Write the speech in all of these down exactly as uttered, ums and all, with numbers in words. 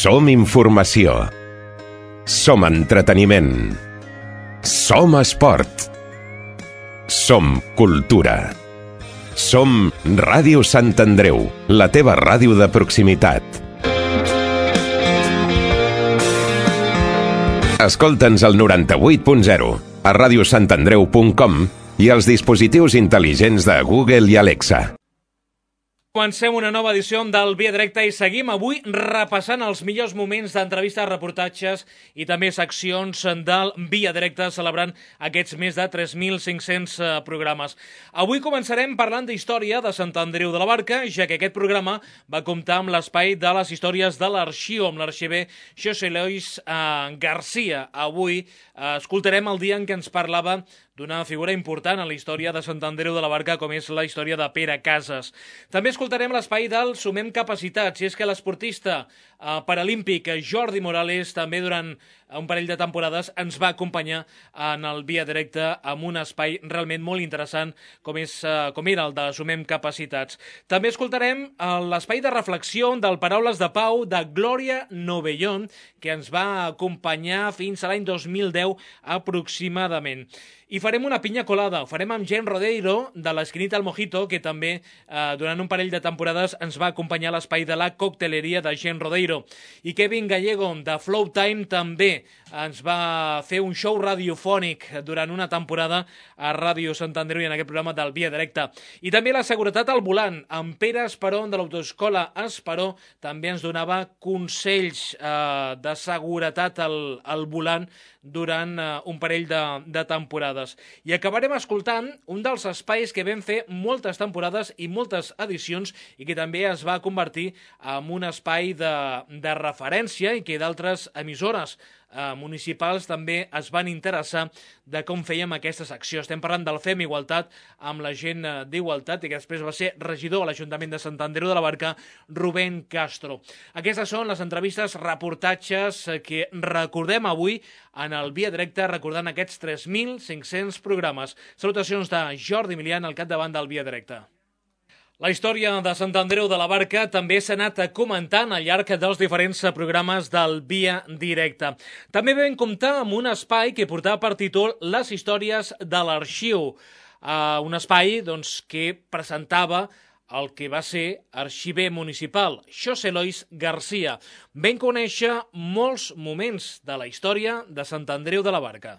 Som informació. Som entreteniment. Som esport. Som cultura. Som Ràdio Sant Andreu, la teva ràdio de proximitat. Escolta'ns al noranta-vuit punt zero, a radiosantandreu punt com i als dispositius intel·ligents de Google i Alexa. Comencem una nova edició del Via Directa i seguim avui repassant els millors moments d'entrevistes, reportatges i també seccions del Via Directa celebrant aquests més de tres mil cinc-cents programes. Avui començarem parlant d'història de Sant Andreu de la Barca, ja que aquest programa va comptar amb l'espai de les històries de l'arxiu, amb l'arxiver José Luis eh, García. Avui eh, escoltarem el dia en què ens parlava d'una figura important en la història de Sant Andreu de la Barca, com és la història de Pere Casas. També escoltarem l'espai del Sumem Capacitats, i és que l'esportista eh, paralímpic Jordi Morales també durant un parell de temporades ens va acompanyar en el Via Directa amb un espai realment molt interessant com, és, eh, com era el de Sumem Capacitats. També escoltarem eh, l'espai de reflexió del Paraules de Pau de Glòria Novellón, que ens va acompanyar fins a l'any dos mil deu aproximadament. I farem una pinya colada, ho farem amb Jen Rodeiro, de l'Esquinita al Mojito, que també eh, durant un parell de temporades ens va acompanyar a l'espai de la cocteleria de Jen Rodeiro. I Kevin Gallego, de Flow Time, també ens va fer un show radiofònic durant una temporada a Ràdio Sant Andreu i en aquest programa del Via Directa. I també la seguretat al volant, amb Pere Esperó, de l'Autoescola Esperó, també ens donava consells eh, de seguretat al, al volant durant eh, un parell de, de temporades. I acabarem escoltant un dels espais que vam fer moltes temporades i moltes edicions i que també es va convertir en un espai de, de referència i que d'altres emissores eh, municipals també es van interessar de com fèiem aquesta secció. Estem parlant del Fem Igualtat amb la gent d'Igualtat i que després va ser regidor a l'Ajuntament de Sant Andreu de la Barca, Rubén Castro. Aquestes són les entrevistes, reportatges que recordem avui en el Via Directa, recordant aquests tres mil cinc-cents programes. Salutacions de Jordi Milian al capdavant del Via Directa. La història de Sant Andreu de la Barca també s'ha anat comentant al llarg dels diferents programes del Via Directa. També vam comptar amb un espai que portava per títol Les històries de l'arxiu, uh, un espai doncs, que presentava el que va ser arxiver municipal, José Luis García. Vam conèixer molts moments de la història de Sant Andreu de la Barca.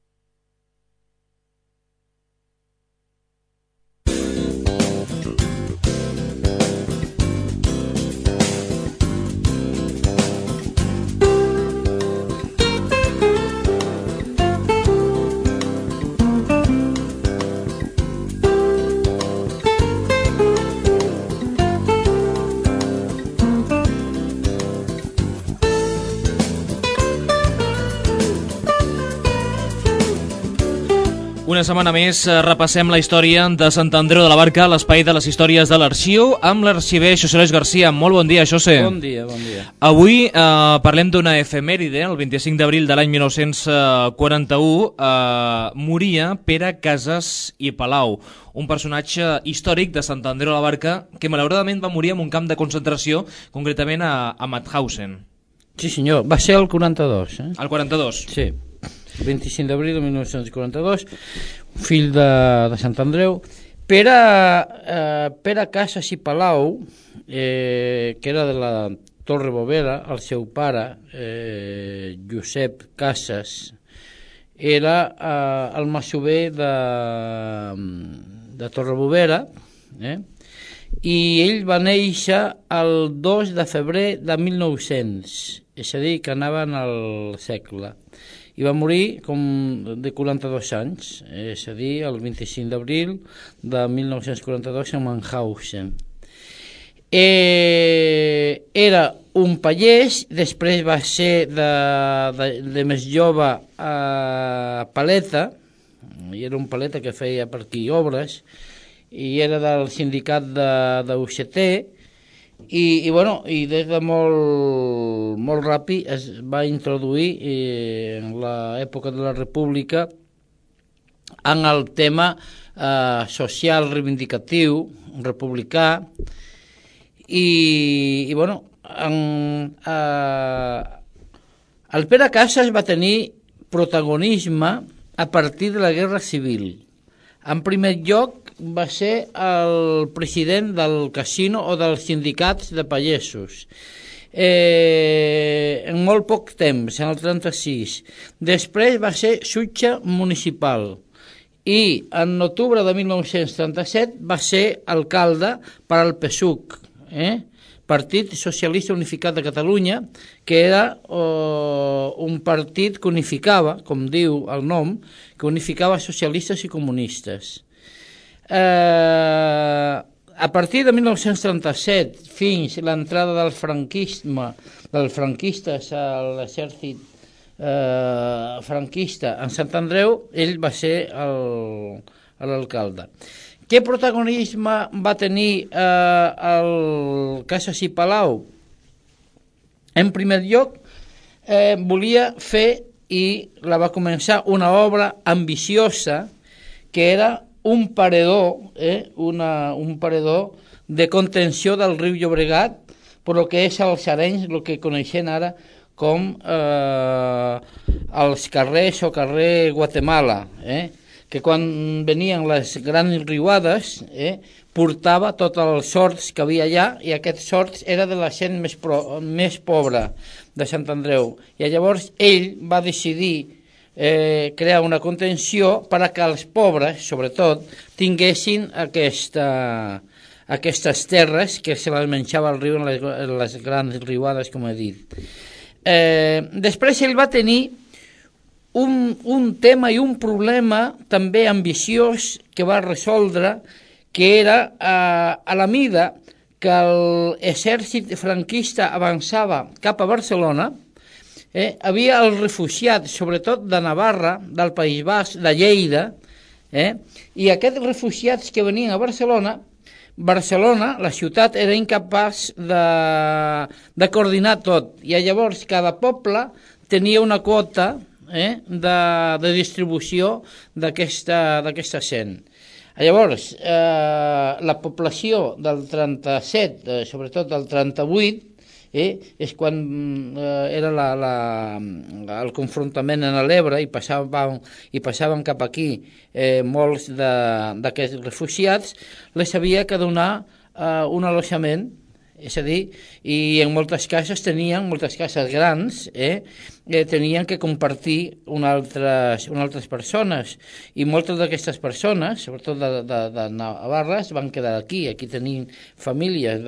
Una setmana més repassem la història de Sant Andreu de la Barca, l'espai de les històries de l'arxiu, amb l'arxiver José Luis García. Molt bon dia, José. Bon dia, bon dia. Avui eh, parlem d'una efemèride, el vint-i-cinc d'abril de l'any mil nou-cents quaranta-u, eh, moria Pere Casas i Palau, un personatge històric de Sant Andreu de la Barca que malauradament va morir en un camp de concentració, concretament a, a Mauthausen. Sí senyor, va ser el quaranta-dos. Eh? El quaranta-dos? Sí. vint-i-cinc d'abril de mil nou-cents quaranta-dos, fill de, de Sant Andreu. Pere, eh, Pere Casas i Palau, eh, que era de la Torre Bovera, el seu pare, eh, Josep Casas, era eh, el masover de, de Torre Bovera, eh? I ell va néixer el dos de febrer de mil nou-cents, és a dir, que anava en el segle. I va morir com de quaranta-dos anys, és a dir, el vint-i-cinc d'abril de mil nou-cents quaranta-dos a Mauthausen. Eh, era un pagès, després va ser de, de, de més jove a paleta, i era un paleta que feia per aquí obres, i era del sindicat de, de U C T, I, i, bueno, i des de molt, molt ràpid es va introduir eh, en l'època de la República en el tema eh, social reivindicatiu republicà i, i bueno, en, eh, el Pere Casas va tenir protagonisme a partir de la Guerra Civil. En primer lloc va ser el president del casino o dels sindicats de pagesos. Eh, en molt poc temps, en el trenta-sis. Després va ser jutge municipal i en octubre de mil nou-cents trenta-set va ser alcalde per al P S U C, eh? Partit Socialista Unificat de Catalunya, que era eh, un partit que unificava, com diu el nom, que unificava socialistes i comunistes. Eh, a partir de mil nou-cents trenta-set fins a l'entrada del franquisme, dels franquistes a l'exèrcit eh, franquista en Sant Andreu, ell va ser l'alcalde. Què protagonisme va tenir eh, el Casas i Palau? En primer lloc, eh, volia fer, i la va començar, una obra ambiciosa, que era un paredor, eh, una, un paredor de contenció del riu Llobregat, per lo que és els Arenys, el que coneixem ara com eh, els carrers o carrer Guatemala, eh? que quan venien les grans riuades eh, portava tots els horts que havia allà, i aquests horts era de la gent més, pro, més pobra de Sant Andreu. I llavors ell va decidir eh, crear una contenció per a que els pobres, sobretot, tinguessin aquesta, aquestes terres que se les menjava el riu en les, en les grans riuades, com he dit. Eh, després ell va tenir Un, un tema i un problema també ambiciós que va resoldre, que era eh, a la mida que l'exèrcit franquista avançava cap a Barcelona, eh, havia els refugiats, sobretot de Navarra, del País Basc, de Lleida, eh, i aquests refugiats que venien a Barcelona, Barcelona, la ciutat, era incapaç de, de coordinar tot, i llavors cada poble tenia una quota Eh, de, de distribució d'aquesta d'aquesta gent. Llavors, eh, la població del trenta-set, eh, sobretot del trenta-vuit, eh, és quan eh, era la, la, el confrontament en l'Ebre i passaven, i passaven cap aquí eh, molts d'aquests refugiats, les havia que donar eh, un alojament, és a dir, i en moltes cases tenien, moltes cases grans, eh, eh, tenien que compartir una altres, una altres persones, i moltes d'aquestes persones, sobretot de, de, de Navarra, es van quedar aquí. Aquí tenim famílies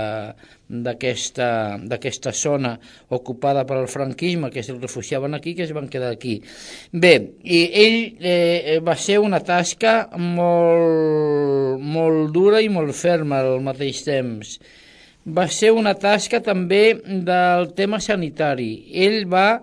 d'aquesta d'aquesta zona ocupada per al franquisme, que es refugiaven aquí, que es van quedar aquí. Bé, i ell eh, va ser una tasca molt, molt dura i molt ferma al mateix temps. Va ser una tasca també del tema sanitari. Ell va,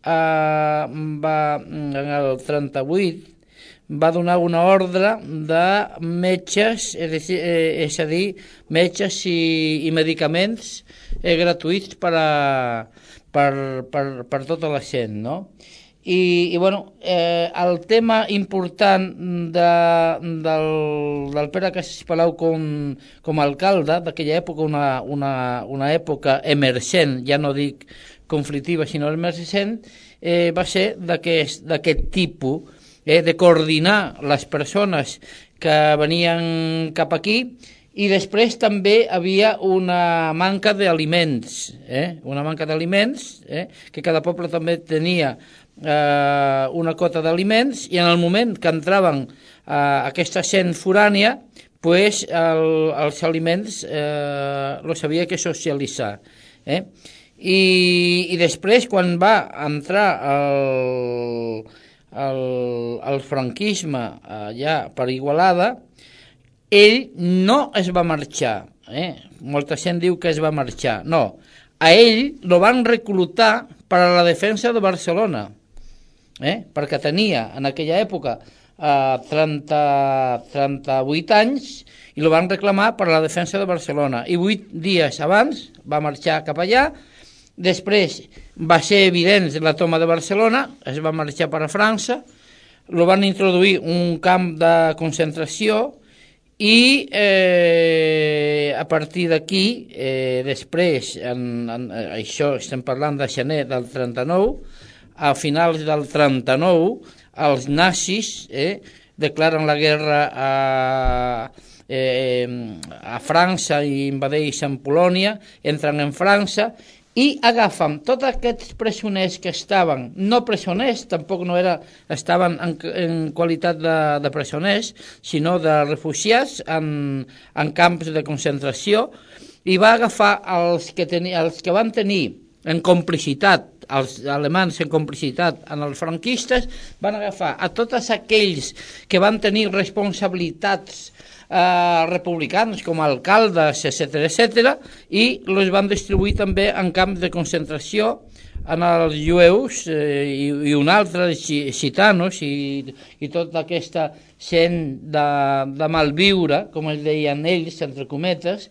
eh, va en el trenta-vuit, va donar una ordre de metges, és a dir, eh, és a dir metges i, i medicaments eh, gratuïts per, a, per, per, per tota la gent, no? I, i bueno, eh, el tema important de, del, del Pere Casas i Palau com, com a alcalde d'aquella època, una, una, una època emergent, ja no dic conflictiva, sinó emergent, eh, va ser d'aquest tipus, eh, de coordinar les persones que venien cap aquí, i després també havia una manca d'aliments, eh, una manca d'aliments, eh, que cada poble també tenia eh, una quota d'aliments, i en el moment que entraven eh, aquesta gent forània, pues, el, els aliments eh, els havia que socialitzar. Eh? I, I després, quan va entrar el, el, el franquisme allà per Igualada, ell no es va marxar. Eh? Molta gent diu que es va marxar. No, a ell lo van reclutar per a la defensa de Barcelona, eh? perquè tenia en aquella època eh, trenta, trenta-vuit anys, i lo van reclamar per a la defensa de Barcelona. I vuit dies abans va marxar cap allà. Després va ser evident la toma de Barcelona, es va marxar per a França, lo van introduir un camp de concentració, i eh, eh, a partir d'aquí, eh, després, en, en, això estem parlant de gener del trenta-nou, a finals del trenta-nou, els nazis eh, declaren la guerra a, eh, a França i invadeixen Polònia, entren en França i agafen tots aquests presoners que estaven, no presoners, tampoc no era, estaven en, en qualitat de, de presoners, sinó de refugiats en, en camps de concentració, i va agafar els que, teni, els que van tenir en complicitat, els alemans en complicitat en els franquistes, van agafar a tots aquells que van tenir responsabilitats Uh, republicans com alcaldes, etcètera, etcètera, i els van distribuir també en camps de concentració en els jueus eh, i, i un altre, els gitanos i, i tota aquesta gent de, de malviure, com es deien ells, entre cometes,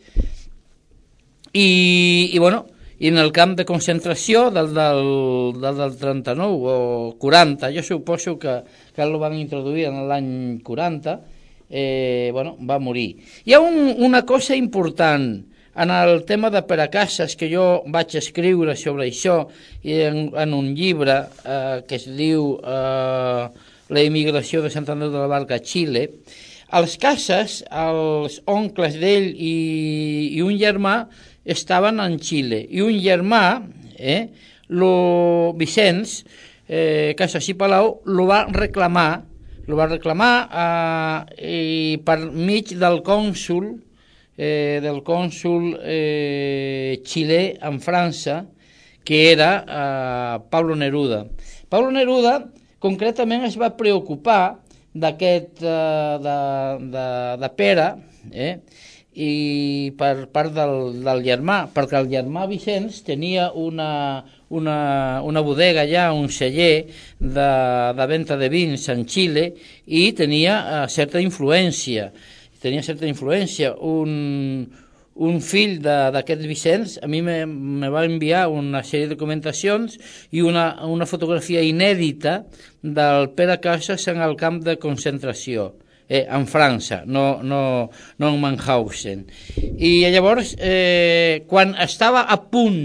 i, i bueno, i en el camp de concentració del, del, del, del trenta-nou o quaranta, jo suposo que, que el van introduir en l'any quaranta, Eh, bueno, va morir. Hi ha un, una cosa important en el tema de Peracases que jo vaig escriure sobre això en, en un llibre eh, que es diu eh, La immigració de Sant Andreu de la Barca a Xile. Els Casas, els oncles d'ell i, i un germà estaven en Xile, i un germà, eh, lo Vicenç eh, Casas i Palau, lo va reclamar el va reclamar eh, i per mig del cònsul eh, del cònsul eh, xilè en França, que era eh, Pablo Neruda. Pablo Neruda concretament es va preocupar d'aquest eh, de, de, de Pere eh, i per part del, del germà, perquè el germà Vicenç tenia una, una, una bodega allà, un celler de, de venda de vins en Xile, i tenia uh, certa influència. Tenia certa influència. Un, un fill d'aquest Vicenç a mi me, me va enviar una sèrie de documentacions i una, una fotografia inèdita del Pere Casas en el camp de concentració. Eh, en França, no, no, no en Mauthausen. I llavors, eh, quan estava a punt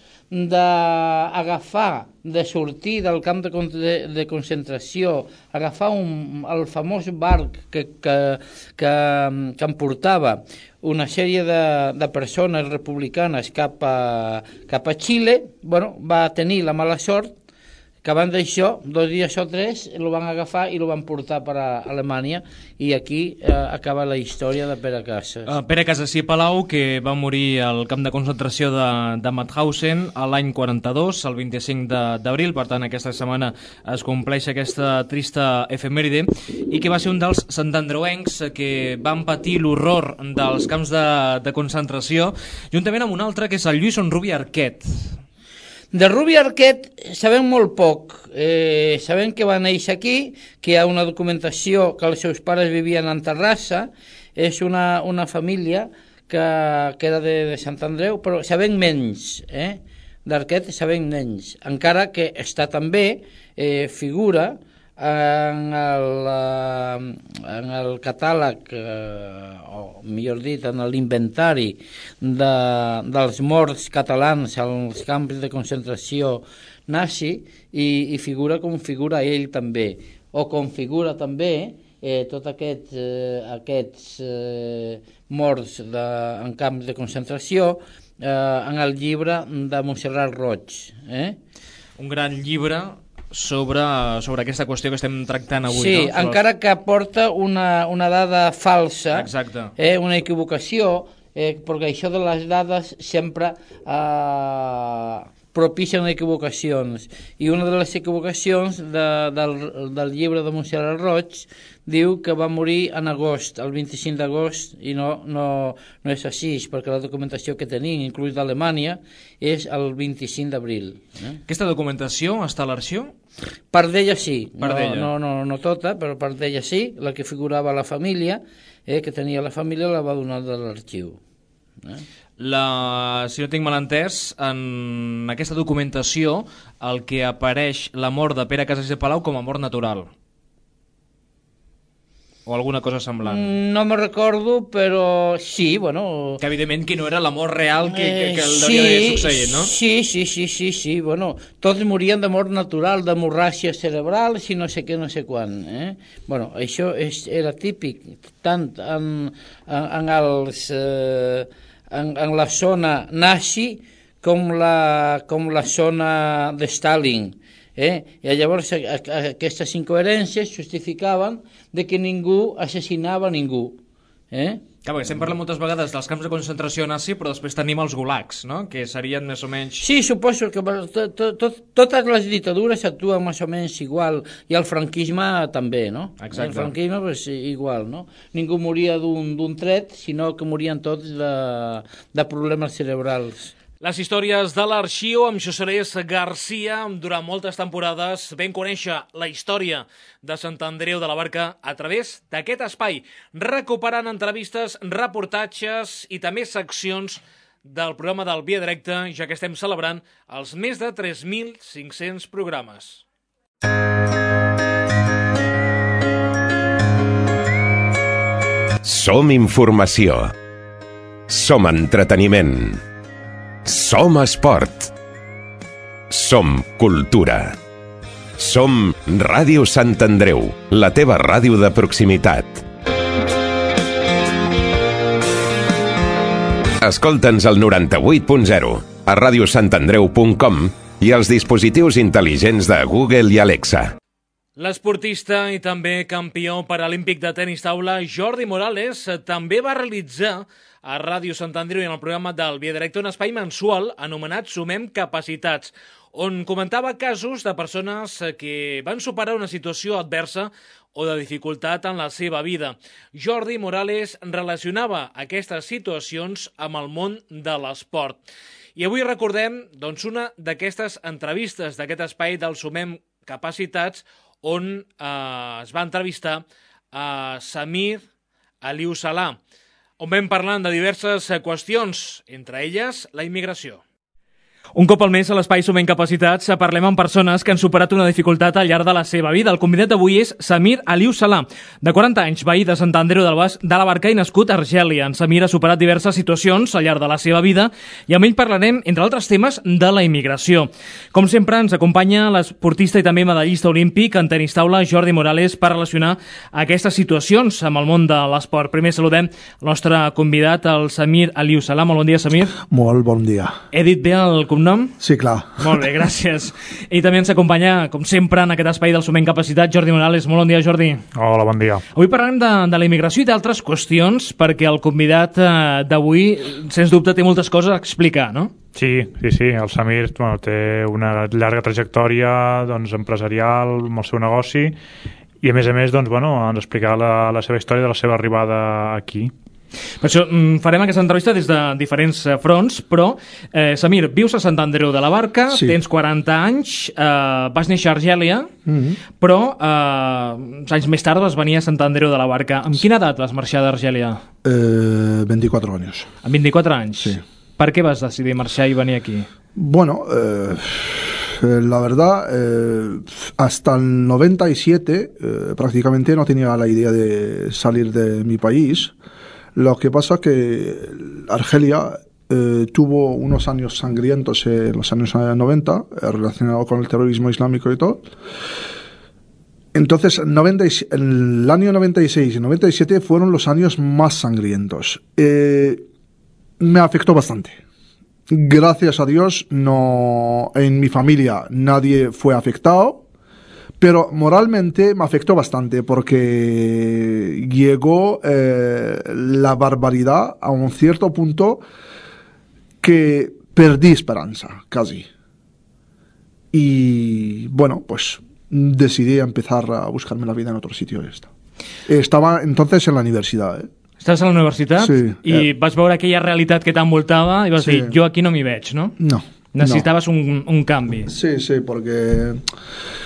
d'agafar, de sortir del camp de, de, de concentració, agafar un, el famós barc que, que, que, que emportava una sèrie de, de persones republicanes cap a, cap a Xile, bueno, va tenir la mala sort que abans d'això, dos dies o tres, el van agafar i el van portar per a Alemanya, i aquí eh, acaba la història de Pere Casas. Uh, Pere Casas i Palau, que va morir al camp de concentració de, de Mauthausen a l'any quaranta-dos, el vint-i-cinc d'abril, per tant aquesta setmana es compleix aquesta trista efemèride, i que va ser un dels santandreuencs que van patir l'horror dels camps de, de concentració, juntament amb un altre que és el Lluís Onrubi Arquet. De Rubi Arquet sabem molt poc. Eh, sabem que va néixer aquí, que hi ha una documentació que els seus pares vivien en Terrassa, és una, una família que, que era de, de Sant Andreu, però sabem menys, eh? D'Arquet sabem menys, encara que està també, eh, figura en el, en el catàleg, eh, o millor dit, en l'inventari de, dels morts catalans als camps de concentració nazi, i, i figura com figura ell també, o com figura també eh, tots aquests, eh, aquests eh, morts de, en camps de concentració eh, en el llibre de Montserrat Roig. Eh? Un gran llibre sobre, sobre aquesta qüestió que estem tractant avui. Sí, no? encara que aporta una, una dada falsa, exacte, eh, una equivocació, eh, perquè això de les dades sempre eh, propicien equivocacions, i una de les equivocacions de, del, del llibre de Montserrat Roig diu que va morir en agost, el vint-i-cinc d'agost, i no, no, no és així, perquè la documentació que tenim, inclús d'Alemanya, és el vint-i-cinc d'abril. Eh? Aquesta documentació està a l'arxiu? Part d'ella sí, part no, d'ella. no, no, no tota, però part d'ella sí, la que figurava la família, eh, que tenia la família, la va donar de l'arxiu. Eh? La, si no tinc mal entès, en aquesta documentació el que apareix la mort de Pere Casas i Palau com a mort natural. O alguna cosa semblant? No me recordo, però sí, bueno... Que evidentment que no era l'amor real que, que, que el Eh, devia haver sí, succeït, no? Sí, sí, sí, sí, sí, bueno, tots morien de mort natural, d'hemorràgia cerebral, i no sé què, no sé quan, eh? Bueno, això és, era típic, tant en, en, en, els, eh, en, en la zona nazi com la, com la zona de Stalin, eh? I llavors a, a, aquestes incoherències justificaven de que ningú assassinava ningú, eh? Clar, perquè estem parlant moltes vegades dels camps de concentració nazi, però després tenim els gulags, no? Que serien més o menys... Sí, suposo que to, to, to, totes les dictadures actuen més o menys igual, i el franquisme també, no? Exacte. El franquisme, pues, igual, no? Ningú moria d'un tret, sinó que morien tots de, de problemes cerebrals. Les històries de l'Arxiu amb Joselés Garcia. Durant moltes temporades vam conèixer la història de Sant Andreu de la Barca a través d'aquest espai, recuperant entrevistes, reportatges i també seccions del programa del Via Directa, ja que estem celebrant els més de tres mil cinc-cents programes. Som informació. Som entreteniment. Som esport. Som cultura. Som Ràdio Sant Andreu, la teva ràdio de proximitat. Escolta'ns al noranta-vuit punt zero, a ràdio sant andreu punt com i als dispositius intel·ligents de Google i Alexa. L'esportista i també campió paralímpic de tenis taula Jordi Morales també va realitzar a Ràdio Sant Andreu i en el programa del Via Directa un espai mensual anomenat Sumem Capacitats, on comentava casos de persones que van superar una situació adversa o de dificultat en la seva vida. Jordi Morales relacionava aquestes situacions amb el món de l'esport. I avui recordem doncs, una d'aquestes entrevistes d'aquest espai del Sumem Capacitats on eh, es va entrevistar a Samir Aliu Salà, on vam parlant de diverses qüestions, entre elles la immigració. Un cop al mes a l'Espai Sumem Capacitats parlem amb persones que han superat una dificultat al llarg de la seva vida. El convidat d'avui és Samir Aliu Salà, de quaranta anys, veí de Sant Andreu de la Barca i nascut a Argèlia. En Samir ha superat diverses situacions al llarg de la seva vida i amb ell parlarem, entre altres temes, de la immigració. Com sempre, ens acompanya l'esportista i també medallista olímpic en tenis taula Jordi Morales per relacionar aquestes situacions amb el món de l'esport. Primer saludem el nostre convidat, el Samir Aliu Salà. Molt bon dia, Samir. Molt bon dia. He dit bé el cognom? Sí, clar. Molt bé, gràcies. I també ens acompanya, com sempre, en aquest espai del Sumem Capacitat, Jordi Morales. Molt bon dia, Jordi. Hola, bon dia. Avui parlarem de, de la immigració i d'altres qüestions, perquè el convidat eh, d'avui, sens dubte, té moltes coses a explicar, no? Sí, sí, sí. El Samir bueno, té una llarga trajectòria doncs, empresarial amb el seu negoci i, a més a més, doncs, bueno, ens explicarà la, la seva història de la seva arribada aquí. Per això farem aquesta entrevista des de diferents fronts, però, eh, Samir, vius a Sant Andreu de la Barca, sí. Tens quaranta anys, eh, vas néixer a Argèlia, mm-hmm. però eh, uns anys més tard vas venir a Sant Andreu de la Barca. Amb quina edat vas marxar d'Argèlia? Eh, veinticuatro anys. Amb veinticuatro anys? Sí. Per què vas decidir marxar i venir aquí? Bueno, eh, la verdad, eh, hasta el noventa y siete eh, prácticamente no tenía la idea de salir de mi país. Lo que pasa que Argelia eh, tuvo unos años sangrientos en los años noventa, eh, relacionado con el terrorismo islámico y todo. Entonces, noventa, el año noventa y seis y noventa y siete fueron los años más sangrientos. Eh, me afectó bastante. Gracias a Dios, no, en mi familia nadie fue afectado. Pero moralmente me afectó bastante porque llegó eh, la barbaridad a un cierto punto que perdí esperanza, casi. Y bueno, pues decidí empezar a buscarme la vida en otro sitio. Estaba entonces en la universidad, ¿eh? Estàs a la universitat? Sí. I eh. vas veure aquella realitat que t'envoltava i vas sí. dir, jo aquí no m'hi veig, no? No. Necessitaves no. un, un canvi. Sí, sí, porque...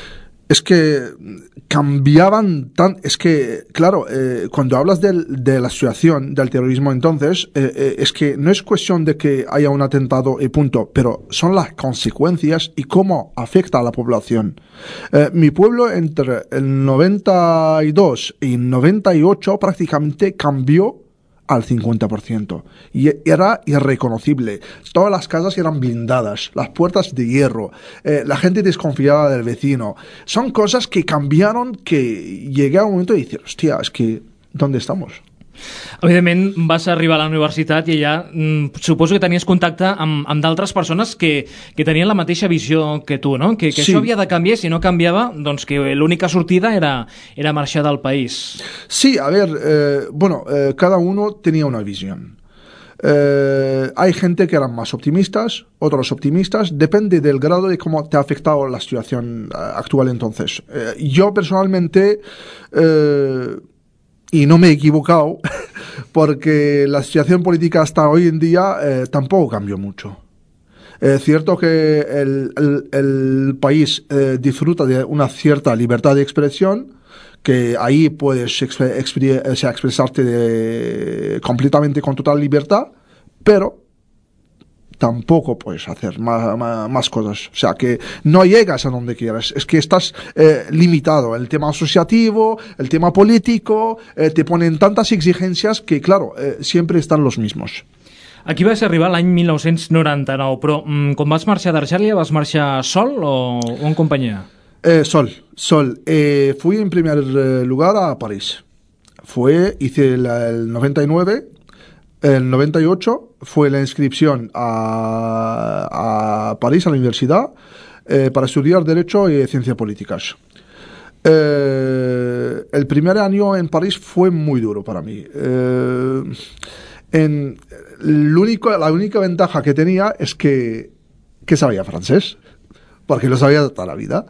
es que cambiaban tan... Es que, claro, eh, cuando hablas del, de la situación del terrorismo entonces, eh, eh, es que no es cuestión de que haya un atentado y punto, pero son las consecuencias y cómo afecta a la población. Eh, mi pueblo entre el noventa y dos y noventa y ocho prácticamente cambió al cincuenta por ciento. Y era irreconocible. Todas las casas eran blindadas, las puertas de hierro, eh, la gente desconfiaba del vecino. Son cosas que cambiaron, que llegué a un momento y decir, hostia, es que, ¿dónde estamos? Evidentment, vas arribar a la universitat i allà mm, suposo que tenies contacte amb, amb d'altres persones que, que tenien la mateixa visió que tu, no? Que, que sí. Això havia de canviar, si no canviava, doncs que l'única sortida era, era marxar del país. Sí, a ver, eh, bueno, eh, cada uno tenía una visión. Eh, hay gente que eran más optimistas, otros optimistas, depende del grado de cómo te ha afectado la situación actual entonces. Eh, yo personalmente... Eh, y no me he equivocado, porque la situación política hasta hoy en día eh, tampoco cambió mucho. Es cierto que el, el, el país eh, disfruta de una cierta libertad de expresión, que ahí puedes exp exp o sea, expresarte de, completamente con total libertad, pero tampoco puedes hacer más, más, más cosas. O sea, que no llegas a donde quieras. Es que estás eh, limitado. El tema asociativo, el tema político, eh, te ponen tantas exigencias que, claro, eh, siempre están los mismos. Aquí vas arribar l'any mil nou-cents noranta-nou, però mm, quan vas marxar d'Argèlia vas marxar sol o, o en companyia? Eh, sol, sol. Eh, fui en primer lugar a París. Fue, hice el, el noventa y nueve... El noventa y ocho fue la inscripción a, a París, a la universidad, eh, para estudiar Derecho y Ciencias Políticas. Eh, el primer año en París fue muy duro para mí. Eh, en, el único, la única ventaja que tenía es que, que sabía francés, porque lo sabía toda la vida.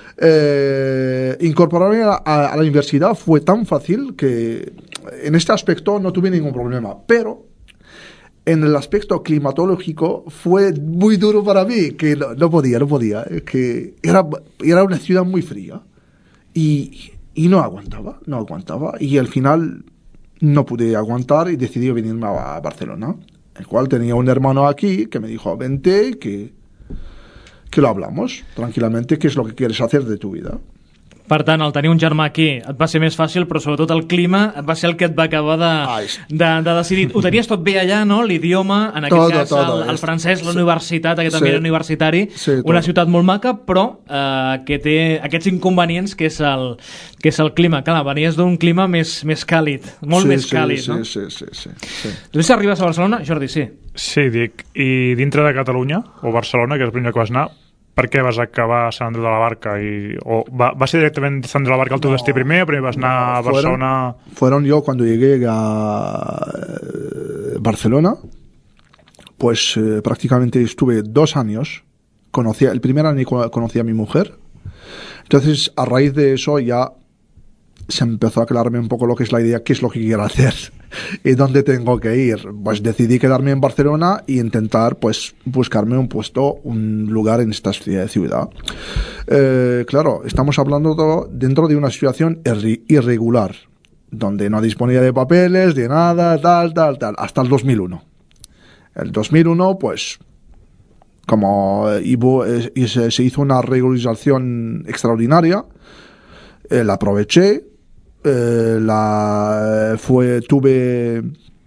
Eh, incorporarme a, a, a la universidad fue tan fácil que en este aspecto no tuve ningún problema, pero en el aspecto climatológico fue muy duro para mí, que no, no podía, no podía, que era, era una ciudad muy fría y, y no aguantaba, no aguantaba, y al final no pude aguantar y decidí venirme a Barcelona, el cual tenía un hermano aquí que me dijo, vente, que que lo hablamos tranquilamente, qué es lo que quieres hacer de tu vida. Per tant, el tenir un germà aquí et va ser més fàcil, però sobretot el clima et va ser el que et va acabar de, de, de decidir. Ho tenies tot bé allà, no? L'idioma, en aquest todo, cas todo, el, el francès, la universitat, aquest sí, ambient universitari, sí, una ciutat molt maca, però eh, que té aquests inconvenients que és el, que és el clima. Clar, venies d'un clima més, més càlid, molt sí, més sí, càlid, sí, no? Sí, sí, sí, sí. Després arribes a Barcelona, Jordi, sí. Sí, dic, i dintre de Catalunya, o Barcelona, que és el primer que vas anar, per què vas acabar a Sant Andreu de la Barca? I, o va, va ser directamente Sant Andreu de la Barca el teu no, destí primer o primer vas anar no, a Barcelona? Fueron, fueron yo cuando llegué a Barcelona, pues eh, prácticamente estuve dos años, conocí, el primer año conocí a mi mujer, entonces a raíz de eso ya se empezó a aclararme un poco lo que es la idea, qué es lo que quiero hacer y dónde tengo que ir. Pues decidí quedarme en Barcelona y intentar pues buscarme un puesto, un lugar en esta ciudad. Eh, claro, estamos hablando de, dentro de una situación irregular, donde no disponía de papeles, de nada, tal, tal, tal, hasta el dos mil uno. El dos mil uno, pues, como iba, y se, se hizo una regularización extraordinaria, eh, la aproveché. Eh, la fue tuve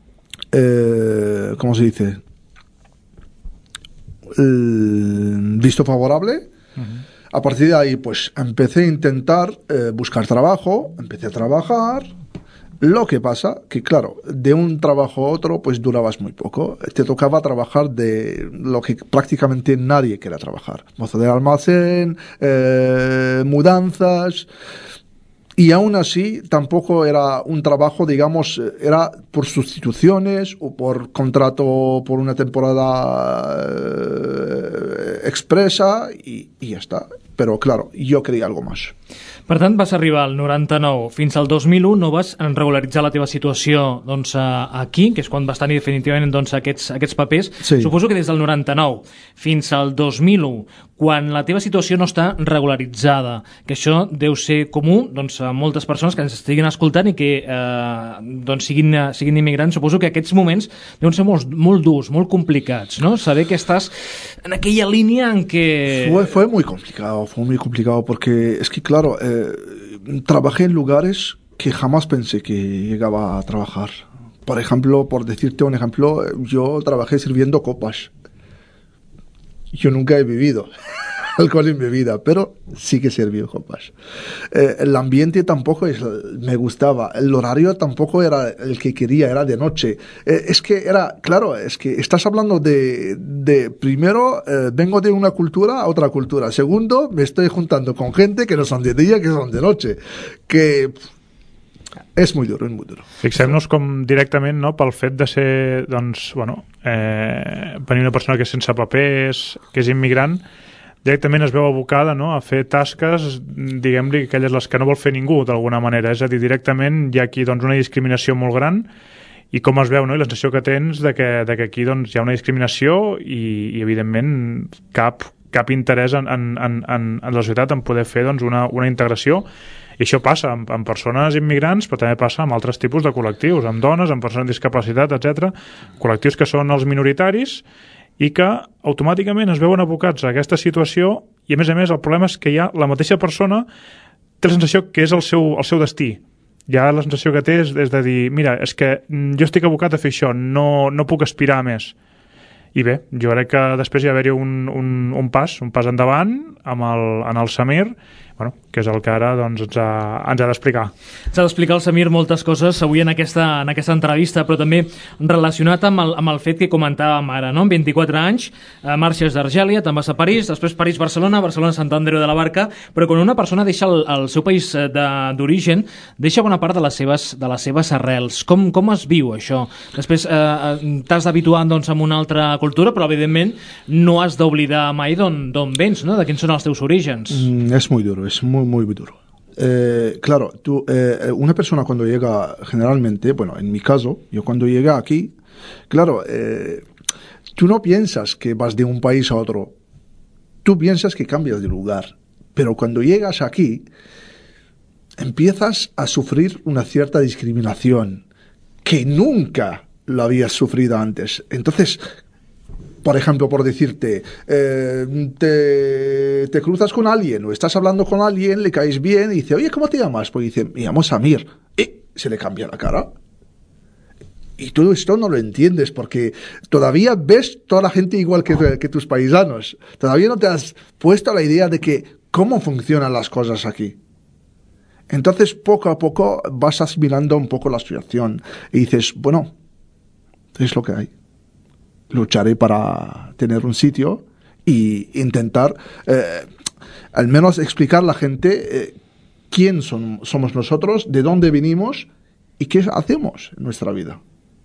eh, ¿cómo se dice? El visto favorable. Uh-huh. A partir de ahí pues empecé a intentar eh, buscar trabajo, empecé a trabajar. Lo que pasa que claro, de un trabajo a otro pues durabas muy poco, te tocaba trabajar de lo que prácticamente nadie quería trabajar, mozo de almacén, eh, mudanzas. Y aún así tampoco era un trabajo, digamos, era por sustituciones o por contrato por una temporada eh, expresa y, y ya está. Pero claro, yo quería algo más. Per tant, vas arribar al noranta-nou. Fins al dos mil u no vas regularitzar la teva situació doncs, aquí, que és quan vas tenir definitivament doncs, aquests, aquests papers. Sí. Suposo que des del noranta-nou fins al dos mil u, quan la teva situació no està regularitzada, que això deu ser comú doncs, a moltes persones que ens estiguin escoltant i que eh, doncs, siguin, siguin immigrants. Suposo que aquests moments deuen ser molt, molt durs, molt complicats, ¿no? Saber que estàs en aquella línia en que... Fue, fue muy complicado, fue muy complicado porque es que, claro, eh, trabajé en lugares que jamás pensé que llegaba a trabajar. Por ejemplo, por decirte un ejemplo, yo trabajé sirviendo copas. Yo nunca he bebido alcohol en mi vida, pero sí que sirvió copas. Eh, el ambiente tampoco es, me gustaba, el horario tampoco era el que quería, era de noche. Eh, es que era, claro, es que estás hablando de, de primero, eh, vengo de una cultura a otra cultura. Segundo, me estoy juntando con gente que no son de día, que son de noche. Que... És molt dur, és molt dur. Fixem-nos com directament, no, pel fet de ser, doncs, bueno, eh, venir una persona que és sense papers, que és immigrant, directament es veu abocada, no, a fer tasques, diguem-li, aquelles les que no vol fer ningú, d'alguna manera. És a dir, directament hi ha aquí doncs, una discriminació molt gran i com es veu, no, i la sensació que tens de que, de que aquí doncs, hi ha una discriminació i, i evidentment, cap, cap interès en, en, en, en la societat en poder fer doncs, una, una integració. I això passa amb, amb persones immigrants, però també passa amb altres tipus de col·lectius, amb dones, amb persones amb discapacitat, etcètera. Col·lectius que són els minoritaris i que automàticament es veuen abocats a aquesta situació i, a més a més, el problema és que ja la mateixa persona té la sensació que és el seu, el seu destí. Ja la sensació que té és, és de dir, mira, és que jo estic abocat a fer això, no, no puc aspirar a més. I bé, jo crec que després hi ha d'haver un, un, un pas, un pas endavant amb el, en el Samir, bueno, que és el que ara doncs, ens ha, ens ha d'explicar. Ens ha d'explicar el Samir moltes coses avui en aquesta, en aquesta entrevista, però també relacionat amb el, amb el fet que comentàvem ara, no? Amb vint-i-quatre anys, eh, marxes d'Argèlia, te'n vas a París, després París-Barcelona, Barcelona-Sant Andreu de la Barca, però quan una persona deixa el, el seu país d'origen, deixa bona part de les seves, de les seves arrels. Com, com es viu això? Després eh, t'has d'habituar doncs, amb una altra cultura, però evidentment no has d'oblidar mai d'on vens, no? De quins són els teus orígens. Mm, és molt duro, es muy, muy duro. Eh, claro, tú, eh, una persona cuando llega generalmente, bueno, en mi caso, yo cuando llegué aquí, claro, eh, tú no piensas que vas de un país a otro, tú piensas que cambias de lugar, pero cuando llegas aquí, empiezas a sufrir una cierta discriminación que nunca lo habías sufrido antes. Entonces, por ejemplo, por decirte, eh, te, te cruzas con alguien o estás hablando con alguien, le caes bien y dice, oye, ¿cómo te llamas? Pues dice, me llamo Samir. Y se le cambia la cara. Y todo esto no lo entiendes porque todavía ves toda la gente igual que, que tus paisanos. Todavía no te has puesto la idea de que cómo funcionan las cosas aquí. Entonces, poco a poco vas asimilando un poco la situación y dices, bueno, es lo que hay. Lucharé para tener un sitio e intentar eh, al menos explicar a la gente eh, quién son, somos nosotros, de dónde venimos y qué hacemos en nuestra vida.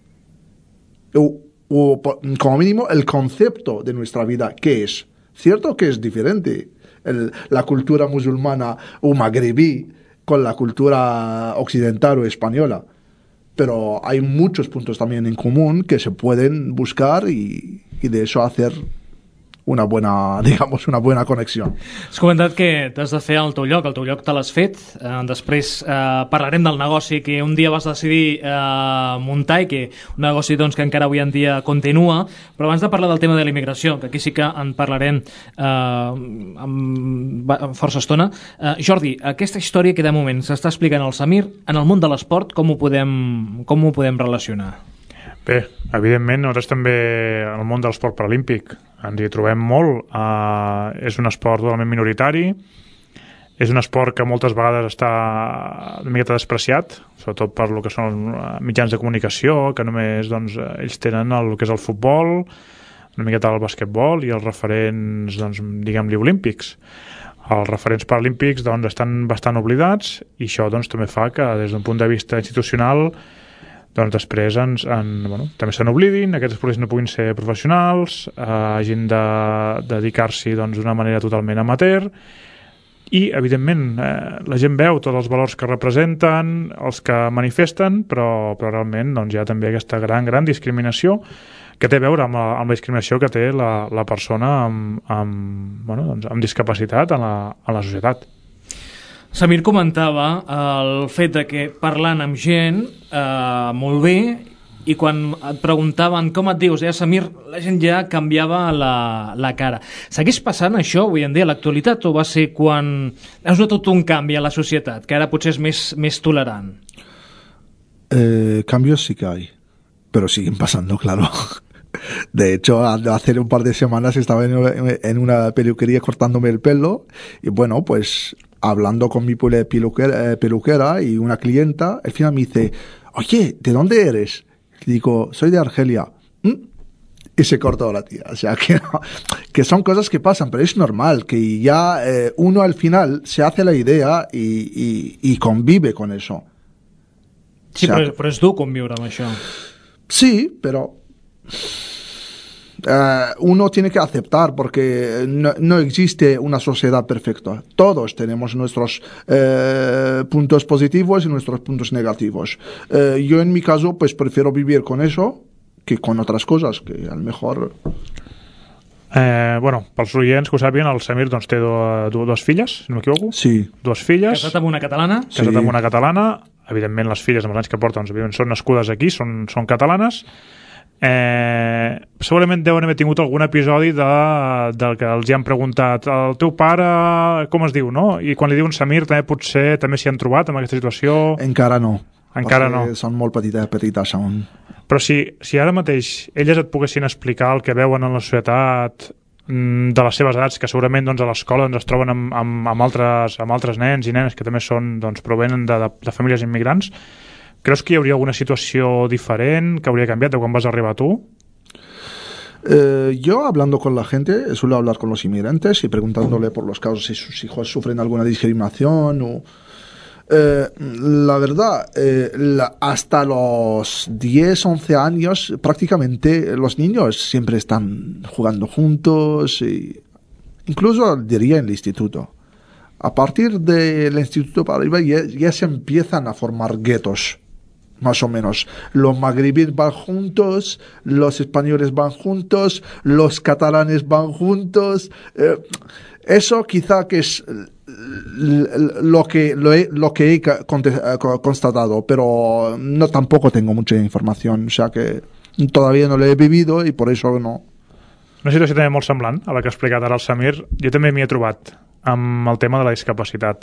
O, o como mínimo el concepto de nuestra vida, ¿qué es? Cierto que es diferente el, la cultura musulmana o magrebí con la cultura occidental o española. Pero hay muchos puntos también en común que se pueden buscar y, y de eso hacer una buena, digamos, una buena connexió. Has comentat que t'has de fer al teu lloc, el teu lloc te l'has fet, eh, després eh, parlarem del negoci que un dia vas decidir eh, muntar i que un negoci doncs, que encara avui en dia continua, però abans de parlar del tema de la immigració, que aquí sí que en parlarem eh, amb, amb força estona, eh, Jordi, aquesta història que de moment s'està explicant al Samir, en el món de l'esport, com ho podem, com ho podem relacionar? Bé, evidentment, nosaltres també en el món de l'esport paralímpic ens hi trobem molt. Uh, és un esport totalment minoritari, és un esport que moltes vegades està una miqueta despreciat, sobretot per lo que són mitjans de comunicació, que només doncs, ells tenen el que és el futbol, una miqueta el basquetbol i els referents, doncs, diguem-li, olímpics. Els referents paralímpics doncs, estan bastant oblidats i això doncs, també fa que des d'un punt de vista institucional doncs després ens, en, bueno, també se n'oblidin, aquests esportistes no puguin ser professionals, eh, hagin de dedicar-s'hi doncs, d'una manera totalment amateur i, evidentment, eh, la gent veu tots els valors que representen, els que manifesten, però, però realment doncs, hi ha també aquesta gran, gran discriminació que té a veure amb la, amb la discriminació que té la, la persona amb, amb, bueno, doncs, amb discapacitat en la, en la societat. Samir comentava el fet de que parlant amb gent eh, molt bé, i quan et preguntaven com et dius, eh, Samir, la gent ja canviava la, la cara. Segueix passant això avui en dia a l'actualitat o va ser quan has notat un canvi a la societat, que ara potser és més, més tolerant? Eh, cambios sí que hay, pero siguen pasando, claro. De hecho, hace un par de semanas estaba en, en una peluquería cortándome el pelo y bueno, pues hablando con mi peluquera, eh, peluquera y una clienta, al final me dice, oye, ¿de dónde eres? Digo, soy de Argelia. ¿Mm? Y se cortó la tía. O sea, que, no, que son cosas que pasan, pero es normal que ya eh, uno al final se hace la idea y, y, y convive con eso. Sí, o sea, però, però és dur conviure amb això. Sí, pero uh, uno tiene que aceptar porque no, no existe una sociedad perfecta. Todos tenemos nuestros uh, puntos positivos y nuestros puntos negativos. Uh, yo en mi caso pues prefiero vivir con eso que con otras cosas que a lo mejor... Eh, bueno, pels oients que ho sàpiguen, el Samir doncs, té do, do, dues filles, si no m'equivoco. Sí. Dues filles. Casat amb una catalana. Casat Sí. amb una catalana. Evidentment, les filles, amb els anys que porten, doncs, són nascudes aquí, són, són catalanes. Eh, segurament deuen haver tingut algun episodi de, del que els hi han preguntat el teu pare, com es diu, no? I quan li diuen Samir també potser també s'hi han trobat en aquesta situació. Encara no. Encara no. Són molt petites, petites aún. Però si, si ara mateix elles et poguessin explicar el que veuen en la societat de les seves edats, que segurament doncs, a l'escola doncs, es troben amb, amb, amb, altres, amb altres nens i nenes que també són, doncs, provenen de, de, de famílies immigrants, creus que hi hauria alguna situació diferent que hauria canviat de quan vas arribar tu? Eh, yo hablando con la gente, suelo hablar con los inmigrantes y preguntándole por los casos si sus hijos sufren alguna discriminación o... Eh, la verdad, eh, la, hasta los diez, once años prácticamente los niños siempre están jugando juntos, y incluso diría en el instituto. A partir del instituto para arriba ya, ya se empiezan a formar guetos, más o menos. Los magrebíes van juntos, los españoles van juntos, los catalanes van juntos. Eh, eso quizá que es lo que lo, he, lo que he constatado, pero no tampoco tengo mucha información, o sea que todavía no lo he vivido y por eso no. Una situació també molt semblant a la que ha explicat ara el Samir. Jo també m'hi he trobat amb el tema de la discapacitat.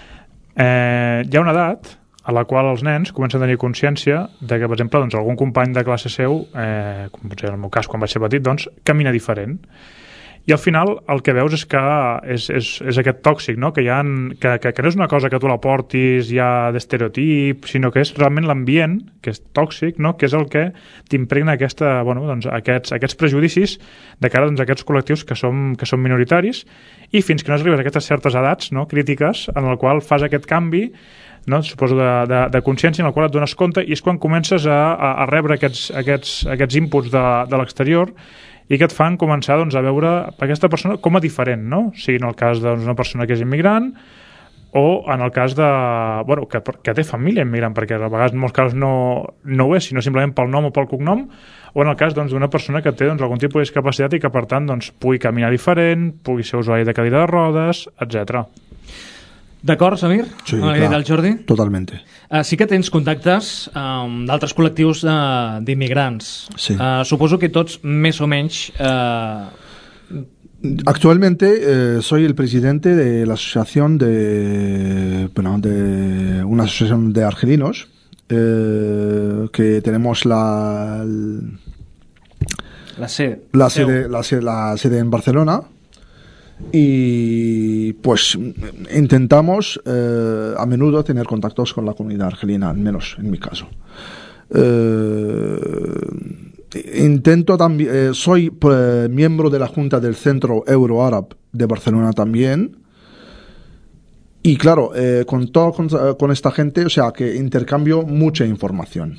Eh, hi ha una edat a la qual els nens comencen a tenir consciència de que, per exemple, doncs, algun company de classe seu, eh, com potser en el meu cas quan vaig ser petit, doncs, camina diferent. I al final el que veus és que és, és, és aquest tòxic, no? Que, hi ha, que, que, que no és una cosa que tu la portis ja d'estereotip, sinó que és realment l'ambient, que és tòxic, no? Que és el que t'impregna aquesta, bueno, doncs, aquests, aquests prejudicis de cara doncs, a aquests col·lectius que som, que som minoritaris, i fins que no arribes a aquestes certes edats, no? Crítiques, en el qual fas aquest canvi, no? Suposo de, de, de consciència, en el qual et dones compte, i és quan comences a, a, a rebre aquests, aquests, aquests inputs de, de l'exterior i que et fan començar doncs, a veure aquesta persona com a diferent, no? O sigui, en el cas d'una doncs, persona que és immigrant o en el cas de... Bueno, que, que té família immigrant, perquè a vegades en molts casos no, no ho és, sinó simplement pel nom o pel cognom, o en el cas doncs, d'una persona que té doncs, algun tipus de discapacitat i que, per tant, doncs, pugui caminar diferent, pugui ser usuari de cadira de rodes, etcètera. D'acord, Samir? Sí, amb la idea del Jordi? Totalmente. Uh, sí que tens contactes uh, d'altres col·lectius uh, d'immigrants. Sí. Uh, suposo que tots més o menys... Uh... Actualmente eh, soy el presidente de la asociación de, bueno, de una asociación de argelinos eh, que tenemos la la sede, la sede, la sede, la sede en Barcelona. Y pues intentamos eh, a menudo tener contactos con la comunidad argelina, al menos en mi caso. Eh, intento también, eh, soy eh, miembro de la Junta del Centro Euro-Árabe de Barcelona también. Y claro, eh, con, todo, con, con esta gente, o sea, que intercambio mucha información.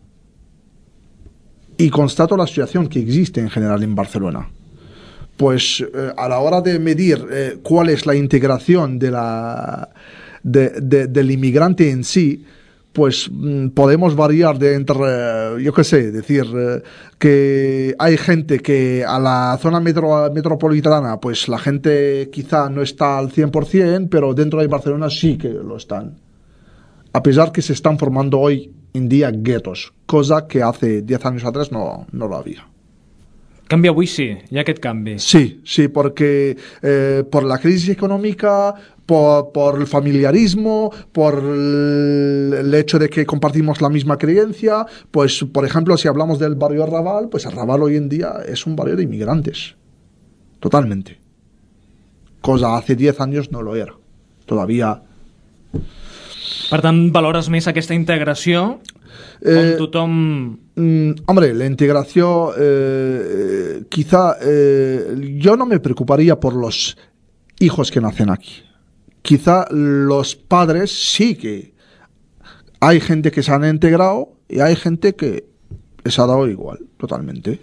Y constato la situación que existe en general en Barcelona. Pues eh, a la hora de medir eh, cuál es la integración de la, de, de, del inmigrante en sí, pues podemos variar de entre, yo qué sé, decir eh, que hay gente que a la zona metro, metropolitana, pues la gente quizá no está al cien por ciento, pero dentro de Barcelona sí que lo están. A pesar que se están formando hoy en día guetos, cosa que hace diez años atrás no, no lo había. Canvi avui sí, hi ha aquest canvi. Sí, sí, porque eh, por la crisis económica, por, por el familiarismo, por el, el hecho de que compartimos la misma creencia, pues, por ejemplo, si hablamos del barrio Arrabal, pues Arrabal hoy en día es un barrio de inmigrantes, totalmente. Cosa hace diez años no lo era, todavía. Per tant, valores més aquesta integració, Eh, on tothom... Mm, hombre, la integración, eh, quizá eh, yo no me preocuparía por los hijos que nacen aquí. Quizá los padres sí que hay gente que se han integrado y hay gente que se ha dado igual, totalmente.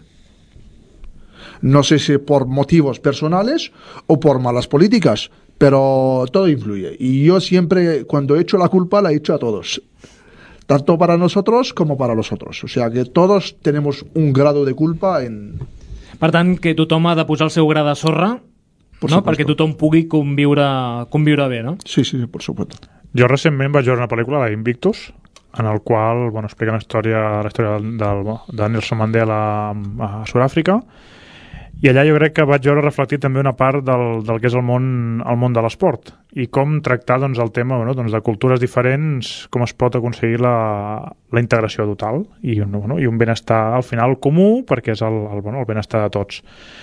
No sé si por motivos personales o por malas políticas, pero todo influye. Y yo siempre, cuando he hecho la culpa, la he hecho a todos. Tanto para nosotros como para los otros. O sea que todos tenemos un grado de culpa en... Per tant, que tothom ha de posar el seu gra de sorra, Por no? supuesto. Perquè tothom pugui conviure, conviure bé, no? Sí, sí, por supuesto. Jo recentment vaig veure una pel·lícula, la Invictus, en el qual bueno, explica la història, la història del, del, de Nelson Mandela a, a Sud-àfrica, i allà jo crec que vaig veure reflectit també una part del, del que és el món, el món de l'esport i com tractar doncs, el tema bueno, doncs, de cultures diferents, com es pot aconseguir la, la integració total i, bueno, i un benestar al final comú perquè és el, el, bueno, el benestar de tots.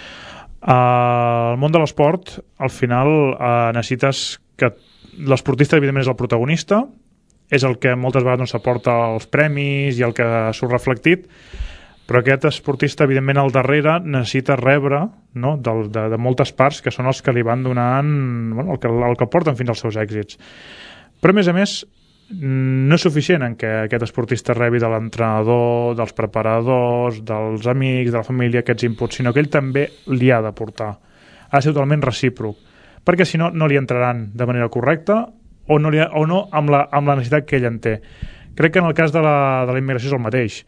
Uh, el món de l'esport al final uh, necessites que l'esportista evidentment és el protagonista, és el que moltes vegades doncs, s'aporta els premis i el que surt reflectit, però aquest esportista, evidentment, al darrere necessita rebre no, de, de, de moltes parts que són els que li van donant bueno, el, que, el que porten fins als seus èxits. Però, a més a més, no és suficient en què aquest esportista rebi de l'entrenador, dels preparadors, dels amics, de la família, aquests inputs, sinó que ell també li ha d'aportar. Ha de ser totalment recíproc, perquè si no, no li entraran de manera correcta o no, li ha, o no amb, la, amb la necessitat que ell en té. Crec que en el cas de la, de la immigració és el mateix.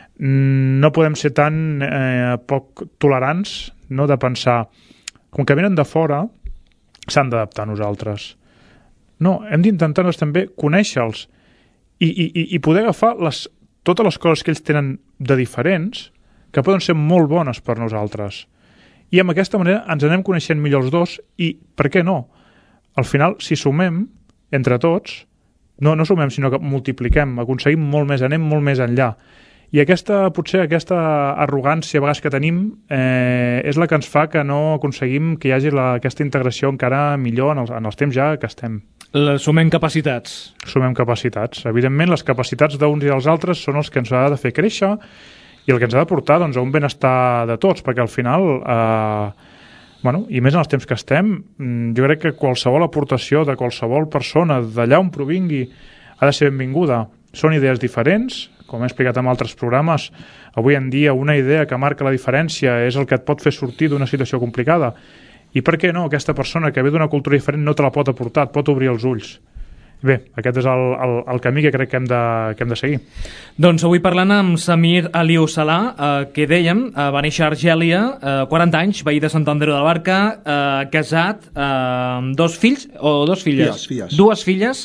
No podem ser tan eh, poc tolerants no, de pensar com que venen de fora s'han d'adaptar a nosaltres. No, hem d'intentar també conèixer-los i, i, i poder agafar les, totes les coses que ells tenen de diferents que poden ser molt bones per nosaltres. I amb aquesta manera ens anem coneixent millor els dos i, per què no? Al final, si sumem entre tots, no, no sumem, sinó que multipliquem, aconseguim molt més, anem molt més enllà. I aquesta, potser aquesta arrogància a vegades que tenim eh, és la que ens fa que no aconseguim que hi hagi la, aquesta integració encara millor en els, en els temps ja que estem. Sumem capacitats. Sumem capacitats. Evidentment, les capacitats d'uns i dels altres són els que ens ha de fer créixer i el que ens ha de portar doncs, a un benestar de tots, perquè al final, eh, bueno, i més en els temps que estem, jo crec que qualsevol aportació de qualsevol persona d'allà on provingui ha de ser benvinguda. Són idees diferents, com he explicat en altres programes, avui en dia una idea que marca la diferència és el que et pot fer sortir d'una situació complicada. I per què no? Aquesta persona que ve d'una cultura diferent no te la pot aportar, et pot obrir els ulls. Bé, aquest és el, el, el camí que crec que hem de, que hem de seguir. Doncs avui parlant amb Samir Aliou Salà, eh, que dèiem, eh, va néixer a Argèlia, eh, quaranta anys, veí de Sant Andreu de la Barca, eh, casat, eh, amb dos fills, o dos filles? Filles, filles. Dues filles,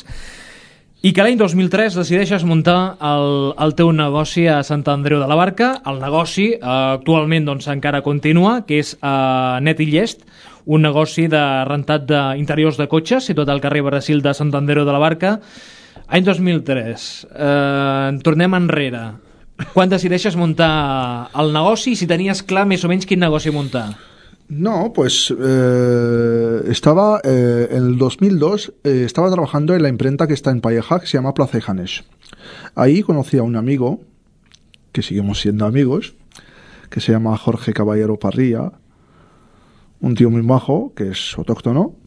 i que l'any dos mil tres decideixes muntar el, el teu negoci a Sant Andreu de la Barca. El negoci eh, actualment doncs, encara continua, que és eh, Net i Llest, un negoci de rentat d'interiors de cotxes, situat al carrer Brasil de Sant Andreu de la Barca. Any dos mil tres. Eh, tornem enrere. Quan decideixes muntar el negoci i si tenies clar més o menys quin negoci muntar? No, pues eh, estaba eh, en el dos mil dos eh, estaba trabajando en la imprenta que está en Palleja, que se llama Plaza de Janes. Ahí conocí a un amigo, que seguimos siendo amigos, que se llama Jorge Caballero Parrilla, un tío muy majo, que es autóctono.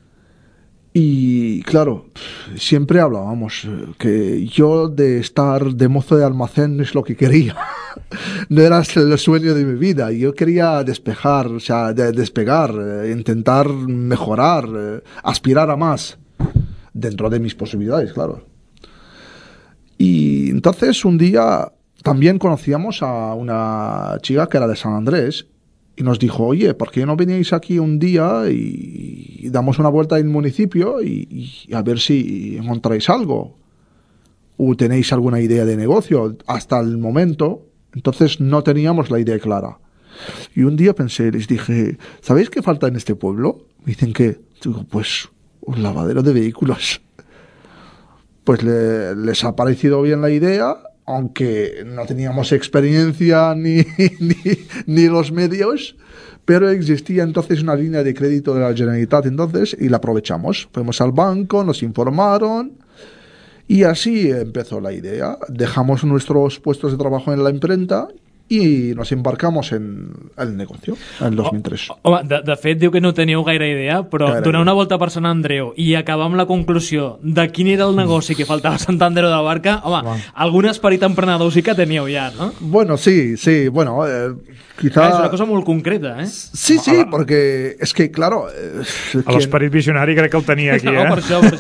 Y claro, siempre hablábamos que yo de estar de mozo de almacén no es lo que quería. No era el sueño de mi vida. Yo quería despejar, o sea, de, despegar, eh, intentar mejorar, eh, aspirar a más, dentro de mis posibilidades, claro. Y entonces un día también conocíamos a una chica que era de San Andrés y nos dijo, oye, ¿por qué no veníais aquí un día y damos una vuelta en el municipio y, y a ver si encontráis algo? ¿O tenéis alguna idea de negocio? Hasta el momento, entonces no teníamos la idea clara. Y un día pensé, les dije, ¿sabéis qué falta en este pueblo? Me dicen que, digo, pues un lavadero de vehículos. Pues le, les ha parecido bien la idea, aunque no teníamos experiencia ni, ni, ni los medios, pero existía entonces una línea de crédito de la Generalitat entonces y la aprovechamos. Fuimos al banco, nos informaron y así empezó la idea. Dejamos nuestros puestos de trabajo en la imprenta i nos embarcamos en el negocio, en el dos mil tres. Home, de, de fet, diu que no teníeu gaire idea, però gaire donar una volta per Sant Andreu i acabar amb la conclusió de quin era el negoci que faltava a Sant Andreu de la Barca, home, wow. Algun esperit emprenedor sí que teníeu ja, ¿no? Bueno, sí, sí, bueno, eh, quizá... Es una cosa molt concreta, ¿eh? Sí, sí, ah, porque es que, claro... Eh, l'esperit visionari crec que el tenia aquí, no, eh? No, per això, per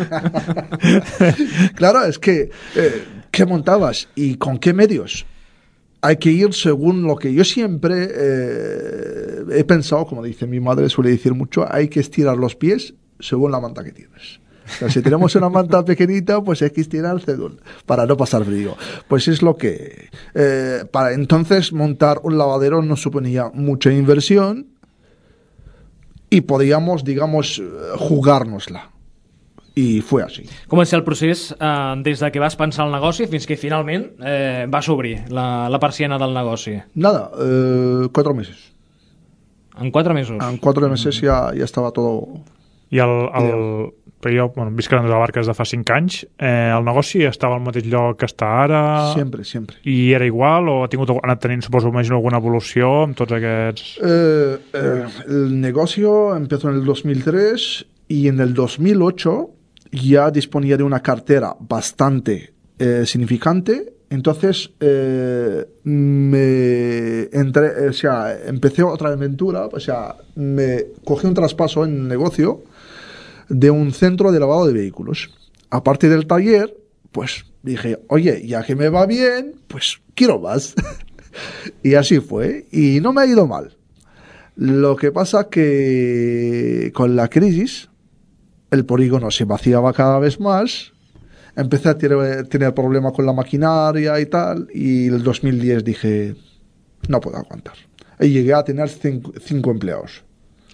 això. Claro, es que, eh, ¿qué montabas y con qué medios? Hay que ir según lo que yo siempre eh, he pensado, como dice mi madre, suele decir mucho, hay que estirar los pies según la manta que tienes. O sea, si tenemos una manta pequeñita, pues hay que estirar el cedul para no pasar frío. Pues es lo que... Eh, para entonces montar un lavadero no suponía mucha inversión y podíamos, digamos, jugárnosla. I fue així. Com va ser el procés eh, des de que vas pensar el negoci fins que finalment eh, vas obrir la, la persiana del negoci? Nada, eh, cuatro meses. En quatre mesos? En cuatro meses mm. ya, ya estaba todo... I el, el, jo bueno, visc a la Barca des de fa cinc anys, eh, el negoci estava al mateix lloc que està ara? Siempre, siempre. I era igual o ha tingut, ha anat tenint, suposo, imagino, alguna evolució amb tots aquests... Eh, eh, el negocio empezó en el dos mil tres y en el dos mil ocho ya disponía de una cartera bastante eh, significante. Entonces eh, me entré, o sea, empecé otra aventura, o sea, me cogí un traspaso en el negocio de un centro de lavado de vehículos. Aparte del taller, pues dije, oye, ya que me va bien, pues quiero más. Y así fue, y no me ha ido mal. Lo que pasa que con la crisis el polígono se vaciaba cada vez más, empecé a tener, tener problemas con la maquinaria y tal, y en el dos mil diez dije, no puedo aguantar. Y llegué a tener cinco, cinco empleados.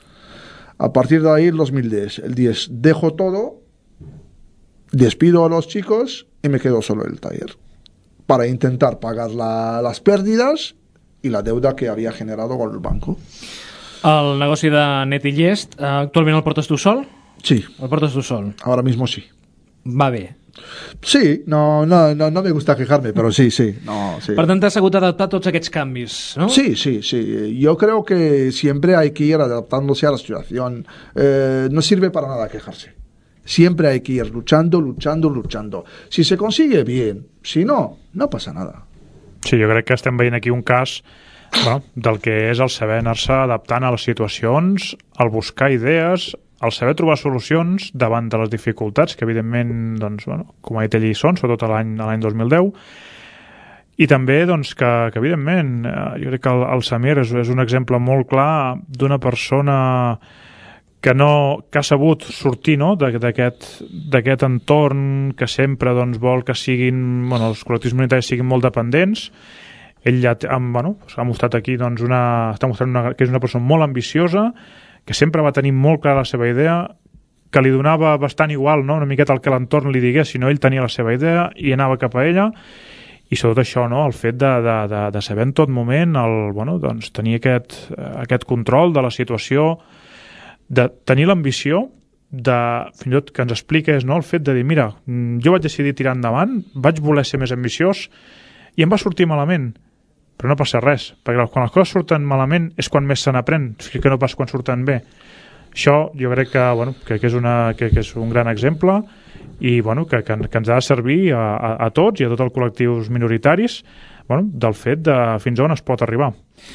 A partir de ahí, el dos mil diez, el diez, dejo todo, despido a los chicos y me quedo solo en el taller para intentar pagar la, las pérdidas y la deuda que había generado con el banco. El negoci de Net i Llest, actualment el portes tu sol? Sí. El portes tu sol? Ahora mismo sí. Va bé. Sí, no, no, no, no me gusta quejarme, pero sí, sí. No, sí. Per tant, t'has hagut d'adaptar a tots aquests canvis, no? Sí, sí, sí. Yo creo que siempre hay que ir adaptándose a la situación. Eh, no sirve para nada quejarse. Siempre hay que ir luchando, luchando, luchando. Si se consigue, bien. Si no, no pasa nada. Sí, jo crec que estem veient aquí un cas bueno, del que és el saber anar-se adaptant a les situacions, el buscar idees, el saber trobar solucions davant de les dificultats, que evidentment, doncs, bueno, com ha dit ell, hi són, sobretot l'any l'any dos mil deu, i també doncs, que, que evidentment, eh, jo crec que el, el Samir és, és un exemple molt clar d'una persona que, no, que ha sabut sortir no, d'aquest d'aquest entorn que sempre doncs, vol que siguin, bueno, els col·lectius minoritaris siguin molt dependents. Ell ja bueno, ha mostrat aquí doncs, una, està mostrant una, que és una persona molt ambiciosa, que sempre va tenir molt clara la seva idea, que li donava bastant igual, no? Una miqueta el que l'entorn li digués, sinó ell tenia la seva idea i anava cap a ella, i sobretot això, no? El fet de, de, de, de saber en tot moment el, bueno, doncs, tenir aquest, aquest control de la situació, de tenir l'ambició de, fins i tot que ens expliques, no? El fet de dir, mira, jo vaig decidir tirar endavant, vaig voler ser més ambiciós i em va sortir malament, però no passa res, perquè quan les coses surten malament és quan més se n'aprèn, que no pas quan surten bé. Això jo crec que, bueno, que, que, és, una, que, que és un gran exemple i bueno, que, que, que ens ha de servir a, a, a tots i a tots els col·lectius minoritaris, bueno, del fet de fins on es pot arribar.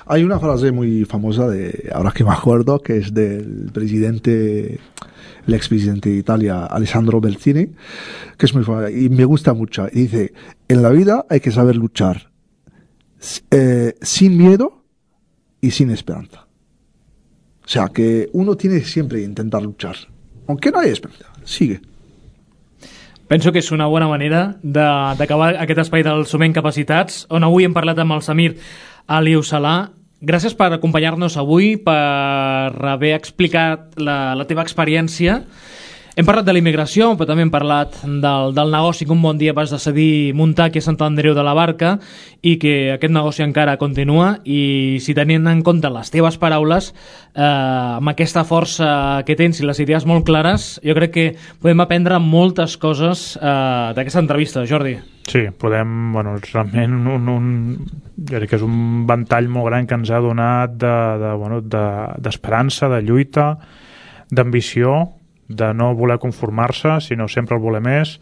Hay una frase muy famosa, de ahora que me acuerdo, que es del presidente, el expresidente de Italia, Alessandro Belzini, que es muy famosa y me gusta mucho. Y dice, en la vida hay que saber luchar eh, sin miedo y sin esperanza. O sea, que uno tiene siempre que intentar luchar. Aunque no hay esperanza, sigue. Penso que és una bona manera d'acabar aquest espai del Sumem Capacitats, on avui hem parlat amb el Samir Aliou Salah. Gràcies per acompanyar-nos avui, per haver explicat la, la teva experiència. Hem parlat de la immigració, però també hem parlat del, del negoci que un bon dia vas decidir muntar aquí a Sant Andreu de la Barca i que aquest negoci encara continua, i si tenint en compte les teves paraules, eh, amb aquesta força que tens i les idees molt clares, jo crec que podem aprendre moltes coses eh, d'aquesta entrevista, Jordi. Sí, podem, bueno, és realment un, un, jo crec que és un ventall molt gran que ens ha donat de, de, bueno, de, d'esperança, de lluita, d'ambició, de no voler conformar-se, sinó sempre el voler més,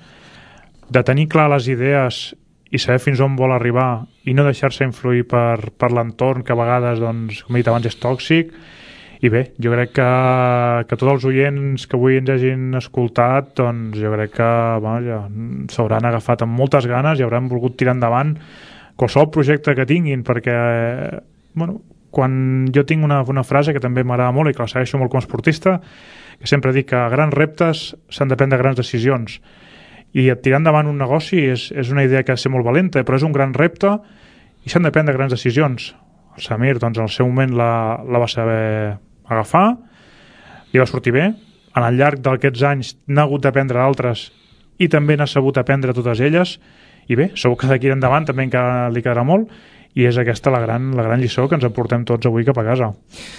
de tenir clar les idees i saber fins on vol arribar i no deixar-se influir per, per l'entorn, que a vegades, doncs, com he dit abans, és tòxic. I bé, jo crec que, que tots els oients que avui ens hagin escoltat, doncs jo crec que bueno, ja, s'hauran agafat amb moltes ganes i hauran volgut tirar endavant qualsevol projecte que tinguin, perquè bueno, quan jo tinc una, una frase que també m'agrada molt i que la segueixo molt com a esportista, que sempre dic que grans reptes s'han de prendre grans decisions, i tirar endavant un negoci és, és una idea que ha de ser molt valenta, però és un gran repte i s'han de prendre grans decisions. El Samir, doncs, en el seu moment la, la va saber agafar, li va sortir bé. En el llarg d'aquests anys n'ha hagut d'aprendre d'altres i també n'ha sabut aprendre totes elles, i bé, segur que d'aquí endavant també encara li quedarà molt, i és aquesta la gran, la gran lliçó que ens emportem tots avui cap a casa.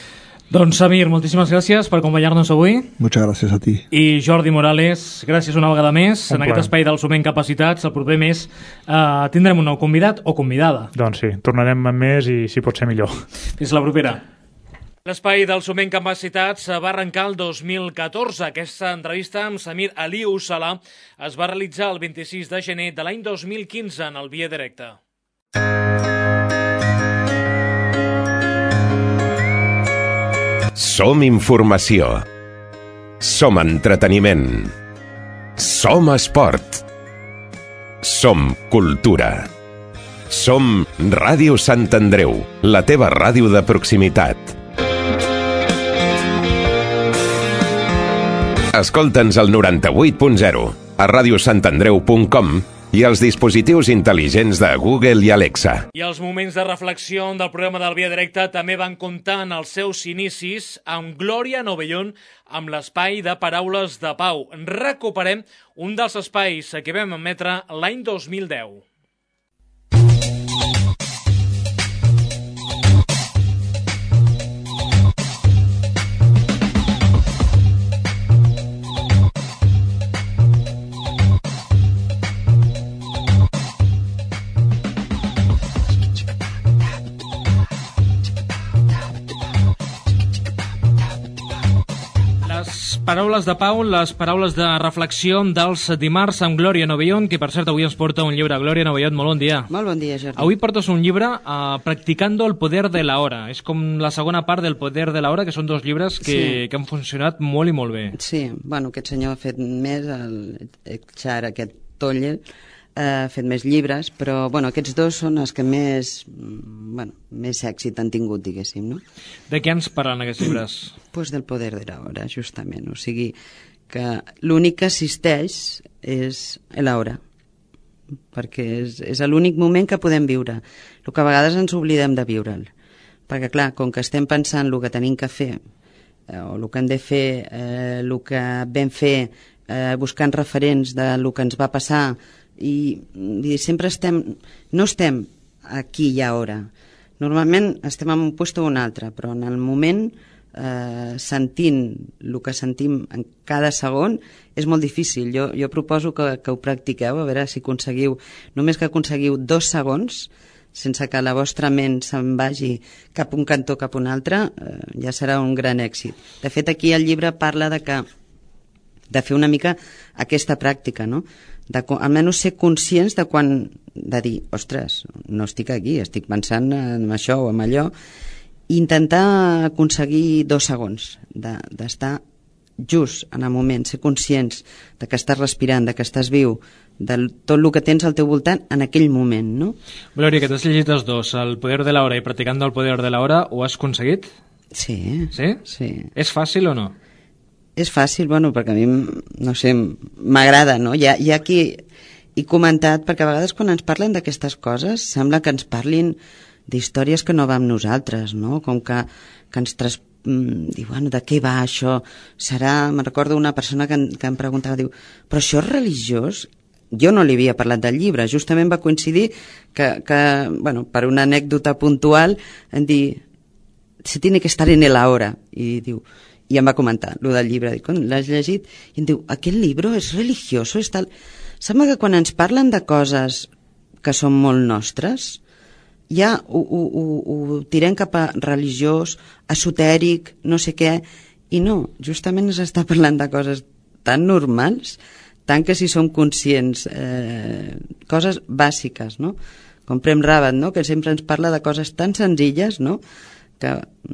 Doncs Samir, moltíssimes gràcies per acompanyar-nos avui. Muchas gracias a ti. I Jordi Morales, gràcies una vegada més un en plan. Aquest espai del Sumem Capacitats. El proper mes eh, tindrem un nou convidat o convidada. Doncs sí, tornarem amb més i si pot ser millor. Fins la propera. L'espai del Sumem Capacitats va arrencar el dos mil catorze. Aquesta entrevista amb Samir Aliou Salah es va realitzar el vint-i-sis de gener de l'any dos mil quinze en el Via Directa. Som informació. Som entreteniment. Som esport. Som cultura. Som Ràdio Sant Andreu, la teva ràdio de proximitat. Escolta'ns al noranta-vuit punt zero, a ràdio sant andreu punt com i als dispositius intel·ligents de Google i Alexa. I els moments de reflexió del programa del Via Directa també van comptar en els seus inicis amb Glòria Novellón, amb l'espai de Paraules de Pau. Recuperem un dels espais que vam emetre l'any dos mil deu. Paraules de Pau, les paraules de reflexió dels dimarts amb Glòria Novellón, que per cert avui ens porta un llibre. Glòria Novellón, molt bon dia. Molt bon dia, Jordi. Avui portes un llibre uh, Practicando el poder de la hora. És com la segona part del poder de la hora, que són dos llibres que, sí. que han funcionat molt i molt bé. Sí, bueno, aquest senyor ha fet més, el, el Char, aquest Tolle, ha fet més llibres, però bueno, aquests dos són els que més, bueno, més èxit han tingut, diguéssim, no? De què ens parlen aquests llibres? Pues del poder de l'hora, justament. O sigui, que l'únic que existeix és l'hora, perquè és, és l'únic moment que podem viure. El que a vegades ens oblidem de viure'l. Perquè, clar, com que estem pensant el que tenim que fer, eh, o el que hem de fer, eh, el que vam fer, eh, buscant referents de lo que ens va passar, i, i sempre estem, no estem aquí i ara. Normalment estem en un lloc o un altre, però en el moment, eh, sentint el que sentim en cada segon, és molt difícil. Jo, jo proposo que, que ho practiqueu, a veure si aconseguiu, només que aconseguiu dos segons, sense que la vostra ment se'n vagi cap un cantó cap un altre, eh, ja serà un gran èxit. De fet, aquí el llibre parla de que de fer una mica aquesta pràctica, no? De, almenys ser conscients de quan, de dir, ostres, no estic aquí, estic pensant en això o en allò, intentar aconseguir dos segons d'estar just en el moment, ser conscients de que estàs respirant, de que estàs viu, de tot el que tens al teu voltant en aquell moment, no? Glòria, que t'has llegit els dos, El poder de la hora i Practicando el poder de la hora, ho has aconseguit? Sí. Sí? Sí. És fàcil o no? És fàcil, bueno, perquè a mi, no sé, m'agrada, no? Hi ha, hi ha qui he comentat, perquè a vegades quan ens parlen d'aquestes coses sembla que ens parlin d'històries que no va amb nosaltres, no? Com que, que ens tras... diu, bueno, de què va això? Serà... Me'n recordo una persona que, que em preguntava, diu, però això és religiós? Jo no li havia parlat del llibre, justament va coincidir que, que bueno, per una anècdota puntual, em dir, se tiene que estar en el ahora, i diu, i em va comentar lo del llibre, dic, l'has llegit? I em diu, aquest llibre és religioso, és tal... Sembla que quan ens parlen de coses que són molt nostres, ja ho, ho, ho, ho tirem cap a religiós, esotèric, no sé què, i no, justament s'està parlant de coses tan normals, tant que si som conscients, eh, coses bàsiques, no? Com Prem Rawat, no? Que sempre ens parla de coses tan senzilles, no? Que,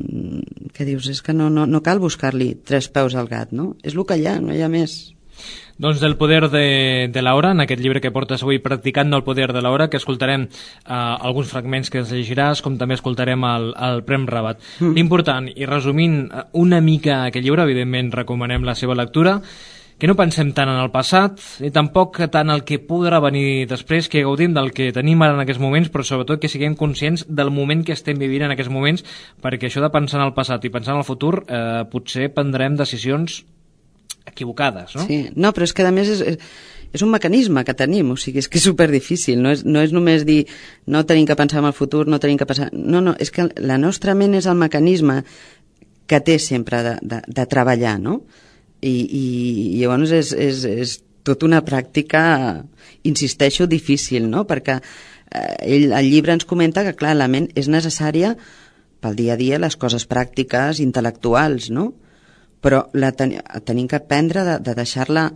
que dius, és que no, no, no cal buscar-li tres peus al gat, no? És el que hi ha, no hi ha més. Doncs del poder de, de l'hora, en aquest llibre que portes avui, Practicando el poder de l'hora, que escoltarem eh, alguns fragments que ens llegiràs, com també escoltarem el, el Prem Rawat. Mm. L'important, i resumint una mica aquest llibre, evidentment recomanem la seva lectura, que no pensem tant en el passat, i tampoc tant el que podrà venir després, que gaudim del que tenim ara en aquests moments, però sobretot que siguem conscients del moment que estem vivint en aquests moments, perquè això de pensar en el passat i pensar en el futur, eh, potser prendrem decisions equivocades, no? Sí, no, però és que a més és, és, és un mecanisme que tenim, o sigui, és que és superdifícil, no és, no és només dir no tenim que pensar en el futur, no tenim que pensar... No, no, és que la nostra ment és el mecanisme que té sempre de, de, de treballar, no? I, i, i llavors és, és, és tota una pràctica, insisteixo, difícil, no? Perquè eh, ell, el llibre ens comenta que, clar, la ment és necessària pel dia a dia, les coses pràctiques, intel·lectuals, no? Però la ten tenim que aprendre de, de deixar-la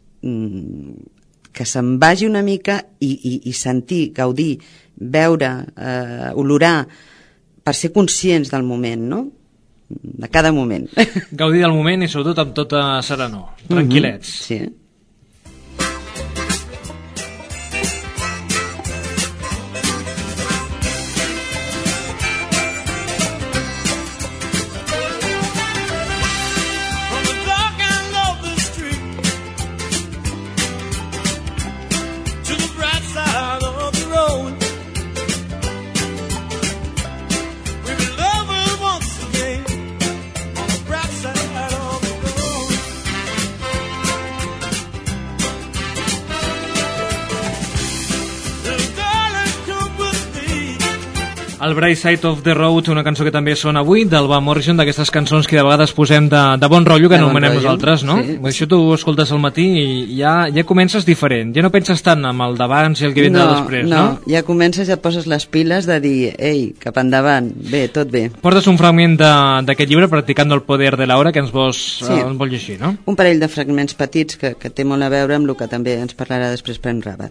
mm, que se'n vagi una mica i, i, i sentir, gaudir, veure, eh, olorar, per ser conscients del moment, no? De cada moment. Gaudir del moment i sobretot amb tota serenor, tranquil·lets. Mm-hmm. Sí. El Bright Side of the Road, una cançó que també sona avui, del Van Morrison, d'aquestes cançons que de vegades posem de, de bon rotllo, que anomenem nosaltres, no? Sí. Això tu ho escoltes al matí i ja, ja comences diferent. Ja no penses tant amb el d'abans i el que vindrà no, després, no? No, ja comences, ja poses les piles de dir, ei, cap endavant, bé, tot bé. Portes un fragment d'aquest llibre, Practicando el poder de l'hora, que ens vols, sí. eh, ens vols llegir, no? Un parell de fragments petits que, que té molt a veure amb el que també ens parlarà després Prem Rawat.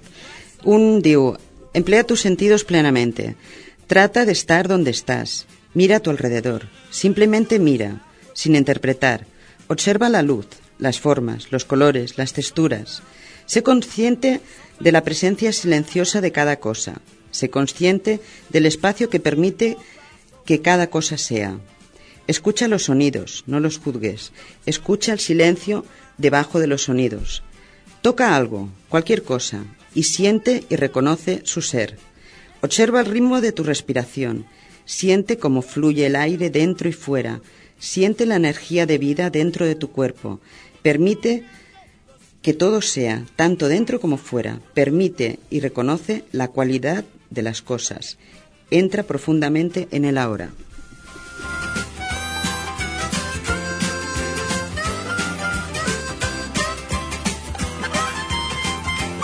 Un diu, emplea tus sentidos plenamente. Trata de estar donde estás. Mira a tu alrededor. Simplemente mira, sin interpretar. Observa la luz, las formas, los colores, las texturas. Sé consciente de la presencia silenciosa de cada cosa. Sé consciente del espacio que permite que cada cosa sea. Escucha los sonidos, no los juzgues. Escucha el silencio debajo de los sonidos. Toca algo, cualquier cosa, y siente y reconoce su ser. Observa el ritmo de tu respiración. Siente cómo fluye el aire dentro y fuera. Siente la energía de vida dentro de tu cuerpo. Permite que todo sea, tanto dentro como fuera. Permite y reconoce la cualidad de las cosas. Entra profundamente en el ahora.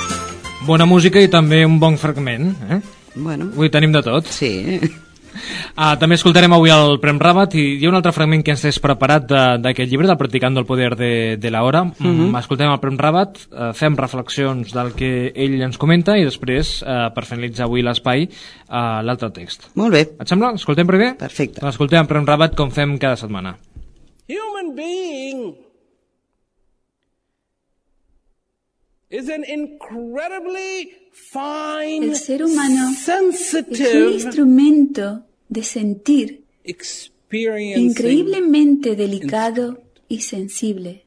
Bona música i també un bon fragment, eh? Bueno. Avui tenim de tot. Sí. Uh, també escoltarem avui el Prem Rabat i hi ha un altre fragment que ens has preparat d'aquest llibre, del Practicando el poder de, de la hora. Mm-hmm. Mm, escoltem el Prem Rabat, uh, fem reflexions del que ell ens comenta i després, uh, per finalitzar avui l'espai, uh, l'altre text. Molt bé. Et sembla? Escoltem primer? Perfecte. Doncs escoltem el Prem Rabat com fem cada setmana. Human being is an incredibly fine, el ser humano sensitive, es un instrumento de sentir increíblemente delicado y sensible.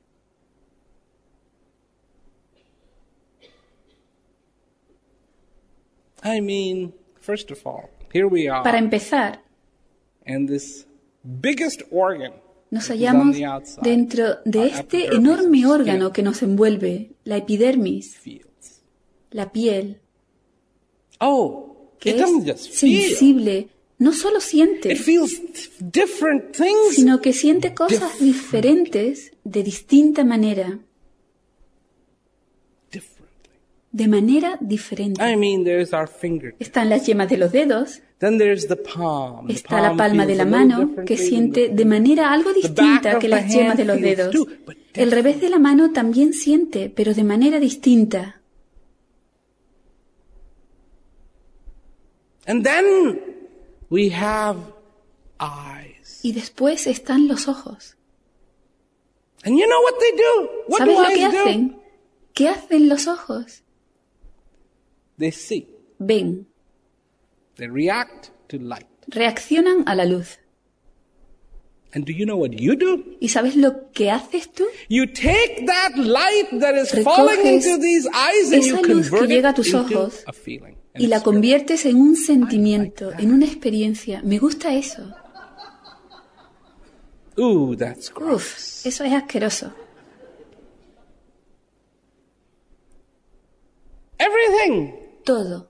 I mean, first of all, here we are. Para empezar, and this biggest organ nos hallamos dentro de este enorme órgano que nos envuelve, la epidermis, la piel, oh, que es sensible. No solo siente, sino que siente cosas diferentes de distinta manera. De manera diferente. I mean, there's our finger. Están las yemas de los dedos. Then there's the palm. The Está palm la palma de la mano, que siente de manera algo distinta que las yemas de los dedos. El revés de la mano también siente, pero de manera distinta. And then we have eyes. Y después están los ojos. And you know what they do? What ¿Sabes do lo que eyes hacen? do? ¿Qué hacen los ojos? They see. Ven. They react to light. Reaccionan a la luz. And do you know what you do? ¿Y sabes lo que haces tú? You take that light that is falling into these eyes and you esa luz que convert llega a it tus into ojos a feeling. y la conviertes en un sentimiento, en una experiencia. Me gusta eso. Ooh, that's gross. Uf, eso es asqueroso. Everything. Todo.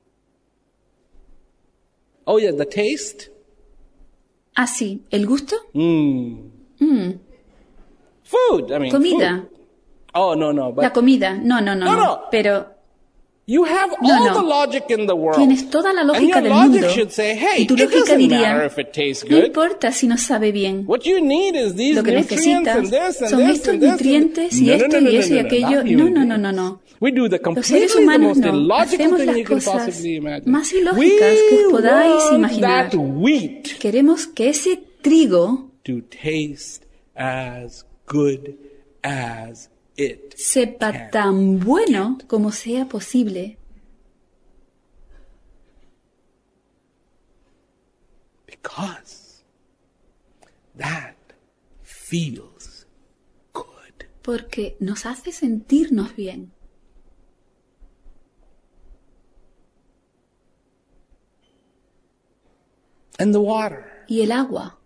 Oh yeah, the taste. Ah, sí. ¿El gusto? Mm. Mm. Food. I mean, Comida. Food. Oh no no. But La comida. No, no, no. No, no. no. Pero you have No, all no. the logic in the world. tienes toda la And lógica your del logic mundo. should say, hey, Y tu it lógica doesn't diría, matter if it tastes no good. importa si no sabe bien. What you need is these Lo que nutrients necesitas and this and son this estos and this. nutrientes y No, no, esto no, no, y eso no, y no, no, aquello. not No, human no, no, beings. no, no. We do the Los seres completely the humanos most no. illogical Hacemos thing las you can cosas possibly imagine. más ilógicas que os podáis We imaginar. want that wheat Queremos que ese trigo to taste as good as it sepa can. tan bueno como sea posible. Because that feels good. Porque nos hace sentirnos bien. And the water. Y el agua.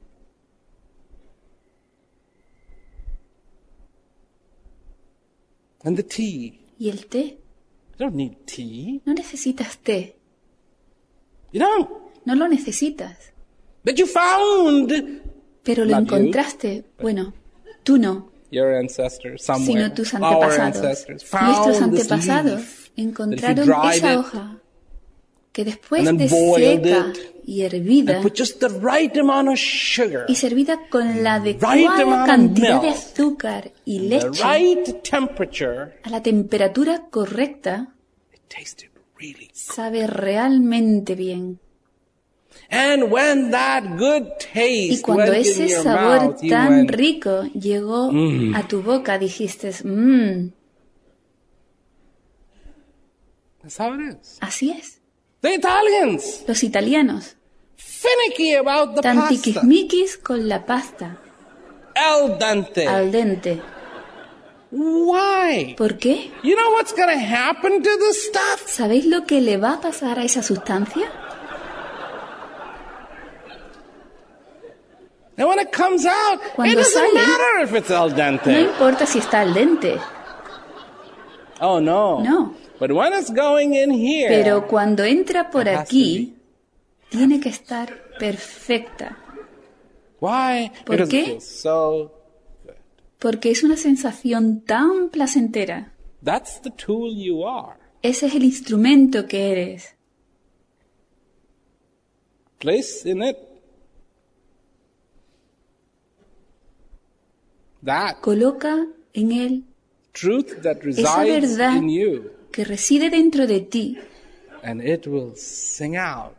And the tea. Y el té. You don't need tea. No necesitas té. You don't. No lo necesitas. But you found Pero lo Not you. encontraste. Bueno, tú no. your ancestors somewhere. Sino tus Our antepasados. ancestors Nuestros found this antepasados leaf encontraron that if you dried esa it hoja que después and then de boiled seca it y hervida and put just the right amount of sugar, y servida con la right adecuada amount of cantidad de milk, azúcar y the leche right temperature, a la temperatura correcta, it tasted really good. sabe realmente bien. And when that good Y taste cuando went in ese your sabor mouth, you tan went, rico llegó "Mm." a tu boca, dijiste, mmm, That's how it is. así es. The Italians, Los italianos, finicky about the tan pasta. tiquismiquis con la pasta, Al dente. al dente. Why? ¿Por qué? You know what's going to happen to the stuff? ¿Sabéis lo que le va a pasar a esa sustancia? And when it comes out, it Cuando doesn't sale, matter if it's al No dente. importa si está al dente, Oh, no. no. But when it's going in here, Pero cuando entra por it has to aquí, tiene que estar perfecta, why? ¿Por Because qué? it feels so. porque es una sensación tan placentera. That's the tool you are. Ese es el instrumento que eres. Place in it Coloca en él esa verdad que reside dentro de ti. And it will sing out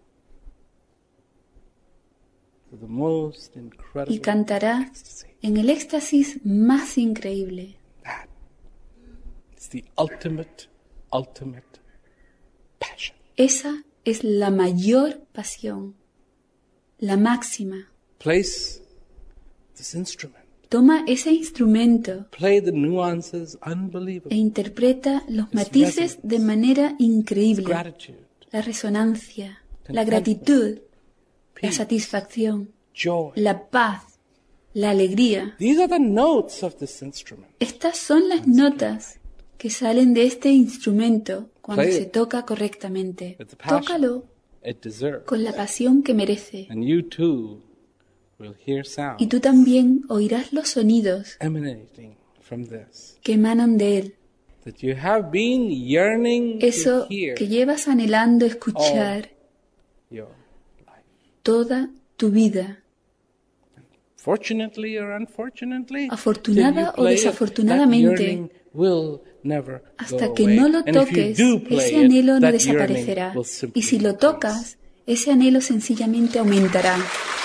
to the most incredible Y cantará ecstasy. en el éxtasis más increíble. That is the ultimate, ultimate passion. Esa es la mayor pasión, la máxima. Place this instrument. Toma ese instrumento Play the nuances unbelievable. e interpreta los matices de manera increíble. Gratitude, La resonancia, la gratitud, la satisfacción, joy. la paz, la alegría. These are the notes of this instrument. Estas son las notas que salen de este instrumento cuando Play se it toca correctamente. with the passion Tócalo it deserves. con la pasión que merece. And you too will hear sound Y tú también oirás los sonidos emanating from this que emanan de él. that you have been yearning Eso to hear que llevas anhelando escuchar your life. toda tu vida. Fortunately or unfortunately, Afortunada till you o play it, desafortunadamente, that yearning will never hasta go que away. no lo And if you toques, do play ese it, anhelo no that desaparecerá. yearning will simply Y si lo increase. tocas, ese anhelo sencillamente aumentará.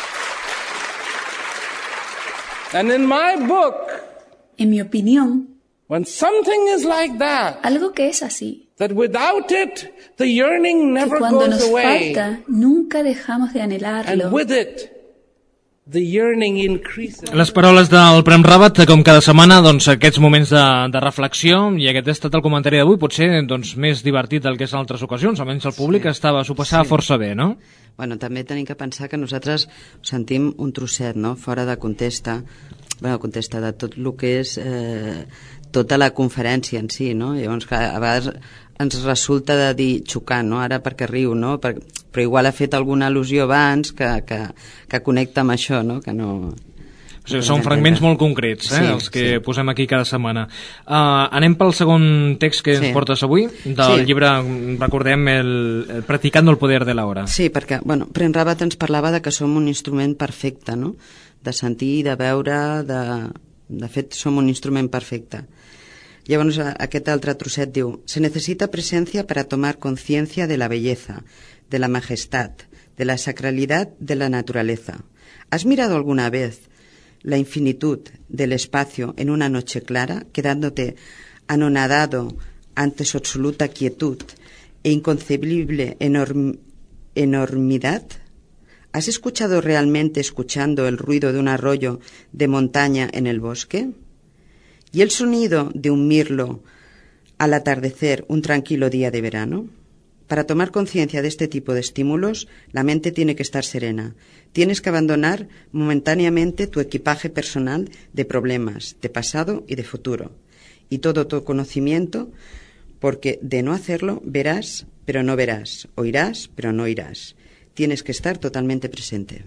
And in my book, En mi opinión, when something is like that, algo que es así, that without it, the yearning que never cuando goes nos away. falta, nunca dejamos de anhelarlo. And with it, the yearning increases. Les paroles del Prem Rabat, com cada setmana, doncs, aquests moments de, de reflexió, i aquest ha estat el comentari d'avui, potser doncs, més divertit del que és en altres ocasions, almenys el públic sí. estava, s'ho passava sí. força bé, no? Bueno, també tenim que pensar que nosaltres sentim un trosset, no?, fora de contesta, bueno, contesta de tot el que és eh, tota la conferència en si, no? Llavors, que a vegades ens resulta de dir xocant, no?, ara perquè riu, no?, per, però igual ha fet alguna al·lusió abans que, que, que connecta amb això, no?, que no... O sigui, són fragments molt concrets, eh, sí, els que sí. posem aquí cada setmana. Uh, anem pel segon text que sí. ens portes avui, del sí. llibre, recordem, el, el Practicando el poder de la hora. Sí, perquè, bueno, Prem Rabat ens parlava de que som un instrument perfecte, no?, de sentir, de veure, de... de fet, som un instrument perfecte. Llavors, aquest altre trosset diu: se necesita presencia para tomar conciencia de la belleza, de la majestad, de la sacralidad de la naturaleza. ¿Has mirado alguna vez la infinitud del espacio en una noche clara, quedándote anonadado ante su absoluta quietud e inconcebible enorm- enormidad? ¿Has escuchado realmente escuchando el ruido de un arroyo de montaña en el bosque? ¿Y el sonido de un mirlo al atardecer un tranquilo día de verano? Para tomar conciencia de este tipo de estímulos, la mente tiene que estar serena. Tienes que abandonar momentáneamente tu equipaje personal de problemas, de pasado y de futuro, y todo tu conocimiento, porque de no hacerlo verás, pero no verás, oirás, pero no oirás. Tienes que estar totalmente presente.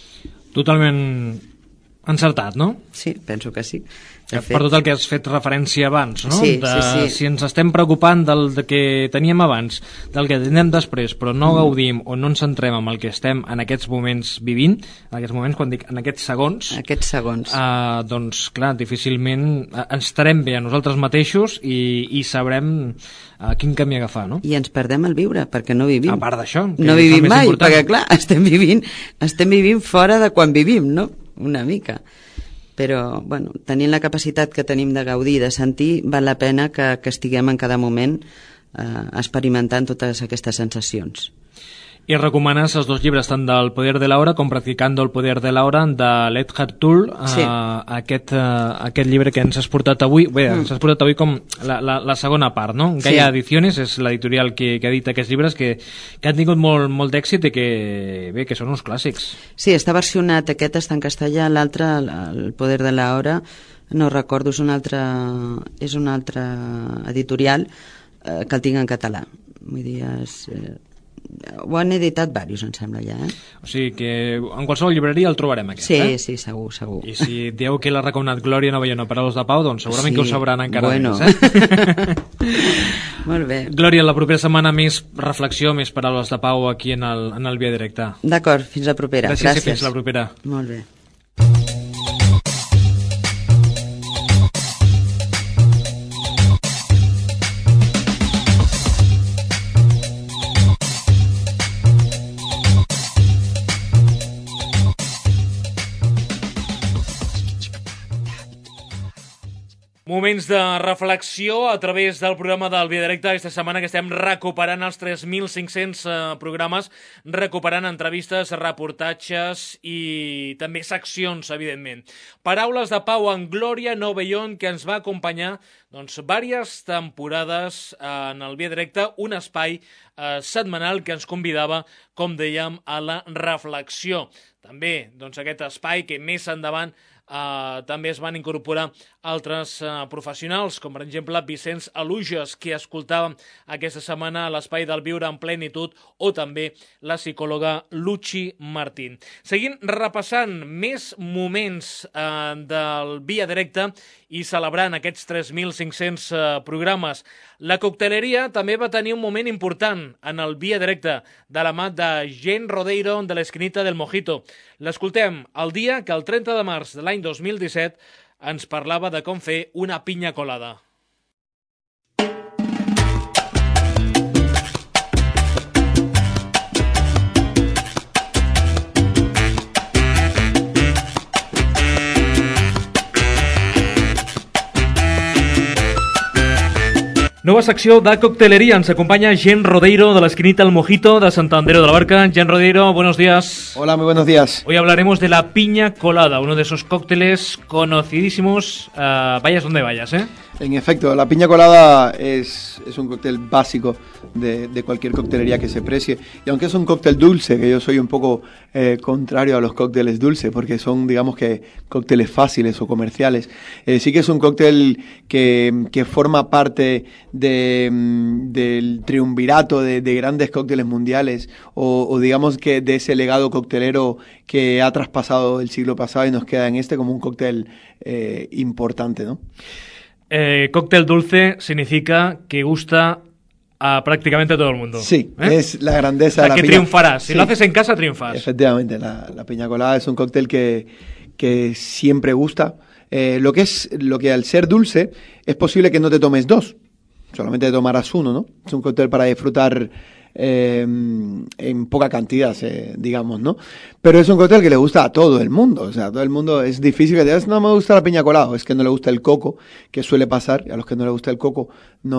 Totalment encertat, no? Sí, penso que sí. Per tot el que has fet referència abans, no? Sí, de, sí, sí. Si ens estem preocupant del de que teníem abans, del que tindrem després, però no gaudim o no ens centrem en el que estem en aquests moments vivint, en aquests moments, quan dic en aquests segons, aquests segons. Eh, doncs, clar, difícilment ens estarem bé a nosaltres mateixos i, i sabrem eh, quin camí agafar, no? I ens perdem el viure, perquè no vivim. A part d'això, no vivim mai, important. Perquè clar, estem vivint, estem vivint fora de quan vivim, no? Una mica. Però, bueno, tenint la capacitat que tenim de gaudir, de sentir, val la pena que, que estiguem en cada moment eh, experimentant totes aquestes sensacions. I recomanes els dos llibres, tant del Poder de la Hora com Practicando el poder de la hora, de l'Eckhart Tolle, sí. uh, aquest, uh, aquest llibre que ens has portat avui, bé, mm. ens has portat avui com la, la, la segona part, no? Sí. Gaia Ediciones és l'editorial que, que edita aquests llibres que, que han tingut molt, molt d'èxit i que, bé, que són uns clàssics. Sí, està versionat, aquest està en castellà, l'altre, el Poder de la Hora, no recordo, és un altre, és un altre editorial eh, que el tinc en català. Vull dir, és... Eh, ho han editat diversos, em sembla, ja, eh? O sigui que en qualsevol llibreria el trobarem, aquest, sí, eh? Sí, segur, segur. I si dieu que l'ha recomanat Glòria Novellona per a l'Os de Pau, doncs segurament sí. que ho sabran encara bueno. més, eh? Molt bé. Glòria, la propera setmana més reflexió, més paraules de Pau aquí en el, en el Via Directa. D'acord, fins la propera. Gràcies, Gràcies. I fins la propera. Molt bé. Moments de reflexió a través del programa del Via Directa. Aquesta setmana que estem recuperant els tres mil cinc-cents eh, programes, recuperant entrevistes, reportatges i també seccions, evidentment. Paraules de Pau en Glòria Novellón, que ens va acompanyar doncs, diverses temporades en el Via Directa, un espai eh, setmanal que ens convidava, com dèiem, a la reflexió. També doncs, aquest espai que més endavant Uh, també es van incorporar altres uh, professionals, com per exemple Vicenç Alujas, que escoltàvem aquesta setmana a l'Espai del Viure en Plenitud, o també la psicòloga Luchi Martín. Seguint repassant més moments uh, del Via Directa i celebrant aquests tres mil cinc-cents uh, programes, la cocteleria també va tenir un moment important en el Via Directa, de la mà de Jen Rodeiro de l'Esquinita del Mojito. L'escoltem el dia que el trenta de març de l'any dos mil disset ens parlava de com fer una pinya colada. Nova secció de coctelería. Ens acompaña Jen Rodeiro de la Esquinita El Mojito de Sant Andreu de la Barca. Jen Rodeiro, buenos días. Hola, muy buenos días. Hoy hablaremos de la piña colada, uno de esos cócteles conocidísimos, uh, vayas donde vayas, ¿eh? En efecto, la piña colada es, es un cóctel básico de, de cualquier coctelería que se precie. Y aunque es un cóctel dulce, que yo soy un poco eh, contrario a los cócteles dulces, porque son, digamos que, cócteles fáciles o comerciales, eh, sí que es un cóctel que, que forma parte de, del triunvirato de, de grandes cócteles mundiales, o, o digamos que de ese legado coctelero que ha traspasado el siglo pasado y nos queda en este como un cóctel eh, importante, ¿no? Eh, cóctel dulce significa que gusta a prácticamente todo el mundo. Sí, ¿eh? Es la grandeza o sea, de la que piña. triunfarás. Si sí. lo haces en casa, triunfas. Efectivamente, la, la piña colada es un cóctel que, que siempre gusta. Eh, lo que es, lo que al ser dulce, es posible que no te tomes dos. Solamente te tomarás uno, ¿no? Es un cóctel para disfrutar Eh, en poca cantidad, eh, digamos, ¿no? Pero es un cóctel que le gusta a todo el mundo, o sea, a todo el mundo es difícil que te digas, no me gusta la piña colada, es que no le gusta el coco, que suele pasar, y a los que no le gusta el coco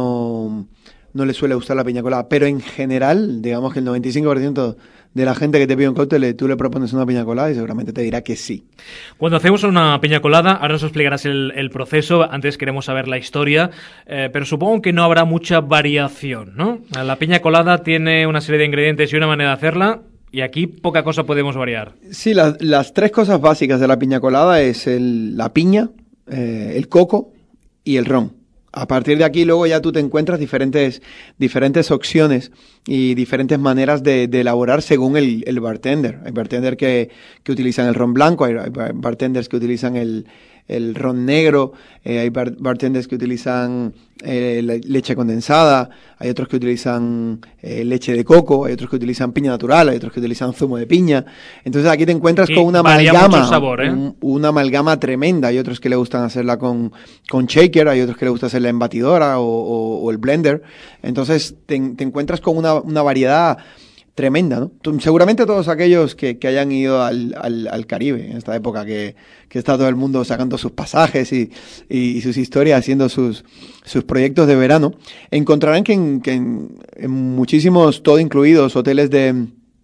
no, no les suele gustar la piña colada, pero en general, digamos que el noventa y cinco por ciento de la gente que te pide un cóctel, tú le propones una piña colada y seguramente te dirá que sí. Cuando hacemos una piña colada, ahora nos explicarás el, el proceso, antes queremos saber la historia, eh, pero supongo que no habrá mucha variación, ¿no? La piña colada tiene una serie de ingredientes y una manera de hacerla, y aquí poca cosa podemos variar. Sí, la, las tres cosas básicas de la piña colada es el, la piña, eh, el coco y el ron. A partir de aquí luego ya tú te encuentras diferentes, diferentes opciones y diferentes maneras de, de elaborar según el, el bartender. Hay bartenders que, que utilizan el ron blanco, hay bartenders que utilizan el, el ron negro, eh, hay bar bartenders que utilizan eh, la leche condensada, hay otros que utilizan eh, leche de coco, hay otros que utilizan piña natural, hay otros que utilizan zumo de piña. Entonces aquí te encuentras y con una amalgama, sabor, ¿eh? un, una amalgama tremenda. Hay otros que le gustan hacerla con, con shaker, hay otros que le gusta hacerla en batidora o, o, o el blender. Entonces te, te encuentras con una, una variedad tremenda, ¿no? Tú, seguramente todos aquellos que, que hayan ido al, al, al Caribe en esta época, que, que está todo el mundo sacando sus pasajes y, y, y sus historias, haciendo sus, sus proyectos de verano, encontrarán que en, que en, en muchísimos, todo incluidos, hoteles de,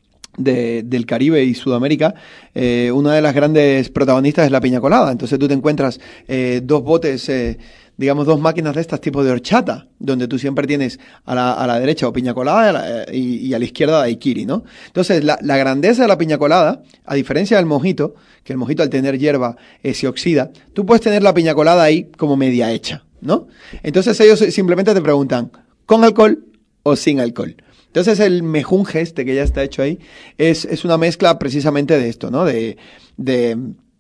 de, del Caribe y Sudamérica, eh, una de las grandes protagonistas es la piña colada. Entonces tú te encuentras eh, dos botes, eh, digamos, dos máquinas de estas tipo de horchata, donde tú siempre tienes a la, a la derecha o piña colada y a la, y, y a la izquierda daiquiri, ¿no? Entonces, la, la grandeza de la piña colada, a diferencia del mojito, que el mojito al tener hierba eh, se oxida, tú puedes tener la piña colada ahí como media hecha, ¿no? Entonces ellos simplemente te preguntan, ¿con alcohol o sin alcohol? Entonces el mejunje este que ya está hecho ahí es, es una mezcla precisamente de esto, ¿no? De, de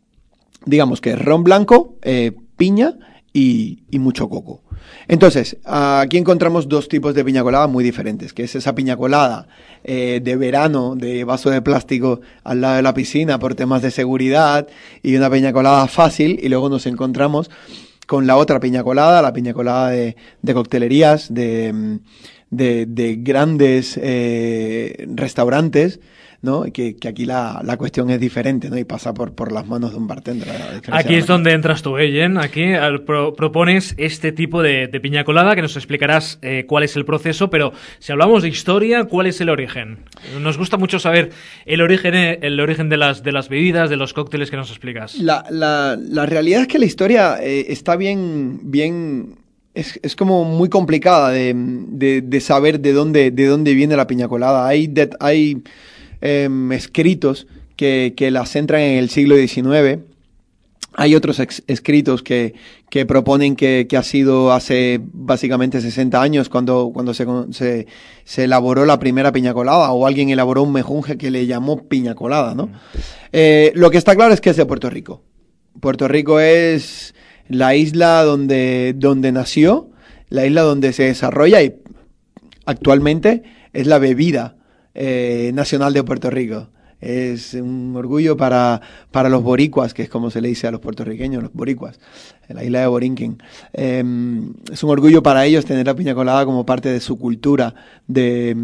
digamos que ron blanco, eh, piña, Y, y mucho coco. Entonces, aquí encontramos dos tipos de piña colada muy diferentes, que es esa piña colada eh, de verano, de vaso de plástico al lado de la piscina por temas de seguridad, y una piña colada fácil, y luego nos encontramos con la otra piña colada, la piña colada de, de coctelerías, de, de, de grandes eh, restaurantes, ¿no? Que, que aquí la, la cuestión es diferente, ¿no? Y pasa por, por las manos de un bartender. Aquí es donde entras tú, ¿eh, Jen? Aquí al, pro, propones este tipo de, de piña colada, que nos explicarás eh, cuál es el proceso, pero si hablamos de historia, ¿cuál es el origen? Nos gusta mucho saber el origen, el origen de las, de las bebidas, de los cócteles que nos explicas. La, la, la realidad es que la historia eh, está bien... bien Es, es como muy complicada de, de, de saber de dónde, de dónde viene la piña colada. Hay, de, hay eh, escritos que, que la centran en el siglo diecinueve. Hay otros ex, escritos que, que proponen que, que ha sido hace básicamente sesenta años cuando, cuando se, se, se elaboró la primera piña colada, o alguien elaboró un mejunje que le llamó piña colada, ¿no? Eh, lo que está claro es que es de Puerto Rico. Puerto Rico es la isla donde, donde nació, la isla donde se desarrolla, y actualmente es la bebida eh, nacional de Puerto Rico. Es un orgullo para, para los boricuas, que es como se le dice a los puertorriqueños, los boricuas, en la isla de Borinquen. Eh, es un orgullo para ellos tener la piña colada como parte de su cultura, de...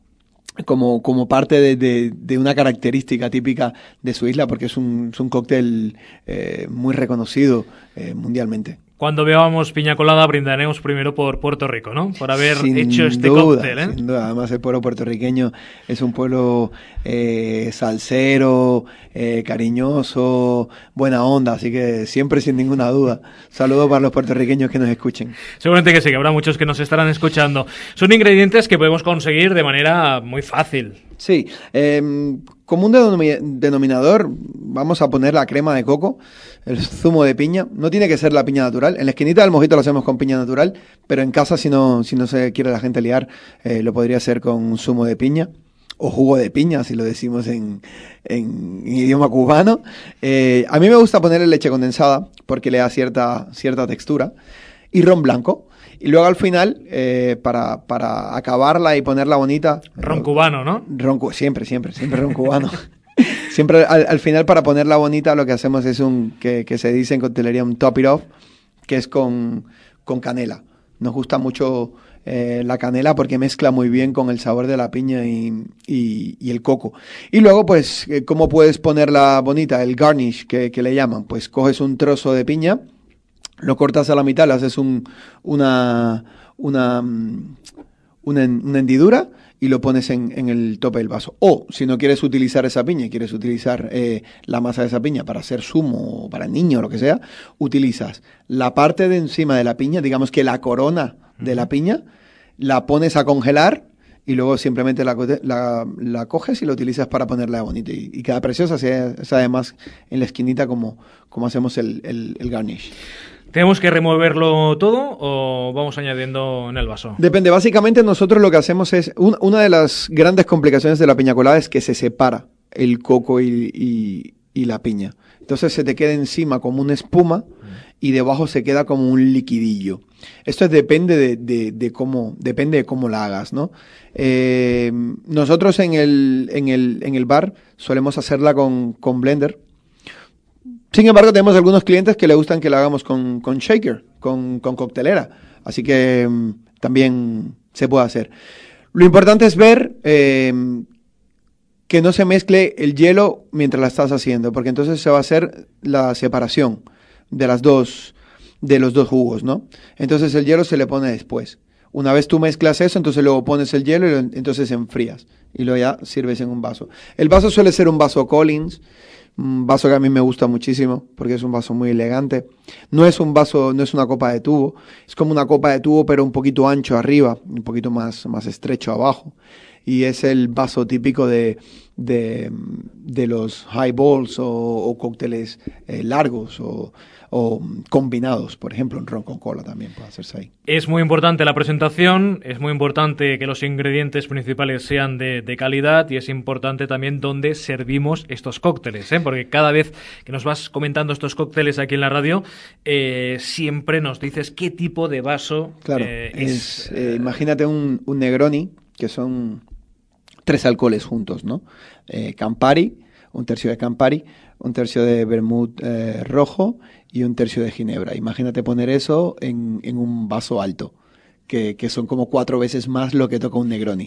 Como, como parte de, de, de una característica típica de su isla, porque es un, es un cóctel eh, muy reconocido eh, mundialmente. Cuando bebamos piña colada brindaremos primero por Puerto Rico, ¿no? Por haber sin hecho este duda, cóctel, ¿eh? Sin duda, además el pueblo puertorriqueño es un pueblo eh, salsero, eh, cariñoso, buena onda, así que siempre sin ninguna duda. Saludos para los puertorriqueños que nos escuchen. Seguramente que sí, que habrá muchos que nos estarán escuchando. Son ingredientes que podemos conseguir de manera muy fácil. Sí, eh, como un denominador vamos a poner la crema de coco, el zumo de piña. No tiene que ser la piña natural. En la esquinita del mojito lo hacemos con piña natural, pero en casa, si no, si no se quiere la gente liar, eh, lo podría hacer con zumo de piña o jugo de piña, si lo decimos en, en, en idioma cubano. Eh, a mí me gusta ponerle leche condensada porque le da cierta, cierta textura, y ron blanco. Y luego al final, eh, para, para acabarla y ponerla bonita... Ron cubano, ¿no? Ron, siempre, siempre, siempre ron cubano. Siempre al, al final, para ponerla bonita, lo que hacemos es un, que, que se dice en coctelería, un top it off, que es con, con canela. Nos gusta mucho eh, la canela porque mezcla muy bien con el sabor de la piña y, y, y el coco. Y luego, pues, ¿cómo puedes ponerla bonita? El garnish, que, que le llaman. Pues coges un trozo de piña, lo cortas a la mitad, le haces un, una, una, una, una hendidura y lo pones en, en el tope del vaso. O, si no quieres utilizar esa piña y quieres utilizar eh, la masa de esa piña para hacer zumo, o para el niño o lo que sea, utilizas la parte de encima de la piña, digamos que la corona de la piña, la pones a congelar y luego simplemente la, la, la coges y la utilizas para ponerla bonita. Y, y queda preciosa, es además en la esquinita como, como hacemos el, el, el garnish. ¿Tenemos que removerlo todo o vamos añadiendo en el vaso? Depende. Básicamente nosotros lo que hacemos es... Un, una de las grandes complicaciones de la piña colada es que se separa el coco y, y, y la piña. Entonces se te queda encima como una espuma y debajo se queda como un liquidillo. Esto es, depende de, de, de cómo depende de cómo la hagas, ¿no? Eh, nosotros en el, en, el, en el bar solemos hacerla con, con blender. Sin embargo, tenemos algunos clientes que le gustan que la hagamos con, con shaker, con, con coctelera. Así que um, también se puede hacer. Lo importante es ver eh, que no se mezcle el hielo mientras la estás haciendo, porque entonces se va a hacer la separación de las dos, de los dos jugos, ¿no? Entonces el hielo se le pone después. Una vez tú mezclas eso, entonces luego pones el hielo y lo, entonces enfrías. Y luego ya sirves en un vaso. El vaso suele ser un vaso Collins, un vaso que a mí me gusta muchísimo porque es un vaso muy elegante. No es un vaso, no es una copa de tubo, es como una copa de tubo pero un poquito ancho arriba, un poquito más, más estrecho abajo. Y es el vaso típico de, de, de los highballs o, o cócteles eh, largos o, o combinados, por ejemplo, un ron con cola también puede hacerse ahí. Es muy importante la presentación, es muy importante que los ingredientes principales sean de, de calidad y es importante también dónde servimos estos cócteles, ¿eh? Porque cada vez que nos vas comentando estos cócteles aquí en la radio, eh, siempre nos dices qué tipo de vaso claro, eh, es. es Eh, imagínate un, un Negroni, que son tres alcoholes juntos, ¿no? Eh, Campari, un tercio de Campari, un tercio de vermut eh, rojo y un tercio de ginebra. Imagínate poner eso en, en un vaso alto. que, que son como cuatro veces más lo que toca un Negroni.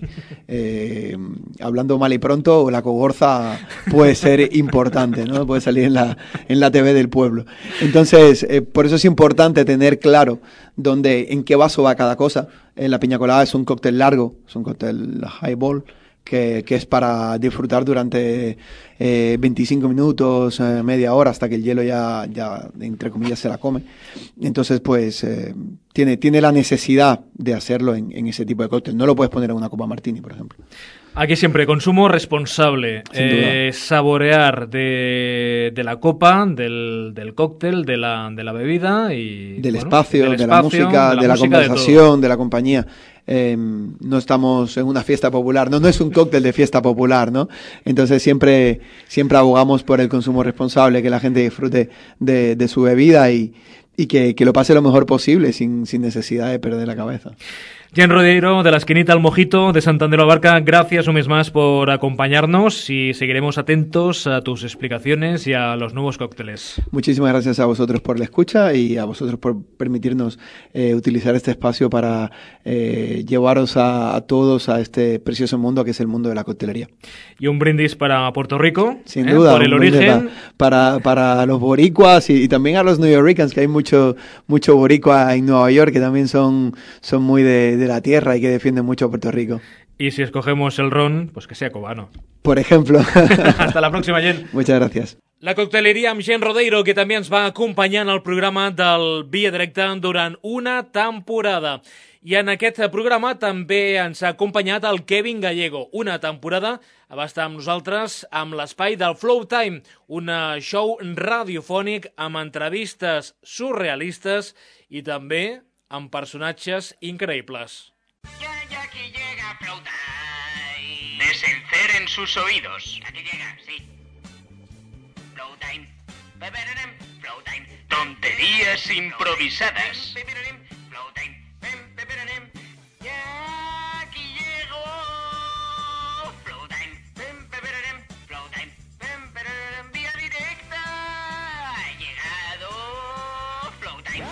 Eh, hablando mal y pronto, la cogorza puede ser importante, ¿no? Puede salir en la, en la T V del pueblo. Entonces, eh, por eso es importante tener claro dónde, en qué vaso va cada cosa. Eh, la piña colada es un cóctel largo, es un cóctel highball, que, que es para disfrutar durante eh, veinticinco minutos, eh, media hora, hasta que el hielo ya, ya, entre comillas, se la come. Entonces, pues, eh, tiene, tiene la necesidad de hacerlo en, en ese tipo de cóctel. No lo puedes poner en una copa martini, por ejemplo. Aquí siempre consumo responsable, eh, saborear de, de la copa, del, del cóctel, de la, de la bebida y del, bueno, espacio, del de espacio, la música, de la, de la música, conversación, de, de la compañía. Eh, no estamos en una fiesta popular, no, no es un cóctel de fiesta popular, ¿no? Entonces siempre, siempre abogamos por el consumo responsable, que la gente disfrute de, de su bebida y, y que, que lo pase lo mejor posible sin, sin necesidad de perder la cabeza. Jen Rodeiro, de la Esquinita al Mojito, de Santander Abarca, gracias un mes más por acompañarnos y seguiremos atentos a tus explicaciones y a los nuevos cócteles. Muchísimas gracias a vosotros por la escucha y a vosotros por permitirnos eh, utilizar este espacio para eh, llevaros a, a todos a este precioso mundo que es el mundo de la coctelería. Y un brindis para Puerto Rico, sin ¿eh? duda, por el origen. Para, para, para los boricuas y, y también a los New Yorkers, que hay mucho, mucho boricua en Nueva York que también son, son muy de, de de la tierra y que defienden mucho a Puerto Rico. Y si escogemos el ron, pues que sea cubano. Por ejemplo. Hasta la próxima, Jen. Muchas gracias. La cocteleria amb Jen Rodeiro, que també ens va acompanyar en el programa del Via Directa durant una temporada. I en aquest programa també ens ha acompanyat el Kevin Gallego. Una temporada va estar amb nosaltres amb l'espai del Flow Time, un show radiofònic amb entrevistes surrealistes i també amb personatges increïbles. Ya, ya aquí llega Flow Time. Desenceren sus oídos. Aquí llega, sí. Flow Time. Flow Time. Tonterías improvisadas. Flow Time. Ya aquí llego. Flow Time. Flow Time. Vía directa. Ha llegado Flow Time.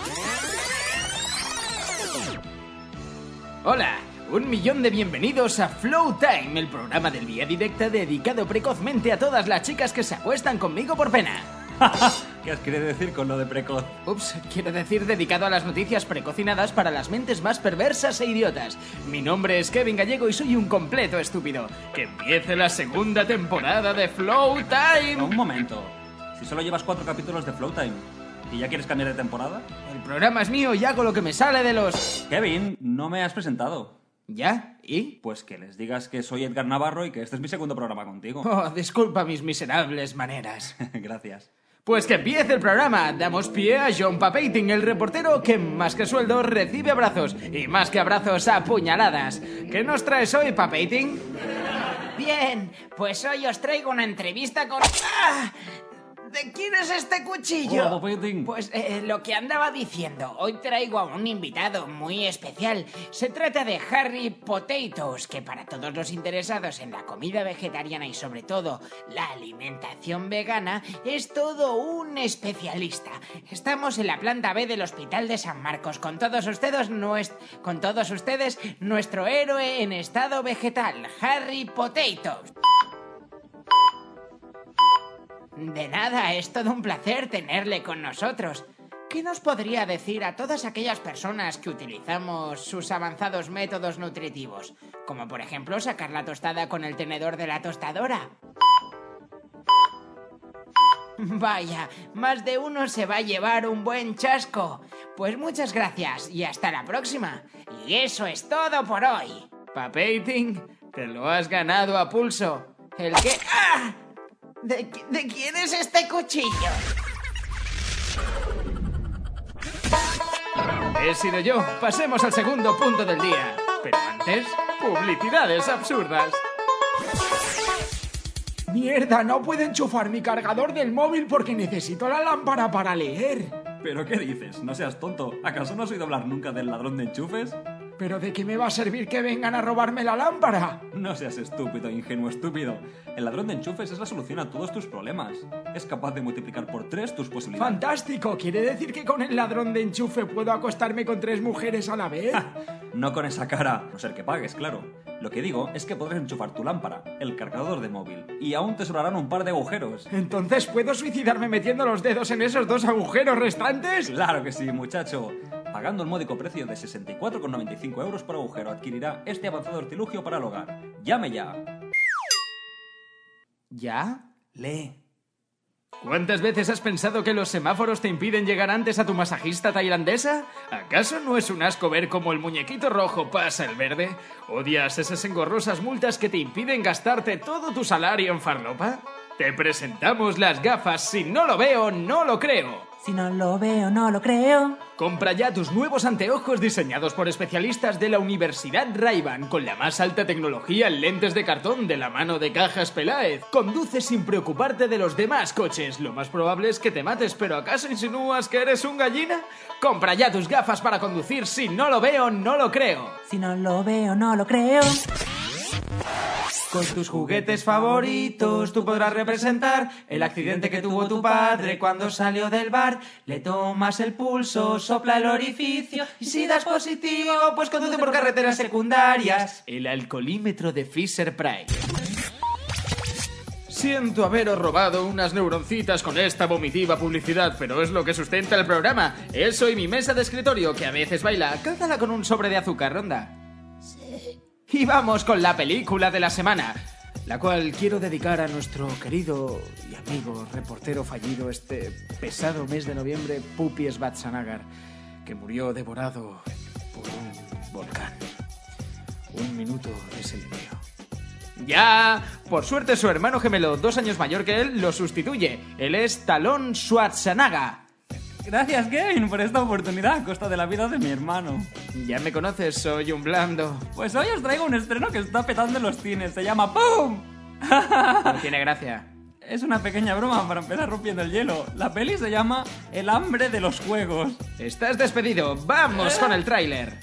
Hola, un millón de bienvenidos a Flow Time, el programa del Vía Directa dedicado precozmente a todas las chicas que se acuestan conmigo por pena. ¿Qué os quiere decir con lo de precoz? Ups, quiero decir dedicado a las noticias precocinadas para las mentes más perversas e idiotas. Mi nombre es Kevin Gallego y soy un completo estúpido. ¡Que empiece la segunda temporada de Flow Time! No, un momento. Si solo llevas cuatro capítulos de Flow Time ¿y ya quieres cambiar de temporada? El programa es mío y hago lo que me sale de los... Kevin, no me has presentado. ¿Ya? ¿Y? Pues que les digas que soy Edgar Navarro y que este es mi segundo programa contigo. Oh, disculpa mis miserables maneras. Gracias. Pues que empiece el programa. Damos pie a John Papating, el reportero que más que sueldo recibe abrazos. Y más que abrazos, a puñaladas. ¿Qué nos traes hoy, Papating? Bien, pues hoy os traigo una entrevista con... ¡Ah! ¿De quién es este cuchillo? Oh, pues eh, lo que andaba diciendo, hoy traigo a un invitado muy especial. Se trata de Harry Potatoes, que para todos los interesados en la comida vegetariana y sobre todo la alimentación vegana, es todo un especialista. Estamos en la planta B del Hospital de San Marcos, con todos ustedes, nuest- con todos ustedes nuestro héroe en estado vegetal, Harry Potatoes. De nada, es todo un placer tenerle con nosotros. ¿Qué nos podría decir a todas aquellas personas que utilizamos sus avanzados métodos nutritivos? Como por ejemplo sacar la tostada con el tenedor de la tostadora. Vaya, más de uno se va a llevar un buen chasco. Pues muchas gracias y hasta la próxima. Y eso es todo por hoy. Papating, te lo has ganado a pulso. El que... ¡Ah! ¿De, ¿De quién es este cuchillo? He sido yo. Pasemos al segundo punto del día. Pero antes, publicidades absurdas. Mierda, no puedo enchufar mi cargador del móvil porque necesito la lámpara para leer. ¿Pero qué dices? No seas tonto. ¿Acaso no has oído hablar nunca del ladrón de enchufes? ¿Pero de qué me va a servir que vengan a robarme la lámpara? No seas estúpido, ingenuo estúpido. El ladrón de enchufes es la solución a todos tus problemas. Es capaz de multiplicar por tres tus posibilidades. ¡Fantástico! ¿Quiere decir que con el ladrón de enchufe puedo acostarme con tres mujeres a la vez? No con esa cara, no ser que pagues, claro. Lo que digo es que podrás enchufar tu lámpara, el cargador de móvil, y aún te sobrarán un par de agujeros. ¿Entonces puedo suicidarme metiendo los dedos en esos dos agujeros restantes? Claro que sí, muchacho. Pagando el módico precio de sesenta y cuatro con noventa y cinco euros por agujero, adquirirá este avanzado artilugio para el hogar. ¡Llame ya! ¿Ya? Lee. ¿Cuántas veces has pensado que los semáforos te impiden llegar antes a tu masajista tailandesa? ¿Acaso no es un asco ver cómo el muñequito rojo pasa el verde? ¿Odias esas engorrosas multas que te impiden gastarte todo tu salario en farlopa? Te presentamos las gafas Si no lo veo, no lo creo. Si no lo veo, no lo creo. Compra ya tus nuevos anteojos diseñados por especialistas de la Universidad Ray-Ban con la más alta tecnología en lentes de cartón de la mano de Cajas Peláez. Conduce sin preocuparte de los demás coches. Lo más probable es que te mates, pero ¿acaso insinúas que eres un gallina? Compra ya tus gafas para conducir Si no lo veo, no lo creo. Si no lo veo, no lo creo. Con tus juguetes favoritos tú podrás representar el accidente que tuvo tu padre cuando salió del bar. Le tomas el pulso, sopla el orificio y si das positivo, pues conduce por carreteras secundarias. El alcoholímetro de Fisher Price. Siento haberos robado unas neuroncitas con esta vomitiva publicidad, pero es lo que sustenta el programa. Eso y mi mesa de escritorio, que a veces baila. Cálzala con un sobre de azúcar, Ronda. Y vamos con la película de la semana, la cual quiero dedicar a nuestro querido y amigo reportero fallido este pesado mes de noviembre, Pupi Schwarzenegger, que murió devorado por un volcán. Un minuto de silencio. ¡Ya! Por suerte su hermano gemelo, dos años mayor que él, lo sustituye. Él es Talón Schwarzenegger. Gracias, Kevin, por esta oportunidad a costa de la vida de mi hermano. Ya me conoces, soy un blando. Pues hoy os traigo un estreno que está petando en los cines. Se llama ¡Pum! No tiene gracia. Es una pequeña broma para empezar rompiendo el hielo. La peli se llama El hambre de los juegos. Estás despedido. ¡Vamos con el tráiler!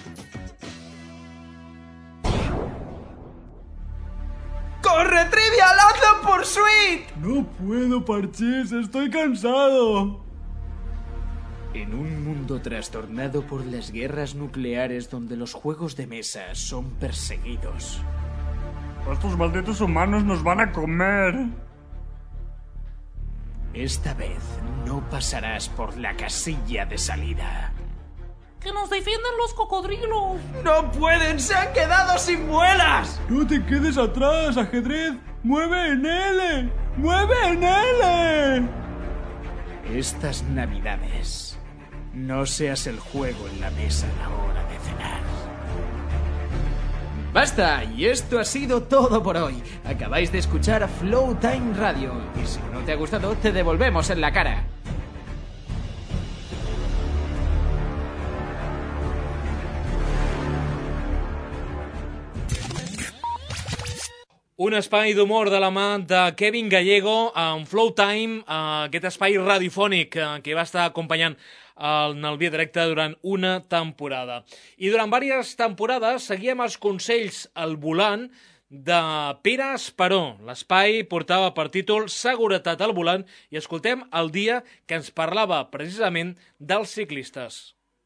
¡Corre, Trivial! ¡Hazlo por Sweet! No puedo, Parchís. Estoy cansado. En un mundo trastornado por las guerras nucleares donde los juegos de mesa son perseguidos. Estos malditos humanos nos van a comer. Esta vez no pasarás por la casilla de salida. ¡Que nos defiendan los cocodrilos! ¡No pueden! ¡Se han quedado sin muelas! ¡No te quedes atrás, ajedrez! ¡Mueve en L! ¡Mueve en L! Estas navidades, no seas el juego en la mesa a la hora de cenar. ¡Basta! Y esto ha sido todo por hoy. Acabáis de escuchar Flow Time Radio. Y si no te ha gustado, te devolvemos en la cara. Un espai d'humor de la mà de Kevin Gallego en Flow Time, aquest espai radiofònic que va estar acompanyant en el Via Directe durant una temporada. I durant diverses temporades seguíem els consells al volant de Pere Esperó. L'espai portava per títol Seguretat al volant i escoltem el dia que ens parlava precisament dels ciclistes.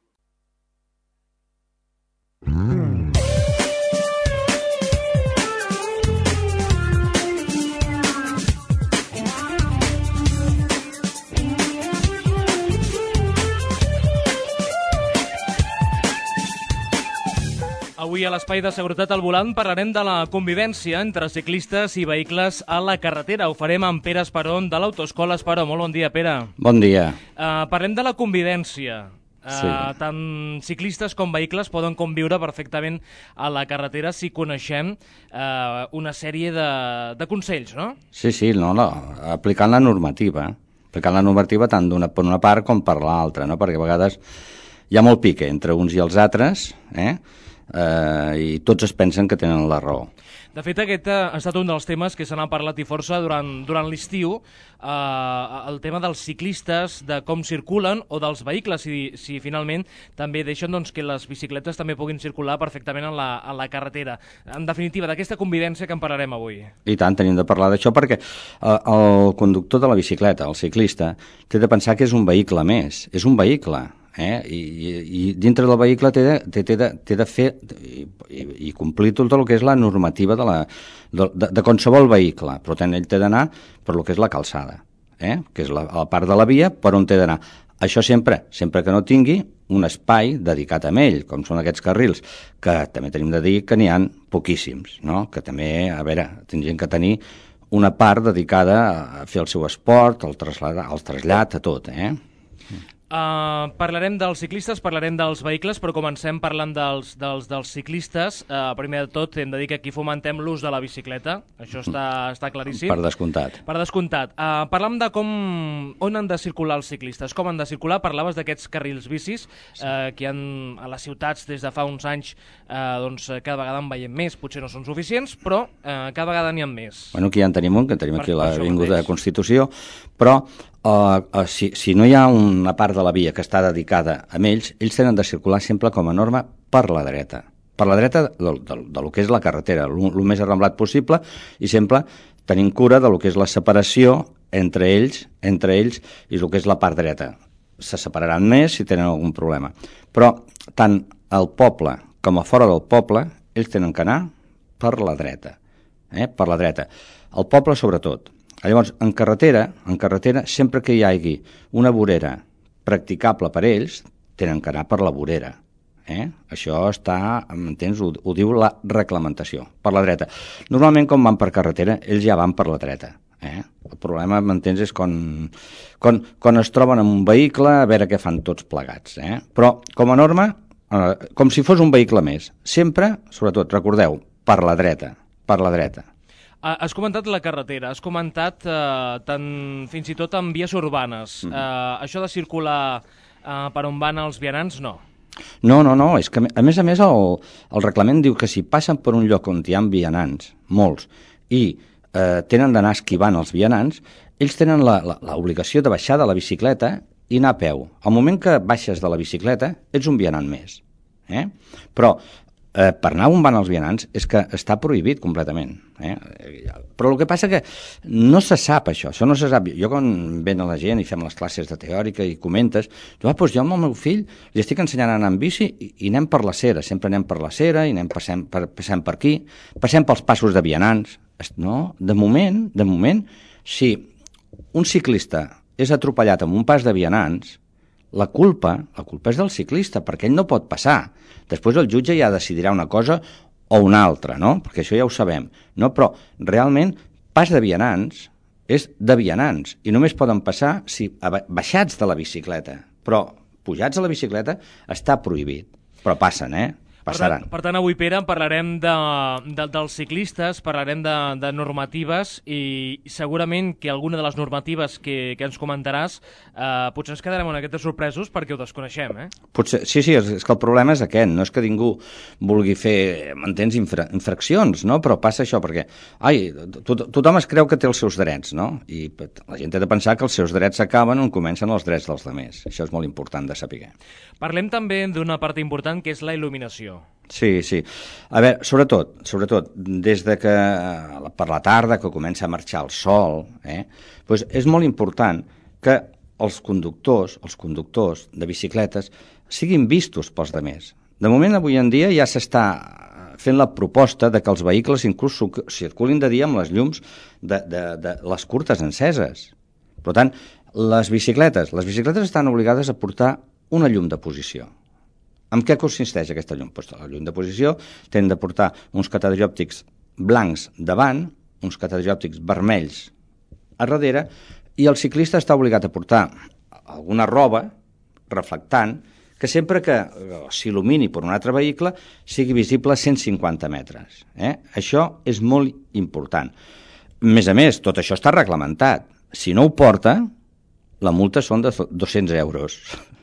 Avui a l'Espai de Seguretat al Volant parlarem de la convivència entre ciclistes i vehicles a la carretera. Ho farem amb Pere Esperó de l'Autoescola Esperó. Molt bon dia, Pere. Bon dia. Uh, parlem de la convivència. Uh, Sí. Tant ciclistes com vehicles poden conviure perfectament a la carretera si coneixem uh, una sèrie de, de consells, no? Sí, sí, no, no, aplicant la normativa. Aplicant la normativa tant d'una per una part com per l'altra, no? Perquè a vegades hi ha molt pique entre uns i els altres, eh? Uh, i tots es pensen que tenen la raó. De fet, aquest ha estat un dels temes que se n'ha parlat i força durant, durant l'estiu, eh, el tema dels ciclistes, de com circulen, o dels vehicles, si, si finalment també deixen doncs, que les bicicletes també puguin circular perfectament en la, en la carretera. En definitiva, d'aquesta convivència que en parlarem avui. I tant, tenim de parlar d'això perquè uh, el conductor de la bicicleta, el ciclista, té de pensar que és un vehicle més, és un vehicle. eh? I, i, i dintre del vehicle té de, té, té de, té de fer i, i, i complir tot el que és la normativa de, la, de, de, de qualsevol vehicle, però tant ell té d'anar per lo que és la calçada, eh? Que és la, la part de la via per on té d'anar. Això sempre, sempre que no tingui un espai dedicat a ell, com són aquests carrils, que també tenim de dir que n'hi ha poquíssims, no? Que també, a veure, tindrien que tenir una part dedicada a fer el seu esport, al trasllat, al trasllat, a tot, eh? Uh, parlarem dels ciclistes, parlarem dels vehicles, però comencem parlant dels, dels, dels ciclistes. Uh, primer de tot, hem de dir que aquí fomentem l'ús de la bicicleta, això està, està claríssim. Per descomptat. Per descomptat. Uh, parlam de com, on han de circular els ciclistes, com han de circular. Parlaves d'aquests carrils bicis, uh, que han, a les ciutats des de fa uns anys uh, doncs, cada vegada en veiem més, potser no són suficients, però uh, cada vegada n'hi ha més. Bueno, aquí ja en tenim un, que tenim Per, aquí per l'Avinguda de Constitució, però Uh, uh, si, si no hi ha una part de la via que està dedicada a ells, ells tenen de circular sempre com a norma per la dreta. Per la dreta de, de, de lo que és la carretera, el més arramblat possible, i sempre tenint cura de lo que és la separació entre ells, entre ells i el que és la part dreta. Se separaran més si tenen algun problema. Però tant al poble com a fora del poble, ells tenen que anar per la dreta. Eh? Per la dreta. El poble sobretot. Llavors, en carretera, en carretera, sempre que hi hagi una vorera practicable per ells, tenen que anar per la vorera. Eh? Això està, m'entens, ho, ho diu la reglamentació, per la dreta. Normalment, quan van per carretera, ells ja van per la dreta. Eh? El problema, m'entens, és quan, quan, quan es troben en un vehicle, a veure què fan tots plegats. Eh? Però, com a norma, eh, com si fos un vehicle més, sempre, sobretot, recordeu, per la dreta, per la dreta. Has comentat la carretera, has comentat eh, tant, fins i tot en vies urbanes. Mm. Eh, això de circular eh, per on van els vianants, no? No, no, no, és que a més a més el, el reglament diu que si passen per un lloc on hi ha vianants, molts, i eh, tenen d'anar esquivant els vianants, ells tenen l'obligació de baixar de la bicicleta i anar a peu. Al moment que baixes de la bicicleta, ets un vianant més. Eh? Però Eh, per anar on van els vianants és que està prohibit completament. Eh? Però el que passa que no se sap això, això no se sap. Jo quan ven a la gent i fem les classes de teòrica i comentes, jo, ah, doncs jo amb el meu fill li estic ensenyant a anar amb bici i, i anem per la cera, sempre anem per la cera i anem passem per, passem per aquí, passem pels passos de vianants. No, de moment, de moment, si un ciclista és atropellat amb un pas de vianants, la culpa, la culpa és del ciclista, perquè ell no pot passar. Després el jutge ja decidirà una cosa o una altra, no? Perquè això ja ho sabem. No? Però realment, pas de vianants és de vianants i només poden passar si baixats de la bicicleta. Però pujats a la bicicleta està prohibit. Però passen, eh? Passaran. Per tant, per tant, avui, Pere, parlarem de, de, dels ciclistes, parlarem de, de normatives i segurament que alguna de les normatives que, que ens comentaràs eh, potser ens quedarem una miqueta sorpresos perquè ho desconeixem, eh? Potser, sí, sí, és, és que el problema és aquest, no és que ningú vulgui fer, m'entens, infra, infraccions, no? Però passa això, perquè ai, to, tothom es creu que té els seus drets, no? I la gent té de pensar que els seus drets s'acaben on comencen els drets dels altres. Això és molt important de saber. Parlem també d'una part important que és la il·luminació. Sí, sí. A veure, sobretot, sobretot, des de que per la tarda que comença a marxar el sol, eh, doncs és molt important que els conductors, els conductors de bicicletes siguin vistos pels altres. De moment, avui en dia, ja s'està fent la proposta de que els vehicles inclús circulin de dia amb les llums de, de, de les curtes enceses. Per tant, les bicicletes, les bicicletes estan obligades a portar una llum de posició. En què consisteix aquesta llum? Pues la llum de posició tenen de portar uns catadiòptics blancs davant, uns catadiòptics vermells a darrere, i el ciclista està obligat a portar alguna roba reflectant que sempre que s'il·lumini per un altre vehicle sigui visible a cent cinquanta metres. Eh? Això és molt important. A més a més, tot això està reglamentat. Si no ho porta, la multa són de dos-cents euros.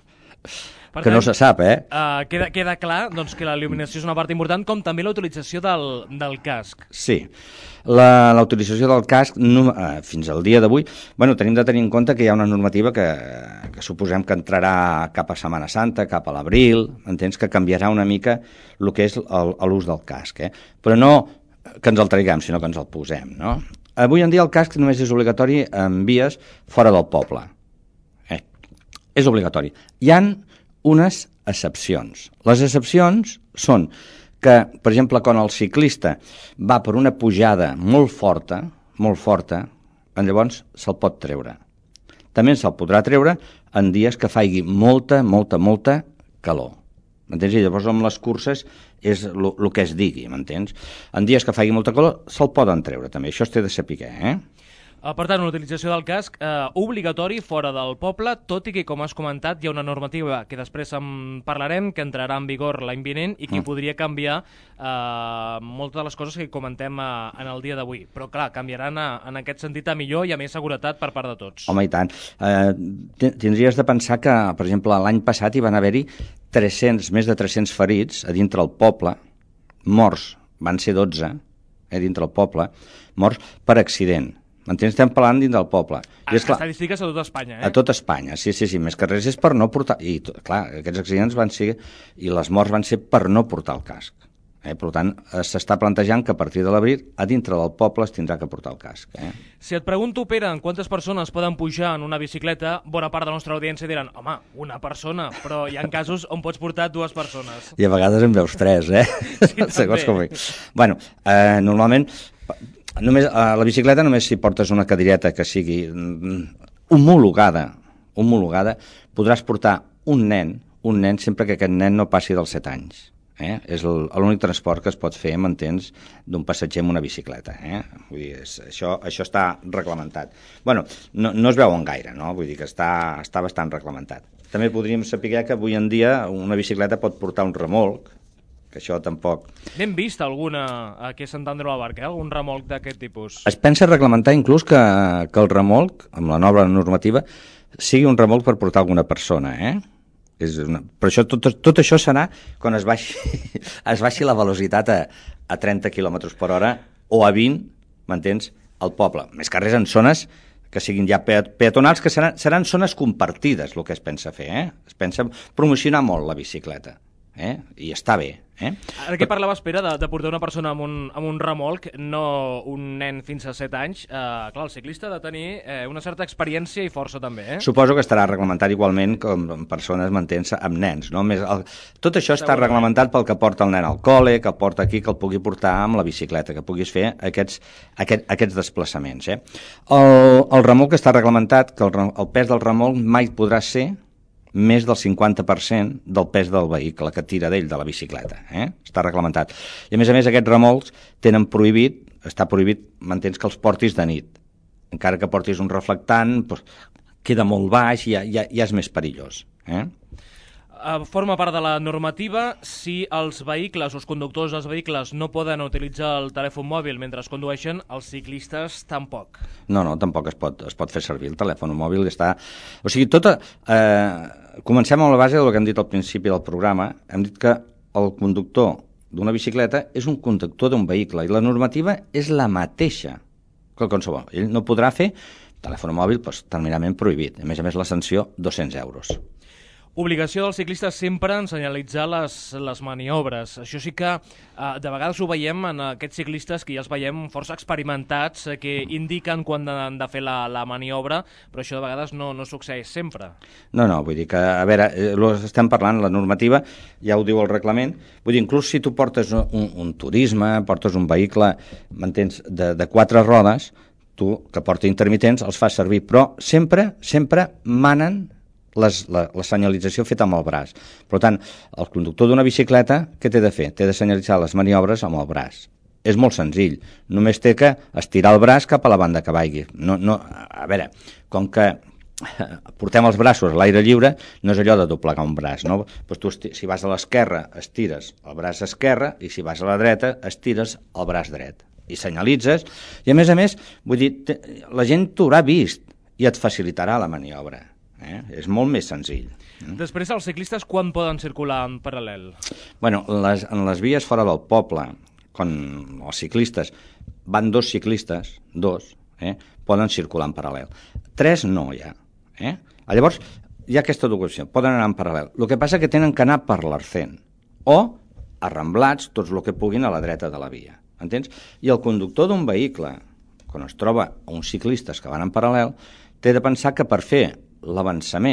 Per que tant, no se sap, eh? Uh, queda, queda clar doncs, que la il·luminació és una part important, com també la utilització del, del casc. Sí, la, la utilització del casc no, uh, fins al dia d'avui, bueno, tenim de tenir en compte que hi ha una normativa que, que suposem que entrarà cap a Setmana Santa, cap a l'abril, entens que canviarà una mica el que és l'ús del casc, eh? Però no que ens el traiguem, sinó que ens el posem, no? Avui en dia el casc només és obligatori en vies fora del poble. Eh? És obligatori. Hi ha unes excepcions. Les excepcions són que, per exemple, quan el ciclista va per una pujada molt forta, molt forta, llavors se'l pot treure. També se'l podrà treure en dies que faigui molta, molta, molta calor. M'entens? I llavors amb les curses és el que es digui, m'entens? En dies que faigui molta calor se'l poden treure també, això es té de saber, eh? Per tant, l'utilització del casc eh, obligatori fora del poble, tot i que, com has comentat, hi ha una normativa que després en parlarem, que entrarà en vigor l'any vinent i que mm. podria canviar eh, moltes de les coses que comentem eh, en el dia d'avui. Però, clar, canviaran a, en aquest sentit a millor i a més seguretat per part de tots. Home, i tant. Eh, tindries de pensar que, per exemple, l'any passat hi van haver-hi tres-cents, més de tres-cents ferits a dintre el poble, morts, van ser dotze, eh, dintre el poble, morts per accident. M'entens? Estem parlant dins del poble. I és, clar, estadístiques a tota Espanya, eh? A tota Espanya, sí, sí, sí. Més que res és per no portar... I, clar, aquests accidents van ser... I les morts van ser per no portar el casc. Eh? Per tant, s'està plantejant que a partir de l'abril, a dintre del poble, es tindrà que portar el casc. Eh? Si et pregunto, Pere, en quantes persones poden pujar en una bicicleta, bona part de la nostra audiència diran, home, una persona, però hi ha casos on pots portar dues persones. I a vegades en veus tres, eh? Sí, segons com... Bueno, eh, normalment... Només, a la bicicleta només si portes una cadireta que sigui homologada, homologada, podràs portar un nen, un nen sempre que aquest nen no passi dels set anys. Eh? És l'únic transport que es pot fer, m'entens, d'un passatger amb una bicicleta. Eh? Vull dir, és, això, això està reglamentat. Bueno, no, no es veuen gaire, no? Vull dir que està, està bastant reglamentat. També podríem saber que avui en dia una bicicleta pot portar un remolc, que això tampoc... N'hem vist alguna aquí a Sant Andreu de la Barca, eh? Algun remolc d'aquest tipus? Es pensa reglamentar inclús que, que el remolc, amb la nova normativa, sigui un remolc per portar alguna persona, eh? És una... Però això, tot, tot això serà quan es baixi, es baixi la velocitat a, a trenta quilòmetres per hora o a vint, m'entens, al poble. Més que res en zones que siguin ja peatonals, que seran, seran zones compartides, el que es pensa fer, eh? Es pensa promocionar molt la bicicleta. Eh? I està bé. Eh? Ara que parlaves, Pere, de, de portar una persona amb un, amb un remolc, no un nen fins a set anys, eh, clar, el ciclista ha de tenir eh, una certa experiència i força també, eh? Suposo que estarà reglamentat igualment com persones, m'entens, amb nens, no? Més, el, tot això està reglamentat pel que porta el nen al col·le, que el porta aquí, que el pugui portar amb la bicicleta, que puguis fer aquests, aquest, aquests desplaçaments, eh? El, el remolc està reglamentat, que el, el pes del remolc mai podrà ser més del cinquanta per cent del pes del vehicle que tira d'ell, de la bicicleta. Eh? Està reglamentat. I a més a més aquests remolcs tenen prohibit, està prohibit, m'entens, que els portis de nit. Encara que portis un reflectant, doncs, queda molt baix i ja, ja, ja és més perillós. Eh? Forma part de la normativa si els vehicles, els conductors dels vehicles no poden utilitzar el telèfon mòbil mentre es condueixen, els ciclistes tampoc. No, no, tampoc es pot, es pot fer servir el telèfon mòbil. Està... O sigui, tota... Eh, comencem amb la base del que hem dit al principi del programa. Hem dit que el conductor d'una bicicleta és un conductor d'un vehicle i la normativa és la mateixa que el qualsevol. Ell no podrà fer telèfon mòbil, doncs, terminament prohibit. A més a més, la sanció, dos-cents euros. Obligació dels ciclistes sempre en senyalitzar les, les maniobres. Això sí que eh, de vegades ho veiem en aquests ciclistes que ja els veiem força experimentats, eh, que indiquen quan han de fer la, la maniobra, però això de vegades no, no succeeix sempre. No, no, vull dir que, a veure, eh, estem parlant, la normativa ja ho diu el reglament, vull dir, inclús si tu portes un, un turisme, portes un vehicle, m'entens, de, de quatre rodes, tu, que porta intermitents, els fas servir, però sempre, sempre manen Les, la, la senyalització feta amb el braç. Per tant, el conductor d'una bicicleta, què té de fer? Té de senyalitzar les maniobres amb el braç. És molt senzill. Només té que estirar el braç cap a la banda que vagi. No, no, a veure, com que portem els braços a l'aire lliure, no és allò de doblegar un braç, no? Pues tu, si vas a l'esquerra, estires el braç esquerre, i si vas a la dreta, estires el braç dret. I senyalitzes, i a més a més, vull dir, la gent t'haurà vist i et facilitarà la maniobra. Eh? És molt més senzill. Després, els ciclistes quan poden circular en paral·lel? Bueno, les, en les vies fora del poble, quan els ciclistes, van dos ciclistes, dos, eh, poden circular en paral·lel. Tres no hi ha. Eh? Llavors, hi ha aquesta opció, poden anar en paral·lel. El que passa és que tenen que anar per l'arcent, o arramblats, tots el que puguin a la dreta de la via. Entens? I el conductor d'un vehicle, quan es troba uns ciclistes que van en paral·lel, té de pensar que per fer l'avançament,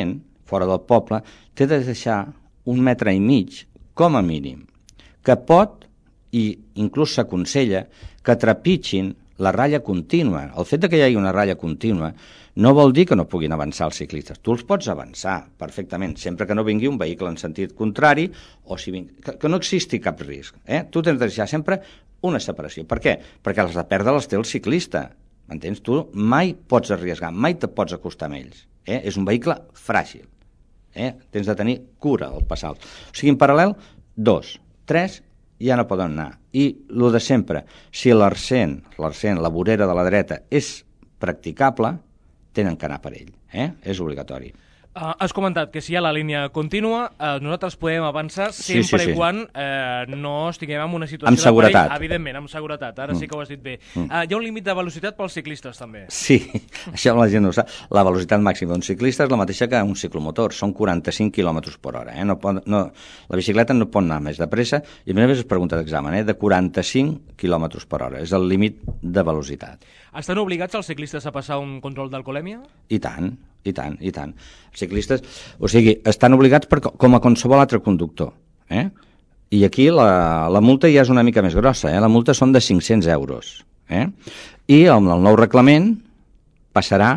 fora del poble, té de deixar un metre i mig, com a mínim, que pot, i inclús s'aconsella, que trepitgin la ratlla contínua. El fet de que hi hagi una ratlla contínua no vol dir que no puguin avançar els ciclistes. Tu els pots avançar perfectament, sempre que no vingui un vehicle en sentit contrari o si vingui, que, que no existi cap risc. Eh? Tu tens de deixar sempre una separació. Per què? Perquè les de perdre les té el ciclista. M'entens? Tu mai pots arriesgar, mai te pots acostar amb ells. Eh? És un vehicle fràgil. Eh? Tens de tenir cura al passar-los. O sigui, en paral·lel, dos, tres, ja no poden anar. I el de sempre, si l'arcent, l'arcent, la vorera de la dreta és practicable, tenen que anar per ell. Eh? És obligatori. Uh, has comentat que si hi ha la línia contínua, uh, nosaltres podem avançar sempre sí, sí, sí. i quan uh, no estiguem en una situació amb seguretat. de perill. Evidentment, amb seguretat. Ara mm. sí que ho has dit bé. Mm. Uh, hi ha un límit de velocitat pels ciclistes, també. Sí, això la gent no ho sap. La velocitat màxima d'un ciclista és la mateixa que un ciclomotor. Són quaranta-cinc quilòmetres per hora. Eh? No pot, no, la bicicleta no pot anar més de pressa. I a més es pregunta d'examen, eh? de quaranta-cinc quilòmetres per hora. És el límit de velocitat. Estan obligats els ciclistes a passar un control d'alcoholèmia? I tant, i tant, i tant. Els ciclistes, o sigui, estan obligats per, com a qualsevol altre conductor. Eh? I aquí la, la multa ja és una mica més grossa. Eh? La multa són de cinc-cents euros. Eh? I amb el nou reglament passarà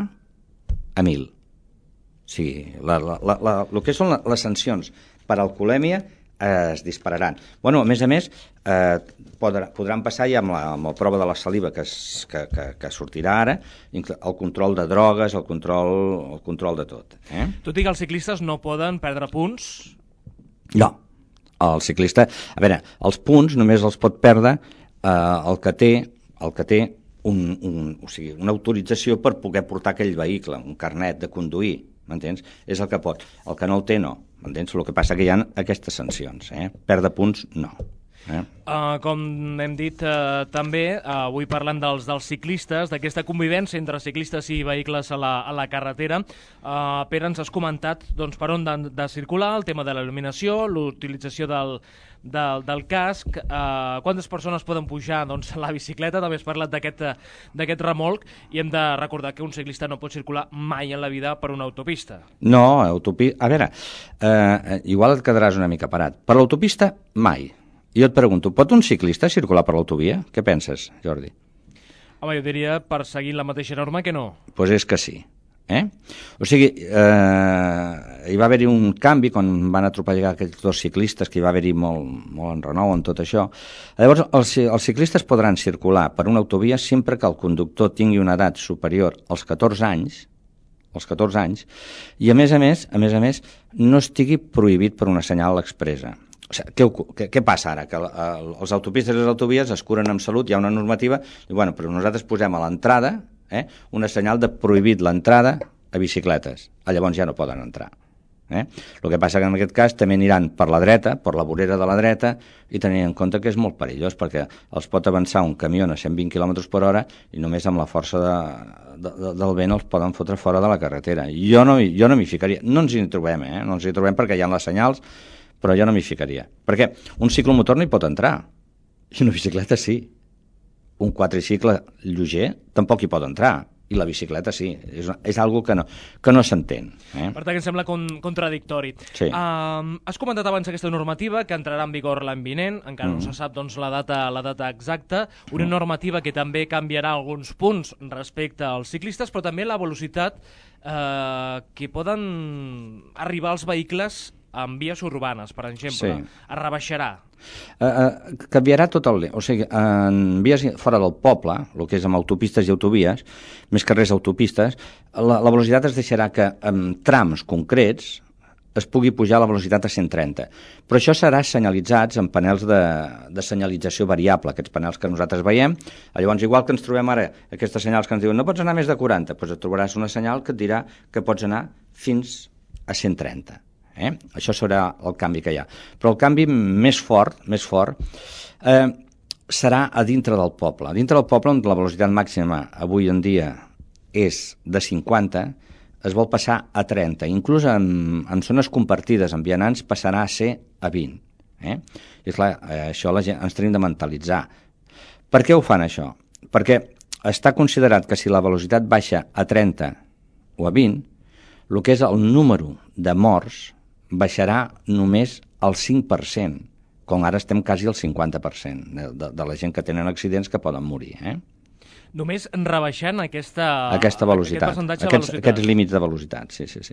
a mil. O sigui, la, la, la, la, el que són les sancions per alcoholèmia es dispararan. Bueno, a més a més, eh, podrà, podran passar ja amb la, amb la prova de la saliva que, es, que, que, que sortirà ara, el control de drogues, el control, el control de tot. Eh? Tot i que els ciclistes no poden perdre punts? No. El ciclista... A veure, els punts només els pot perdre eh, el que té, el que té un, un, o sigui, una autorització per poder portar aquell vehicle, un carnet de conduir, m'entens? És el que pot. El que no el té, no. M'entens? El que passa que hi ha aquestes sancions. Eh? Perdre punts, no. Eh? Uh, com hem dit uh, també, uh, avui parlant dels, dels ciclistes, d'aquesta convivència entre ciclistes i vehicles a la, a la carretera. uh, Pere, ens has comentat doncs, per on de, de circular, el tema de la il·luminació, l'utilització del, del, del casc, uh, quantes persones poden pujar doncs, a la bicicleta. També has parlat d'aquest d'aquest remolc, i hem de recordar que un ciclista no pot circular mai en la vida per una autopista. No, autopista... A veure, eh, igual et quedaràs una mica parat. Per l'autopista, mai. Jo et pregunto, pot un ciclista circular per l'autovia? Què penses, Jordi? Home, jo diria, per seguir la mateixa norma, que no. Doncs pues és que sí. Eh? O sigui, eh, hi va haver-hi un canvi quan van atropellar aquests dos ciclistes, que hi va haver-hi molt, molt enrenou en tot això. Llavors, els, els ciclistes podran circular per una autovia sempre que el conductor tingui una edat superior als catorze anys, als catorze anys, i a més a més, a més a més, no estigui prohibit per una senyal expressa. O sigui, què, què, què passa ara? Que el, els autopistes i les autovies es curen amb salut, hi ha una normativa, i bueno, però nosaltres posem a l'entrada eh, una senyal de prohibit l'entrada a bicicletes. Llavors ja no poden entrar. Eh? El que passa que en aquest cas també aniran per la dreta, per la vorera de la dreta, i tenint en compte que és molt perillós, perquè els pot avançar un camió a cent vint quilòmetres per hora i només amb la força de, de, de, del vent els poden fotre fora de la carretera. Jo no, jo no m'hi ficaria. No ens hi trobem, eh? No ens hi trobem perquè hi ha les senyals, però jo no m'hi ficaria. Perquè un ciclomotor no hi pot entrar, i una bicicleta sí. Un quadricicle lleuger tampoc hi pot entrar, i la bicicleta sí. És, és algo que no, que no s'entén. Eh? Per tant, em sembla con, contradictori. Sí. Uh, has comentat abans aquesta normativa que entrarà en vigor l'any vinent, encara mm. no se sap doncs, la, data, la data exacta, una mm. normativa que també canviarà alguns punts respecte als ciclistes, però també la velocitat uh, que poden arribar als vehicles en vies urbanes, per exemple. Sí. Es rebaixarà. Uh, uh, canviarà tot el... O sigui, en vies fora del poble, el que és amb autopistes i autovies, més que res autopistes, la, la velocitat es deixarà que en trams concrets es pugui pujar la velocitat a cent trenta. Però això serà senyalitzats en panels de, de senyalització variable, aquests panels que nosaltres veiem. Llavors, igual que ens trobem ara aquestes senyals que ens diuen no pots anar més de quaranta, doncs et trobaràs una senyal que et dirà que pots anar fins a cent trenta. Eh? Això serà el canvi que hi ha. Però el canvi més fort, més fort eh, serà a dintre del poble. A dintre del poble, on la velocitat màxima avui en dia és de cinquanta, es vol passar a trenta. Inclús en, en zones compartides amb vianants passarà a ser a vint. Eh? I clar, eh, això la gent, ens tenim de mentalitzar. Per què ho fan això? Perquè està considerat que si la velocitat baixa a trenta o a vint, el que és el número de morts baixarà només el cinc per cent, com ara estem quasi al cinquanta per cent de, de, de la gent que tenen accidents que poden morir. Eh? Només rebaixant aquesta, aquesta velocitat, aquest percentatge aquests, de velocitat. aquests límits de velocitat, sí, sí, sí.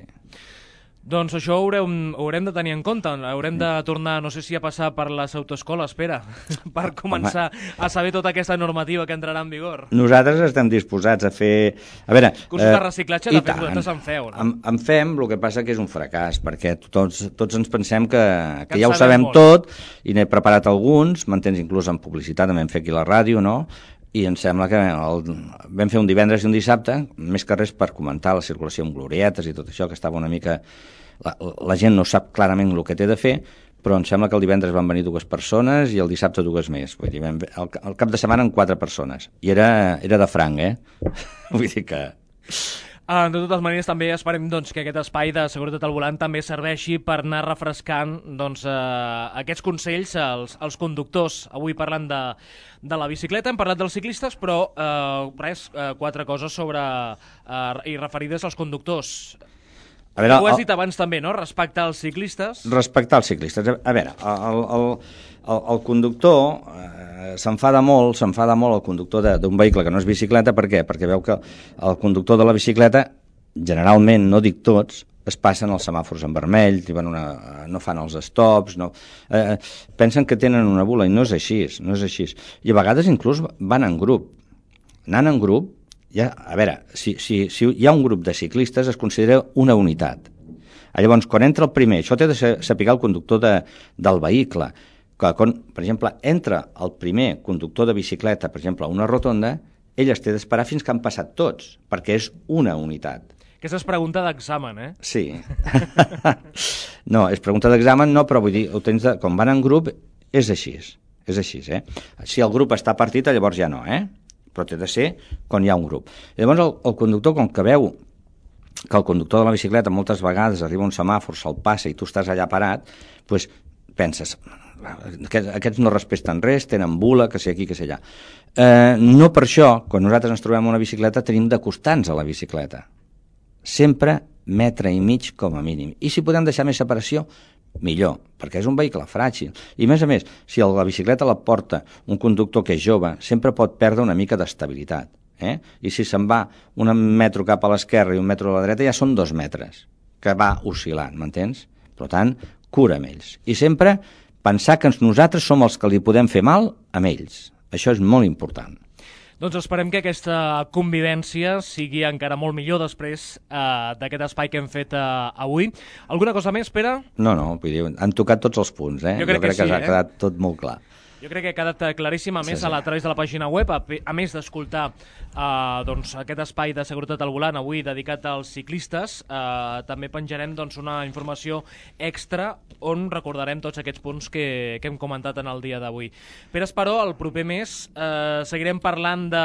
Doncs això ho haurem, ho haurem de tenir en compte. Haurem de tornar, no sé si a passar per les autoescoles, Pere, per començar Home. a saber tota aquesta normativa que entrarà en vigor. Nosaltres estem disposats a fer... A veure... Cursos eh, de reciclatge, de fet, vosaltres en feu, no? En, en fem, el que passa que és un fracàs, perquè tots, tots ens pensem que, que, que ja ho sabem molt. tot, i n'he preparat alguns, m'entens, inclús en publicitat, també hem fet aquí a la ràdio, no?, i em sembla que el, vam fer un divendres i un dissabte, més que res per comentar la circulació amb glorietes i tot això, que estava una mica... La, la gent no sap clarament el que té de fer, però em sembla que el divendres van venir dues persones i el dissabte dues més. Vull dir, vam, el, el cap de setmana en quatre persones. I era, era de franc, eh? Vull dir que... Uh, de totes maneres, també esperem doncs, que aquest espai de seguretat al volant també serveixi per anar refrescant doncs, uh, aquests consells als, als conductors. Avui parlant de, de la bicicleta, hem parlat dels ciclistes, però uh, res, uh, quatre coses sobre uh, i referides als conductors. A veure, ho has dit abans també, no?, respecte als ciclistes. Respecte als ciclistes. A veure, el, el, el, el conductor eh, s'enfada molt, s'enfada molt el conductor d'un vehicle que no és bicicleta, per què? Perquè veu que el conductor de la bicicleta, generalment, no dic tots, es passen els semàfors en vermell, una, no fan els stops, no, eh, pensen que tenen una bula, i no és així, no és així. I a vegades inclús van en grup. Anant en grup, ja, a veure, si, si, si hi ha un grup de ciclistes es considera una unitat. Llavors, quan entra el primer, això té de saber el conductor de, del vehicle, que quan, per exemple, entra el primer conductor de bicicleta, per exemple, a una rotonda, ell es té d'esperar fins que han passat tots, perquè és una unitat. Aquesta és pregunta d'examen, eh? Sí. No, és pregunta d'examen, no, però vull dir, ho tens de, quan van en grup, és així, és així, eh? Si el grup està partit, llavors ja no, eh? Però té de ser quan hi ha un grup. I llavors el, el conductor, com que veu que el conductor de la bicicleta moltes vegades arriba un semàfor, se'l passa i tu estàs allà parat, doncs penses, aquests, aquests no respecten res, tenen bula, que sé aquí, que sé allà. Eh, no per això, quan nosaltres ens trobem una bicicleta, tenim d'acostar-nos a la bicicleta. Sempre metre i mig com a mínim. I si podem deixar més separació, millor, perquè és un vehicle fràgil. I a més a més, si la bicicleta la porta un conductor que és jove, sempre pot perdre una mica d'estabilitat. Eh? I si se'n va un metro cap a l'esquerra i un metro a la dreta, ja són dos metres, que va oscil·lant, m'entens? Per tant, cura amb ells. I sempre pensar que nosaltres som els que li podem fer mal amb ells. Això és molt important. Doncs esperem que aquesta convivència sigui encara molt millor després eh, d'aquest espai que hem fet eh, avui. Alguna cosa més, Pere? No, no, vull dir, han tocat tots els punts, eh? Jo crec, jo crec que, que sí, s'ha eh? quedat tot molt clar. Jo crec que ha quedat claríssim, a més, sí, sí. a través de la pàgina web, a, a més d'escoltar uh, doncs, aquest espai de seguretat al volant avui dedicat als ciclistes, uh, també penjarem doncs, una informació extra on recordarem tots aquests punts que, que hem comentat en el dia d'avui. Pere Esperó, el proper mes uh, seguirem parlant de,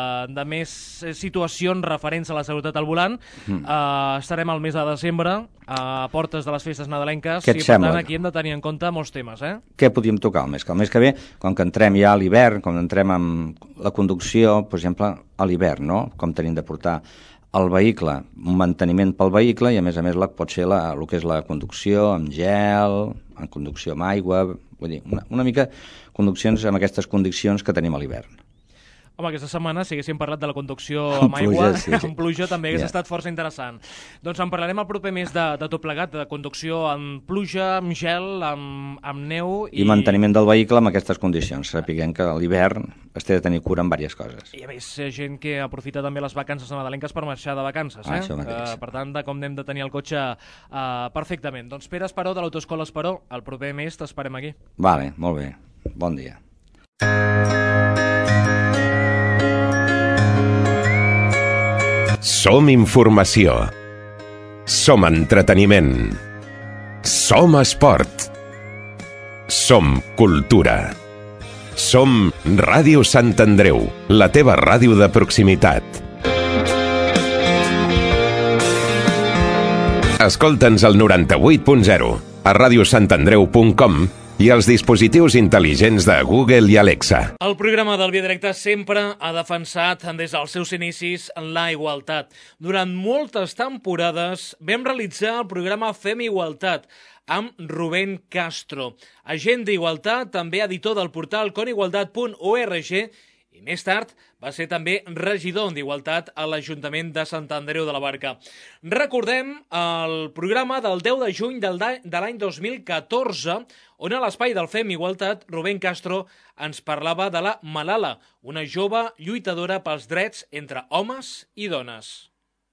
de més situacions referents a la seguretat al volant. Mm. Uh, estarem al mes de desembre, a portes de les festes nadalenques, i per sembla? tant aquí hem de tenir en compte molts temes. Eh? Què podíem tocar el mes? Que el mes que ve, com que entrem ja a l'hivern, com entrem amb la conducció, per exemple, a l'hivern, no? Com tenim de portar el vehicle, un manteniment pel vehicle, i a més a més la, pot ser la, el que és la conducció amb gel, en conducció amb aigua, vull dir, una, una mica conduccions amb aquestes condicions que tenim a l'hivern. Home, aquesta setmana, si haguéssim parlat de la conducció amb, amb aigua, pluja, sí, sí. amb pluja també hagués yeah. estat força interessant. Doncs en parlarem el proper mes de, de tot plegat, de conducció amb pluja, amb gel, amb, amb neu... I... I manteniment del vehicle amb aquestes condicions, sapiguem que a l'hivern es té de tenir cura en diverses coses. I a més, gent que aprofita també les vacances nadalenques per marxar de vacances, eh? Ah, això mateix. Uh, per tant, de com hem de tenir el cotxe uh, perfectament. Doncs Pere Esperó, de l'Autoescola Esperó, el proper mes t'esperem aquí. Vale, molt bé. Bon dia. Som informació. Som entreteniment. Som esport. Som cultura. Som Ràdio Sant Andreu, la teva ràdio de proximitat. Escolta'ns al noranta-vuit punt zero, a radiosantandreu punt com i els dispositius intel·ligents de Google i Alexa. El programa del Via Directa sempre ha defensat des dels seus inicis la igualtat. Durant moltes temporades vam realitzar el programa Fem Igualtat amb Rubén Castro, agent d'Igualtat, també editor del portal con igualtat punt org, i més tard va ser també regidor d'Igualtat a l'Ajuntament de Sant Andreu de la Barca. Recordem el programa del deu de juny de l'any dos mil catorze, on a l'espai del Fem Igualtat, Rubén Castro ens parlava de la Malala, una jove lluitadora pels drets entre homes i dones.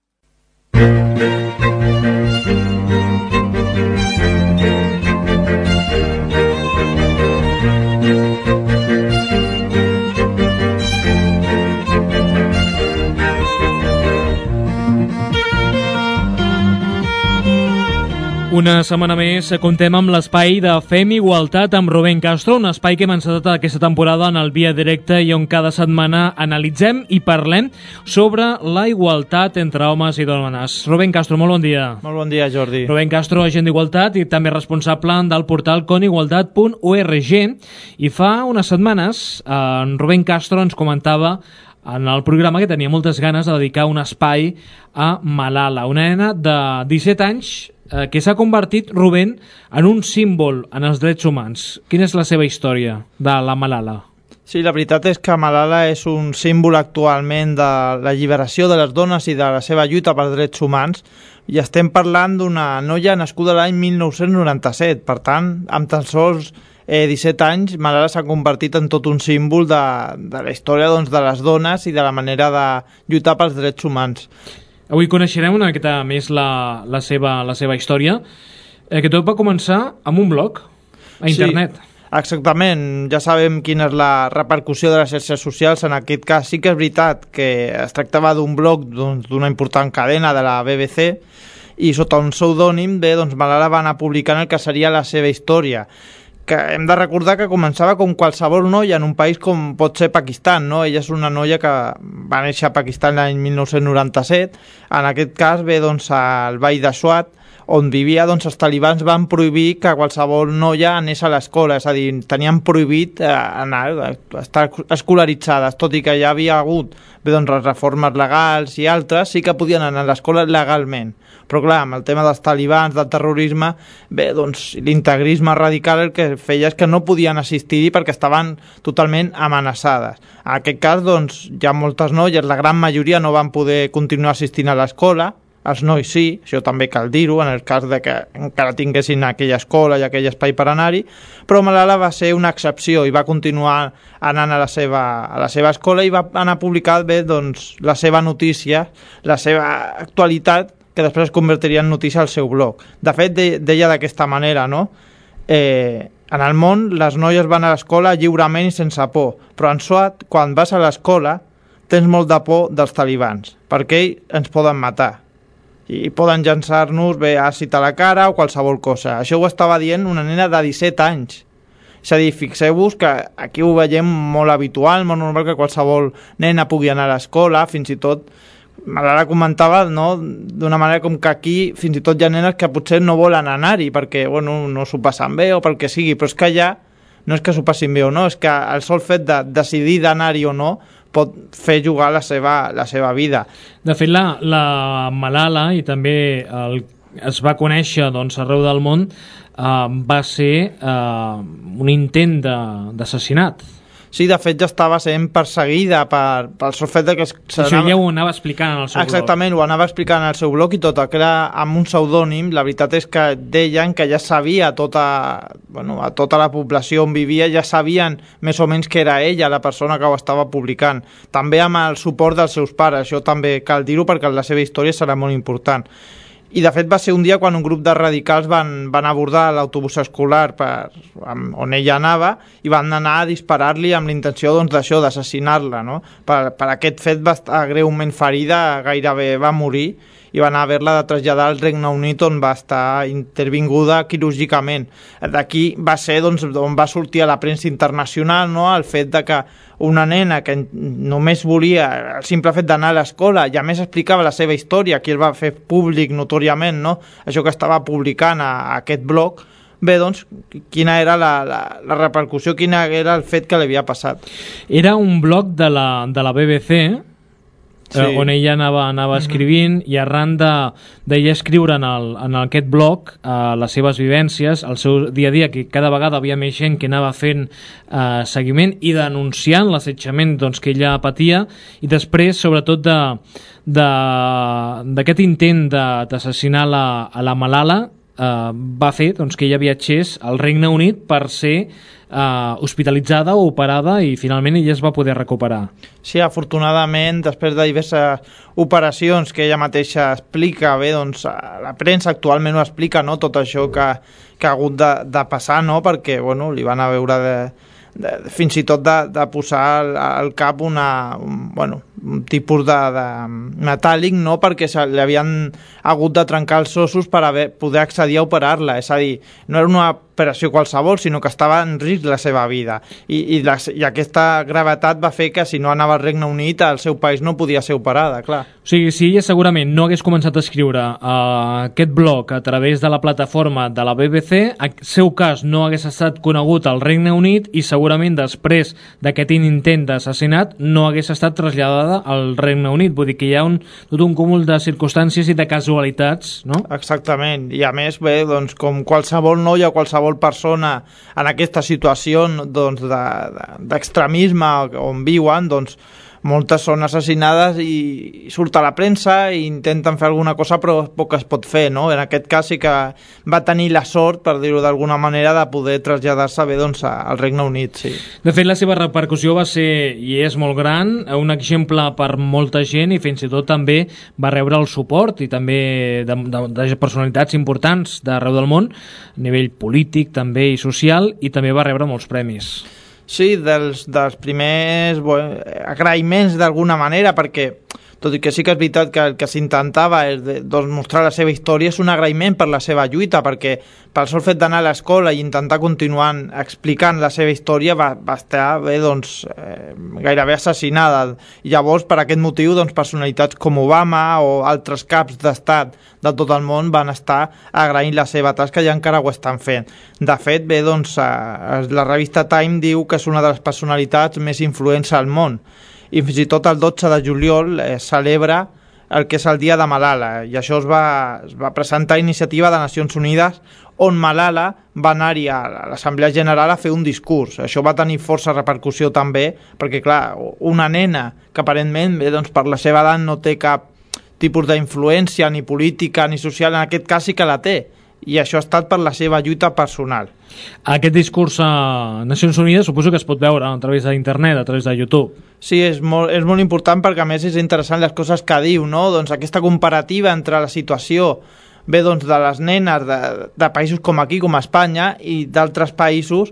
Una setmana més contem amb l'espai de Fem Igualtat amb Rubén Castro, un espai que hem encetat aquesta temporada en el Via Directe i on cada setmana analitzem i parlem sobre la igualtat entre homes i dones. Rubén Castro, molt bon dia. Molt bon dia, Jordi. Rubén Castro, agent d'Igualtat i també responsable del portal con igualtat punt org, i fa unes setmanes en Rubén Castro ens comentava en el programa que tenia moltes ganes de dedicar un espai a Malala, una nena de disset anys eh, que s'ha convertit, Rubén, en un símbol en els drets humans. Quina és la seva història de la Malala? Sí, la veritat és que Malala és un símbol actualment de l'alliberació de les dones i de la seva lluita pels drets humans, i estem parlant d'una noia nascuda l'any mil nou-cents noranta-set. Per tant, amb tan sols eh, disset anys, Malala s'ha convertit en tot un símbol de, de la història, doncs, de les dones i de la manera de lluitar pels drets humans. Avui coneixerem una miqueta més la, la, seva, la seva història, eh, que tot va començar amb un blog a internet. Sí. Exactament, ja sabem quina és la repercussió de les xarxes socials. En aquest cas sí que és veritat que es tractava d'un blog d'una important cadena de la B B C, i sota un pseudònim bé, doncs Malala va anar publicant el que seria la seva història, que hem de recordar que començava com qualsevol noia en un país com pot ser Pakistan, no? Ella és una noia que va néixer a Pakistan l'any mil nou-cents noranta-set, en aquest cas ve doncs al Vall de Swat, on vivia, doncs els talibans van prohibir que qualsevol noia anés a l'escola, és a dir, tenien prohibit eh, anar, estar escolaritzades, tot i que ja havia hagut bé, doncs, les reformes legals i altres, sí que podien anar a l'escola legalment. Però clar, amb el tema dels talibans, del terrorisme, bé, doncs l'integrisme radical el que feia és que no podien assistir-hi perquè estaven totalment amenaçades. En aquest cas, doncs, hi ha moltes noies, la gran majoria no van poder continuar assistint a l'escola, els nois sí, això també cal dir-ho, en el cas de que encara tinguessin aquella escola i aquell espai per anar-hi, però Malala va ser una excepció i va continuar anant a la seva, a la seva escola i va anar a publicar bé, doncs, la seva notícia, la seva actualitat, que després es convertiria en notícia al seu blog. De fet, de, deia d'aquesta manera, no? Eh, en el món, les noies van a l'escola lliurement i sense por, però en Swat, quan vas a l'escola, tens molt de por dels talibans, perquè ells ens poden matar i poden llançar-nos bé àcid a la cara o qualsevol cosa. Això ho estava dient una nena de disset anys. És a dir, fixeu-vos que aquí ho veiem molt habitual, molt normal que qualsevol nena pugui anar a l'escola, fins i tot Malala comentava, no, d'una manera com que aquí fins i tot hi ha nenes que potser no volen anar-hi perquè bueno, no s'ho passen bé o pel que sigui, però és que allà no és que s'ho passin bé o no, és que el sol fet de decidir d'anar-hi o no pot fer jugar la seva, la seva vida. De fet, la, la Malala, i també el, es va conèixer doncs, arreu del món, eh, va ser eh, un intent d'assassinat. Sí, de fet ja estava sent perseguida per, pel sol fet de que... Això anava... ja ho anava explicant en el seu Exactament, blog. Exactament, ho anava explicant en el seu blog i tot, que era amb un pseudònim. La veritat és que deien que ja sabia tota, bueno, a tota la població on vivia, ja sabien més o menys que era ella la persona que ho estava publicant. També amb el suport dels seus pares, això també cal dir-ho perquè la seva història serà molt important. I de fet va ser un dia quan un grup de radicals van, van abordar l'autobús escolar per, on ella anava i van anar a disparar-li amb l'intenció doncs, d'això, d'assassinar-la. No? Per, per aquest fet va estar greument ferida, gairebé va morir i van haver-la de traslladar al Regne Unit on va estar intervinguda quirúrgicament. D'aquí va ser doncs, on va sortir a la premsa internacional, no? El fet de que una nena que només volia el simple fet d'anar a l'escola i a més explicava la seva història, qui el va fer públic notòriament, no? Això que estava publicant a, a aquest blog, bé, doncs, quina era la, la, la repercussió, quina era el fet que li havia passat. Era un blog de la, de la B B C, sí. eh, on ella anava, anava escrivint, mm-hmm. i arran d'ella escriure en, el, en aquest blog eh, les seves vivències, el seu dia a dia, que cada vegada havia més gent que anava fent eh, seguiment i denunciant l'assetjament doncs, que ella patia, i després, sobretot, de d'aquest intent d'assassinar la, a la Malala, eh, va fer doncs, que ella viatgés al Regne Unit per ser eh, hospitalitzada o operada, i finalment ella es va poder recuperar. Sí, afortunadament, després de diverses operacions que ella mateixa explica, bé, doncs la premsa actualment ho explica, no?, tot això que, que ha hagut de, de passar, no?, perquè, bueno, li van a veure de, de, fins i tot de, de posar al, al cap una, un, bueno, un tipus de, de metàl·lic, no?, perquè se li havien hagut de trencar els ossos per haver, poder accedir a operar-la, és a dir, no era una operació qualsevol, sinó que estava en risc la seva vida, i, i, la, i aquesta gravetat va fer que si no anava al Regne Unit, al seu país no podia ser operada, clar. O sigui, si ella segurament no hagués començat a escriure uh, aquest blog a través de la plataforma de la B B C, el seu cas no hagués estat conegut al Regne Unit, i segurament després d'aquest intent d'assassinat no hagués estat traslladada al Regne Unit. Vull dir que hi ha un, tot un cúmul de circumstàncies i de casualitats, no? Exactament, i a més, bé, doncs, com qualsevol noia o qualsevol persona en aquesta situació doncs, d'extremisme de, de, on viuen, doncs moltes són assassinades i surt a la premsa i intenten fer alguna cosa, però poc es pot fer, no? En aquest cas sí que va tenir la sort, per dir-ho d'alguna manera, de poder traslladar-se bé doncs, al Regne Unit, sí. De fet, la seva repercussió va ser, i és molt gran, un exemple per molta gent, i fins i tot també va rebre el suport i també de, de, de personalitats importants d'arreu del món, a nivell polític també i social, i també va rebre molts premis. Sí, dels, dels primers bueno, agraïments d'alguna manera, perquè tot i que sí que és veritat que el que s'intentava és de, doncs, mostrar la seva història, és un agraïment per la seva lluita, perquè pel sol fet d'anar a l'escola i intentar continuar explicant la seva història va, va estar bé, doncs, eh, gairebé assassinada. I llavors, per aquest motiu, doncs, personalitats com Obama o altres caps d'estat de tot el món van estar agraint la seva tasca i encara ho estan fent. De fet, bé, doncs, eh, la revista Time diu que és una de les personalitats més influents al món, i fins i tot el dotze de juliol eh, celebra el que és el dia de Malala, i això es va, es va presentar a iniciativa de Nacions Unides, on Malala va anar-hi a l'Assemblea General a fer un discurs. Això va tenir força repercussió també, perquè clar, una nena que aparentment bé, doncs, per la seva edat no té cap tipus d'influència ni política ni social, en aquest cas sí que la té, i això ha estat per la seva lluita personal. Aquest discurs a Nacions Unides suposo que es pot veure a través d'internet, a través de YouTube. Sí, és molt, és molt important perquè a més és interessant les coses que diu, no? Doncs aquesta comparativa entre la situació bé, doncs, de les nenes de, de països com aquí, com Espanya, i d'altres països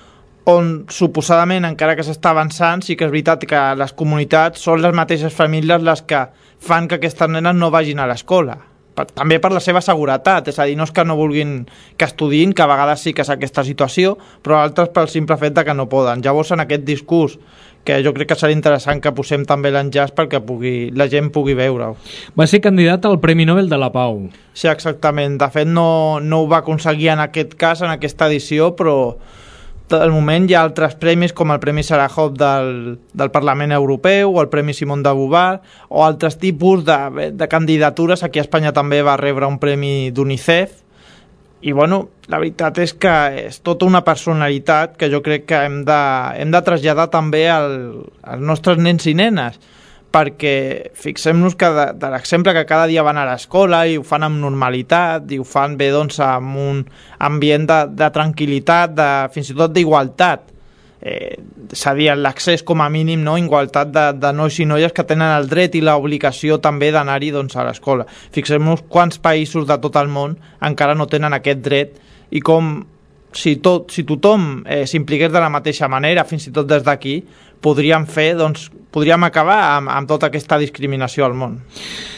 on suposadament, encara que s'està avançant, sí que és veritat que les comunitats són les mateixes famílies les que fan que aquestes nenes no vagin a l'escola. També per la seva seguretat, és a dir, no és que no vulguin que estudiïn, que a vegades sí que és aquesta situació, però altres pel simple fet de que no poden. Llavors, en aquest discurs, que jo crec que serà interessant que posem també l'enllaç perquè pugui, la gent pugui veure-ho. Va ser candidat al Premi Nobel de la Pau. Sí, exactament. De fet, no, no ho va aconseguir en aquest cas, en aquesta edició, però al moment hi ha altres premis com el Premi Sájarov del, del Parlament Europeu o el Premi Simón de Beauvoir o altres tipus de, de candidatures. Aquí a Espanya també va rebre un premi d'UNICEF i bueno, la veritat és que és tota una personalitat que jo crec que hem de, hem de traslladar també al, als nostres nens i nenes, perquè fixem-nos que de, de l'exemple que cada dia van a l'escola i ho fan amb normalitat i ho fan bé doncs amb un ambient de, de tranquil·litat, de, fins i tot d'igualtat. Eh, és a dir, l'accés com a mínim, no? Igualtat de, de nois i noies que tenen el dret i l'obligació també d'anar-hi doncs, a l'escola. Fixem-nos quants països de tot el món encara no tenen aquest dret i com si, tot, si tothom eh, s'impliqués de la mateixa manera, fins i tot des d'aquí, podríem fer, doncs, podríem acabar amb, amb tota aquesta discriminació al món.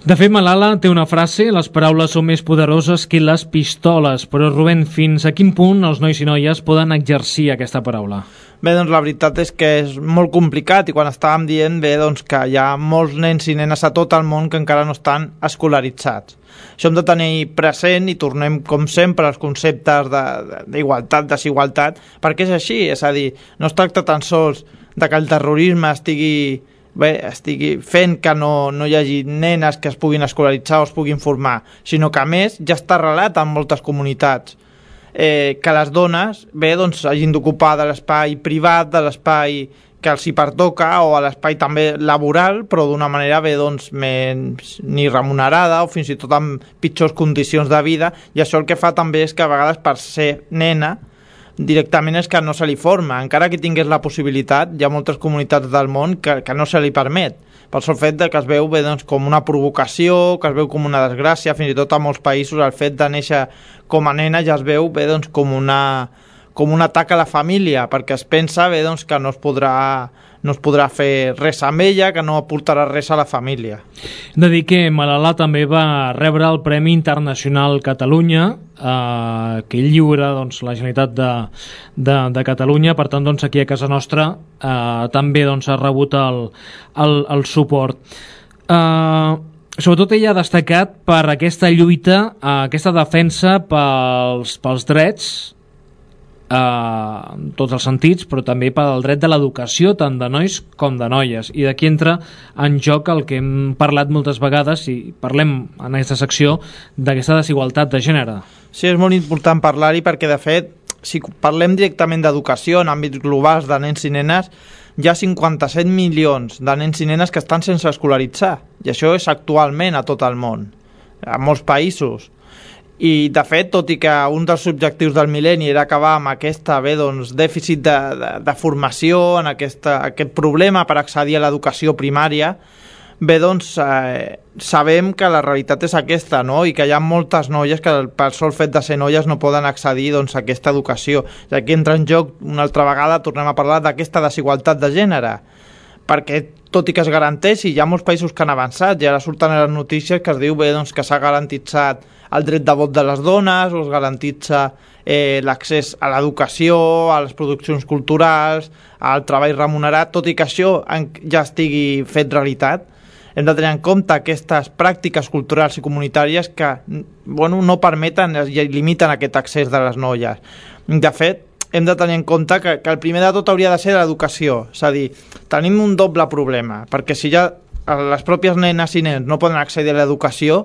De fet, Malala té una frase: les paraules són més poderoses que les pistoles. Però, Rubén, fins a quin punt els nois i noies poden exercir aquesta paraula? Bé, doncs la veritat és que és molt complicat, i quan estàvem dient, bé, doncs que hi ha molts nens i nenes a tot el món que encara no estan escolaritzats. Això hem de tenir present, i tornem, com sempre, als conceptes d'igualtat, desigualtat, perquè és així, és a dir, no es tracta tan sols de que el terrorisme estigui, bé, estigui fent que no, no hi hagi nenes que es puguin escolaritzar o es puguin formar, sinó que, a més, ja està arrelat en moltes comunitats. Eh, que les dones bé, doncs, hagin d'ocupar de l'espai privat, de l'espai que els hi pertoca, o a l'espai també laboral, però d'una manera bé, doncs, menys ni remunerada o fins i tot amb pitjors condicions de vida, i això el que fa també és que a vegades per ser nena directament és que no se li forma, encara que tingués la possibilitat. Hi ha moltes comunitats del món que, que no se li permet, pel sol fet de que es veu bé, doncs, com una provocació, que es veu com una desgràcia. Fins i tot a molts països el fet de néixer com a nena ja es veu bé, doncs, com, una, com un atac a la família, perquè es pensa bé, doncs, que no es podrà no es podrà fer res amb ella, que no aportarà res a la família. Hem de dir que Malala també va rebre el Premi Internacional Catalunya, eh, que lliura, doncs, la Generalitat de, de, de Catalunya. Per tant, doncs, aquí a casa nostra eh, també, doncs, ha rebut el, el, el suport. Eh, sobretot ella ha destacat per aquesta lluita, eh, aquesta defensa pels, pels drets, en tots els sentits, però també pel dret de l'educació, tant de nois com de noies. I d'aquí entra en joc el que hem parlat moltes vegades, i parlem en aquesta secció, d'aquesta desigualtat de gènere. Sí, és molt important parlar-hi, perquè de fet, si parlem directament d'educació en àmbits globals de nens i nenes, hi ha cinquanta-set milions de nens i nenes que estan sense escolaritzar, i això és actualment a tot el món, a molts països. I, de fet, tot i que un dels objectius del mil·lenni era acabar amb aquesta, bé, doncs, dèficit de, de, de formació, en aquesta, aquest problema per accedir a l'educació primària, bé, doncs, eh, sabem que la realitat és aquesta, no?, i que hi ha moltes noies que pel sol fet de ser noies no poden accedir, doncs, a aquesta educació. I aquí entra en joc, una altra vegada, tornem a parlar d'aquesta desigualtat de gènere, perquè tot i que es garanteixi, hi ha molts països que han avançat, i ara surten a les notícies que es diu bé, doncs, que s'ha garantitzat el dret de vot de les dones, o es garantitza eh, l'accés a l'educació, a les produccions culturals, al treball remunerat. Tot i que això ja estigui fet realitat, hem de tenir en compte aquestes pràctiques culturals i comunitàries que, bueno, no permeten i limiten aquest accés de les noies. De fet, hem de tenir en compte que, que el primer de tot hauria de ser l'educació. És a dir, tenim un doble problema, perquè si ja les pròpies nenes i nens no poden accedir a l'educació,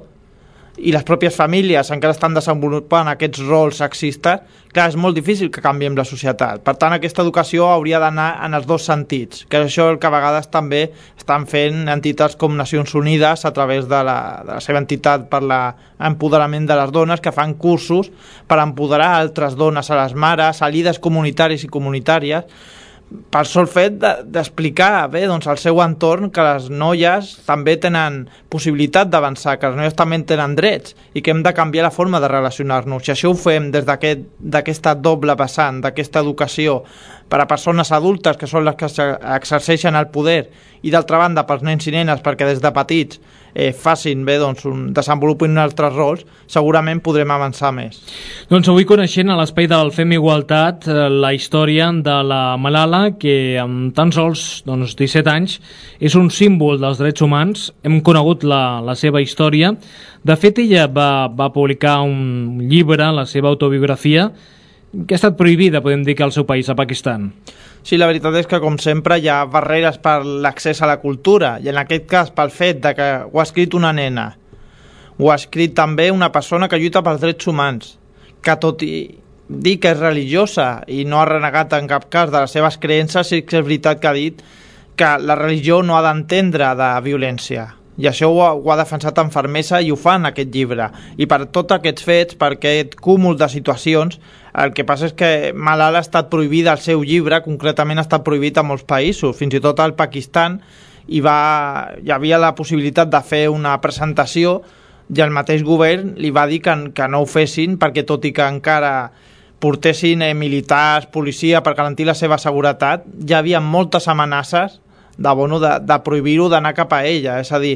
i les pròpies famílies encara estan desenvolupant aquests rols sexistes, clar, és molt difícil que canviem la societat. Per tant, aquesta educació hauria d'anar en els dos sentits, que és això el que a vegades també estan fent entitats com Nacions Unides a través de la, de la seva entitat per l'empoderament de les dones, que fan cursos per empoderar altres dones, a les mares, a líders comunitaris i comunitàries, pel sol fet d'explicar bé, doncs, al seu entorn que les noies també tenen possibilitat d'avançar, que les noies també tenen drets i que hem de canviar la forma de relacionar-nos. Si això ho fem des d'aquesta doble vessant, d'aquesta educació per a persones adultes, que són les que exerceixen el poder, i d'altra banda pels nens i nenes, perquè des de petits eh, facin bé, doncs, un, desenvolupin altres rols, segurament podrem avançar més. Doncs avui coneixent a l'espai del Fem Igualtat eh, la història de la Malala, que amb tan sols doncs, disset anys és un símbol dels drets humans. Hem conegut la, la seva història. De fet, ella va, va publicar un llibre, la seva autobiografia, que ha estat prohibida, podem dir, que al seu país, a Pakistan. Sí, la veritat és que, com sempre, hi ha barreres per l'accés a la cultura, i en aquest cas pel fet de que ho ha escrit una nena, ho ha escrit també una persona que lluita pels drets humans, que tot i dir que és religiosa i no ha renegat en cap cas de les seves creences, sí que és veritat que ha dit que la religió no ha d'entendre de violència. I això ho ha, ho ha defensat amb fermesa i ho fa en aquest llibre. I per tots aquests fets, per aquest cúmul de situacions, el que passa és que Malala ha estat prohibida, el seu llibre concretament ha estat prohibit a molts països, fins i tot al Pakistan, i va, hi havia la possibilitat de fer una presentació i el mateix govern li va dir que, que no ho fessin, perquè tot i que encara portessin eh, militars, policia per garantir la seva seguretat, ja hi havia moltes amenaces de, bueno, de, de prohibir-ho d'anar cap a ella. És a dir,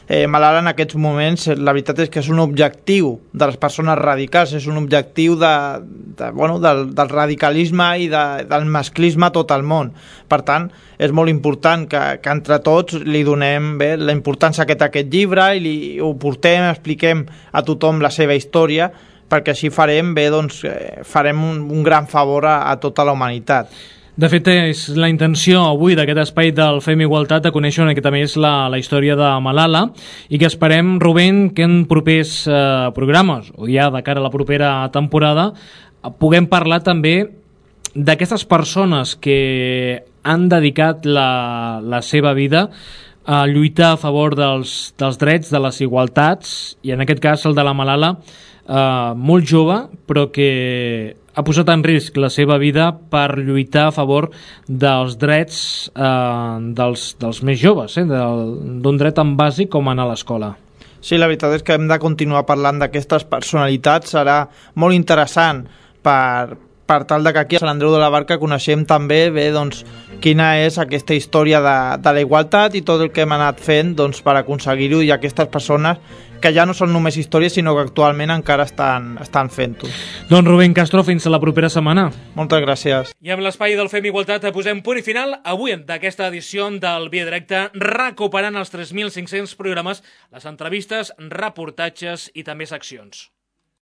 eh, Malala en aquests moments, la veritat és que és un objectiu de les persones radicals, és un objectiu de, de, bueno, del, del radicalisme i de, del masclisme a tot el món. Per tant, és molt important que, que entre tots li donem bé, la importància que té aquest llibre i li, ho portem, expliquem a tothom la seva història, perquè així farem bé, doncs, eh, farem un, un gran favor a, a tota la humanitat. De fet, és la intenció avui d'aquest espai del Fem Igualtat de conèixer una miqueta més la, la història de Malala i que esperem, Rubén, que en propers eh, programes, o ja de cara a la propera temporada, puguem parlar també d'aquestes persones que han dedicat la, la seva vida a lluitar a favor dels, dels drets, de les igualtats, i en aquest cas el de la Malala, Uh, molt jove, però que ha posat en risc la seva vida per lluitar a favor dels drets uh, dels, dels més joves, eh? d'un dret tan bàsic com anar a l'escola. Sí, la veritat és que hem de continuar parlant d'aquestes personalitats. Serà molt interessant per, per tal de que aquí a Sant Andreu de la Barca coneixem també bé, doncs, quina és aquesta història de, de la igualtat i tot el que hem anat fent, doncs, per aconseguir-ho, i aquestes persones que ja no són només històries, sinó que actualment encara estan, estan fent-ho. Doncs Rubén Castro, fins a la propera setmana. Moltes gràcies. I amb l'espai del Fem Igualtat posem punt i final avui d'aquesta edició del Via Directa, recuperant els tres mil cinc-cents programes, les entrevistes, reportatges i també seccions.